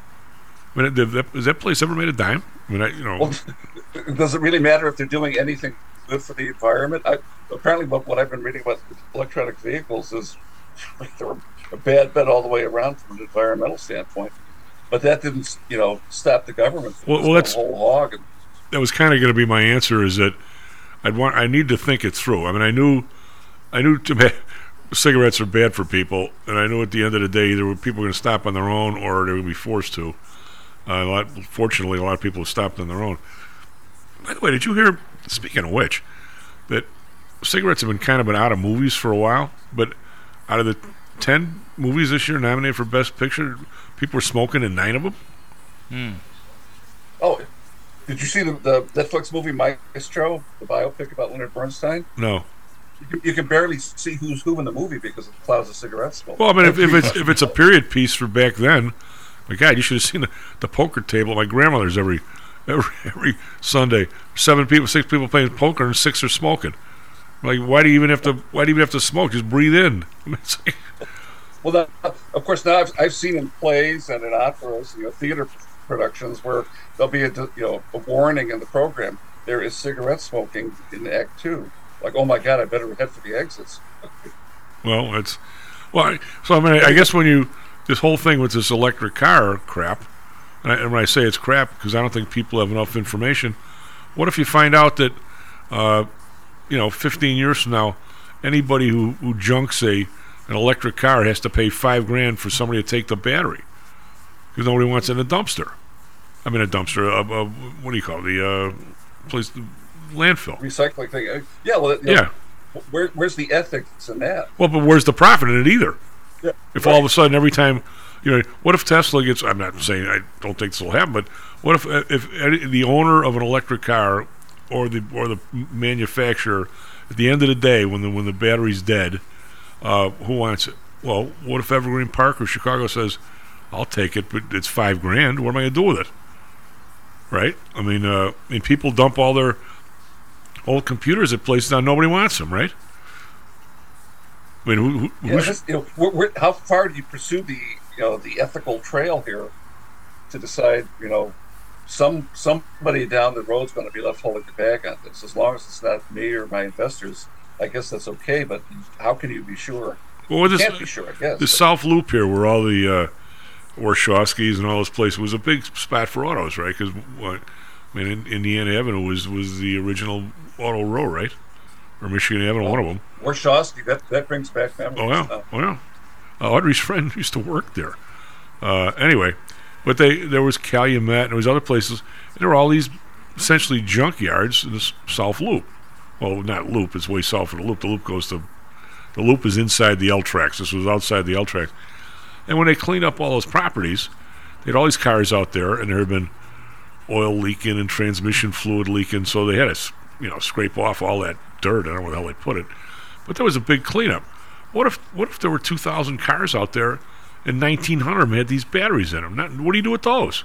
I mean, did that, has that place ever made a dime? I mean, I, you know. Well, does it really matter if they're doing anything good for the environment? I, apparently, what, what I've been reading about electronic vehicles is they're a bad bet all the way around from an environmental standpoint. But that didn't, you know, stop the government from well, well, that's, whole hog. And, that was kind of going to be my answer. Is that I'd want I need to think it through. I mean, I knew, I knew to, cigarettes are bad for people, and I knew at the end of the day, there were people going to stop on their own, or they would be forced to. Uh, a lot, fortunately, a lot of people have stopped on their own. By the way, did you hear? Speaking of which, that cigarettes have been kind of been out of movies for a while, but out of the ten movies this year nominated for Best Picture, people were smoking in nine of them. Hmm. Oh, did you see the, the Netflix movie Maestro, the biopic about Leonard Bernstein? No. You can, you can barely see who's who in the movie because of the clouds of cigarette smoke. Well, I mean, if, if it's if it's a period piece for back then, my God, you should have seen the, the poker table at my grandmother's every every every Sunday. Seven people, six people playing poker, and six are smoking. Like, why do you even have to? Why do you even have to smoke? Just breathe in. I mean, it's like, well, that, of course, now I've, I've seen in plays and in operas, you know, theater productions where there'll be a you know a warning in the program. There is cigarette smoking in Act Two. Like, oh my God, I better head for the exits. Well, it's well. I, so I mean, I, I guess when you this whole thing with this electric car crap, and, I, and when I say it's crap because I don't think people have enough information. What if you find out that, uh, you know, fifteen years from now, anybody who, who junks a an electric car has to pay five grand for somebody to take the battery because nobody wants it in a dumpster. I mean, a dumpster. A, a, what do you call it? The uh, place, the landfill, recycling thing. Yeah. Well, you know, yeah. Where, where's the ethics in that? Well, but where's the profit in it either? Yeah, if right. all of a sudden every time, you know, what if Tesla gets? I'm not saying I don't think this will happen, but what if if the owner of an electric car or the or the manufacturer at the end of the day when the when the battery's dead, uh, who wants it? Well, what if Evergreen Park or Chicago says, "I'll take it, but it's five grand. What am I going to do with it?" Right? I mean, uh, I mean, people dump all their old computers at places now nobody wants them, right? I mean, who, who, yeah, this, you know, we're, we're, how far do you pursue the you know the ethical trail here to decide you know some somebody down the road's going to be left holding the bag on this. As long as it's not me or my investors, I guess that's okay. But how can you be sure? Well, you this, can't be sure, I guess. The South Loop here, where all the uh, Warshawskis and all those places, was a big spot for autos, right? Because what I mean, in, Indiana Avenue was was the original auto row, right? Or Michigan Avenue, well, one of them. Warshawski, that that brings back memories. Oh yeah, uh, oh yeah. Uh, Audrey's friend used to work there. Uh, anyway, but they there was Calumet and there was other places. And there were all these essentially junkyards in the South Loop. Well, not Loop; it's way south of the Loop. The Loop goes to the Loop is inside the L tracks. This was outside the L tracks. And when they cleaned up all those properties, they had all these cars out there, and there had been oil leaking and transmission fluid leaking. So they had to, you know, scrape off all that dirt. I don't know where the hell they put it, but there was a big cleanup. What if what if there were two thousand cars out there, and nineteen hundred of them had these batteries in them? Not, what do you do with those?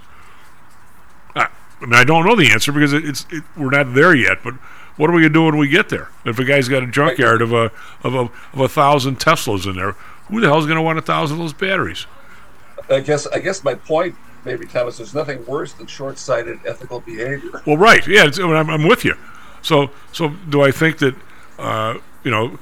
I, I mean, I don't know the answer because it, it's it, we're not there yet. But what are we gonna do when we get there? If a guy's got a junkyard of a of a of a thousand Teslas in there, who the hell's gonna want a thousand of those batteries? I guess I guess my point, maybe Thomas, there's nothing worse than short-sighted ethical behavior. Well, right, yeah, it's, I'm, I'm with you. So so do I think that uh, you know?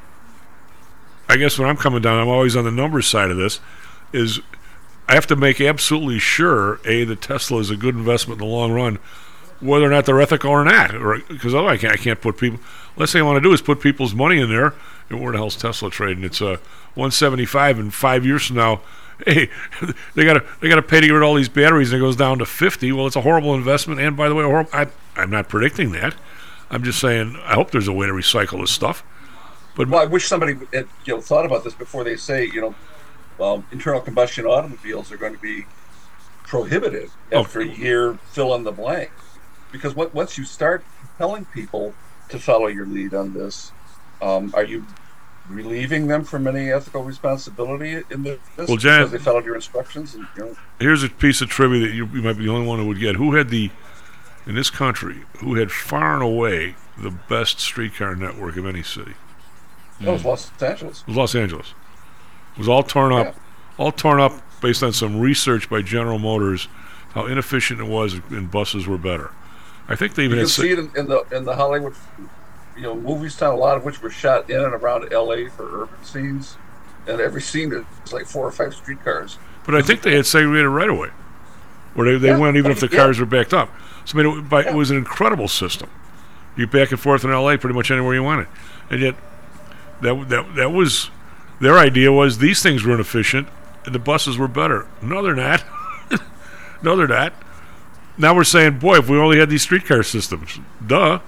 I guess when I'm coming down, I'm always on the numbers side of this. Is I have to make absolutely sure a that Tesla is a good investment in the long run, whether or not they're ethical or not, because otherwise I can't, I can't put people. Last thing I want to do is put people's money in there. And where the hell's Tesla trading? It's uh, one seventy-five, and five years from now, hey, they got to they got to pay to get rid of all these batteries, and it goes down to fifty. Well, it's a horrible investment, and by the way, a horrible, I, I'm not predicting that. I'm just saying I hope there's a way to recycle this stuff. But well, I wish somebody had, you know, thought about this before they say, you know, um, internal combustion automobiles are going to be prohibitive after oh. a year, fill in the blank. Because what, once you start telling people to follow your lead on this, um, are you relieving them from any ethical responsibility in this? Well, Jan, because they followed your instructions? And, you know, here's a piece of trivia that you, you might be the only one who would get. Who had the, in this country, who had far and away the best streetcar network of any city? That was Los Angeles. It was Los Angeles. It was all torn up, yeah. all torn up based on some research by General Motors, how inefficient it was and buses were better. I think they even you had can see it in, in the in the Hollywood, you know, movies, town, a lot of which were shot in and around L A for urban scenes, and every scene is like four or five streetcars. But I think they had segregated right away, where they, they yeah. went even if the yeah. cars were backed up. So I mean, it, by, yeah. it was an incredible system. You back and forth in L A pretty much anywhere you wanted, and yet. That that that was their idea was these things were inefficient and the buses were better. No, they're not. no, they're not. Now we're saying, boy, if we only had these streetcar systems, duh.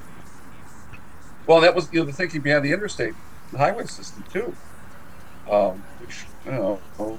Well, that was you know the thinking behind the interstate highway system too, um, which you know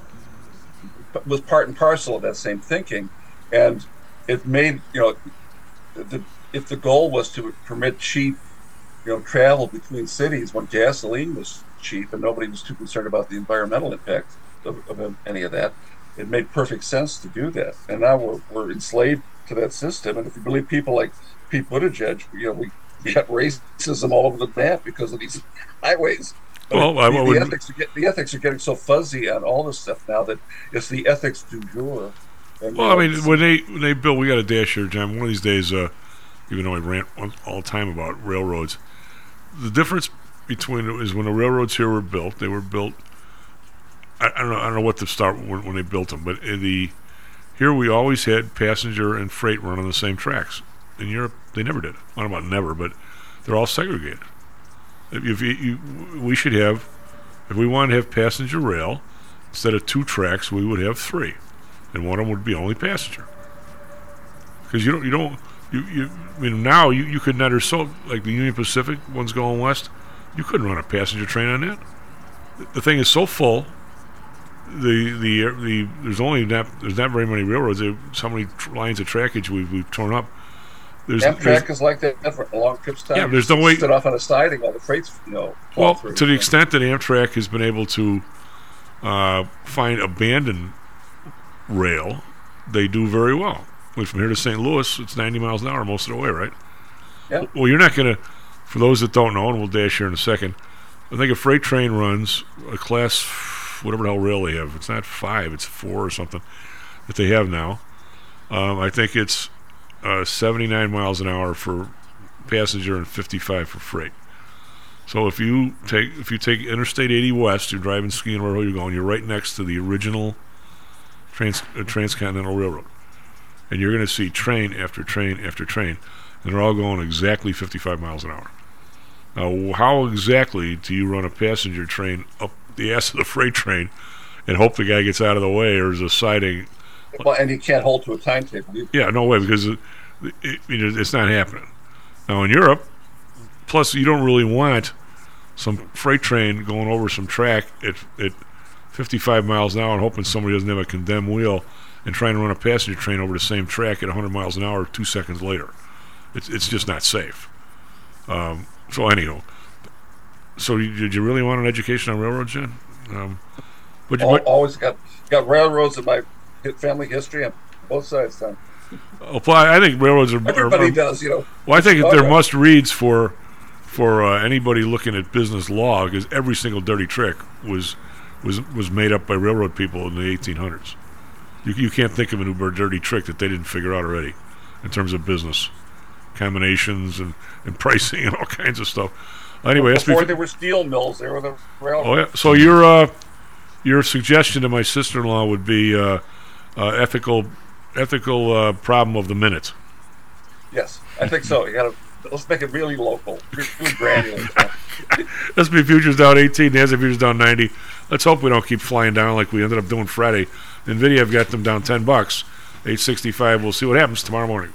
was part and parcel of that same thinking, and it made you know the, if the goal was to permit cheap. You know, travel between cities when gasoline was cheap and nobody was too concerned about the environmental impact of, of any of that. It made perfect sense to do that. And now we're, we're enslaved to that system. And if you believe people like Pete Buttigieg, you know, we, we got racism all over the map because of these highways. But well, the, I, the, would, ethics are get, the ethics are getting so fuzzy on all this stuff now that it's the ethics du jour. And, well, you know, I mean, when they when they built, we got a dash here, John. One of these days, uh, even though I rant all the time about railroads, the difference between is when the railroads here were built, they were built. I, I don't know. I don't know what to start when, when they built them, but in the here we always had passenger and freight run on the same tracks. In Europe, they never did. I don't know about never, but they're all segregated. If, if you, you, we should have, if we wanted to have passenger rail, instead of two tracks, we would have three, and one of them would be only passenger. Because you don't, you don't. You, you, I mean, now you, you could never so like the Union Pacific one's going west. You couldn't run a passenger train on that. The, the thing is so full. The the the there's only not there's not very many railroads. There so many tr- lines of trackage we've we've torn up. There's Amtrak is like that for a long trips time. Yeah, there's no way. Sit off on a siding while the freight's you know. Well, through, to the so. extent that Amtrak has been able to uh, find abandoned rail, they do very well. From here to Saint Louis, it's ninety miles an hour most of the way, right? Yeah. Well, you're not going to, for those that don't know, and we'll dash here in a second, I think a freight train runs a class, whatever the hell rail they have. It's not five, it's four or something that they have now. Um, I think it's uh, seventy-nine miles an hour for passenger and fifty-five for freight. So if you take if you take Interstate eighty West, you're driving skiing wherever you're going, you're right next to the original trans, uh, transcontinental railroad, and you're going to see train after train after train, and they're all going exactly fifty-five miles an hour. Now, how exactly do you run a passenger train up the ass of the freight train and hope the guy gets out of the way, or is a siding? Well, and he can't hold to a timetable either. Yeah, no way, because it, it, it, it's not happening. Now, in Europe, plus you don't really want some freight train going over some track at, at fifty-five miles an hour and hoping somebody doesn't have a condemned wheel and trying to run a passenger train over the same track at one hundred miles an hour two seconds later. It's it's just not safe. Um, so anyhow, so you, did you really want an education on railroads, Jen? Um, but you, Al- but, always got got railroads in my family history on both sides. Then. Oh, well, I think railroads are. Everybody are, are, does, you know. Well, I think Oh, they're yeah. must reads for for uh, anybody looking at business law, because every single dirty trick was was was made up by railroad people in the eighteen hundreds. You you can't think of a new dirty trick that they didn't figure out already, in terms of business combinations and, and pricing and all kinds of stuff. Anyway, that's Before before there were steel mills, there were the railroads. Oh yeah. So your uh, your suggestion to my sister-in-law would be uh, uh, ethical ethical uh, problem of the minute. Yes, I think so. You got to let's make it really local, really granular. S and P futures down eighteen, NASDAQ futures down ninety. Let's hope we don't keep flying down like we ended up doing Friday. NVIDIA have got them down ten bucks, eight sixty-five. We'll see what happens tomorrow morning.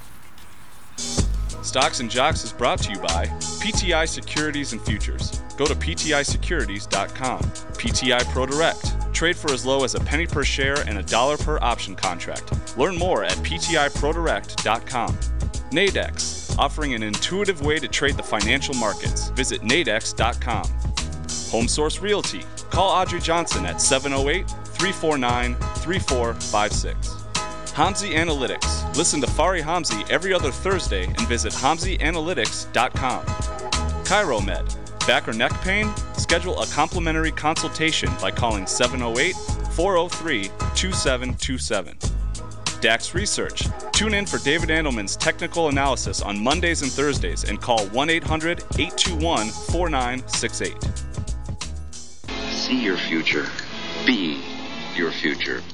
Stocks and Jocks is brought to you by P T I Securities and Futures. Go to P T I securities dot com. P T I Pro Direct. Trade for as low as a penny per share and a dollar per option contract. Learn more at P T I pro direct dot com. Nadex, offering an intuitive way to trade the financial markets. Visit nadex dot com. Home Source Realty. Call Audrey Johnson at seven oh eight, three four nine, three four five six. Hamzy Analytics. Listen to Fari Hamzy every other Thursday and visit hamzy analytics dot com. ChiroMed. Back or neck pain? Schedule a complimentary consultation by calling seven oh eight, four oh three, two seven two seven. Dax Research. Tune in for David Andelman's technical analysis on Mondays and Thursdays and call one eight hundred, eight two one, four nine six eight. See your future. Be your future.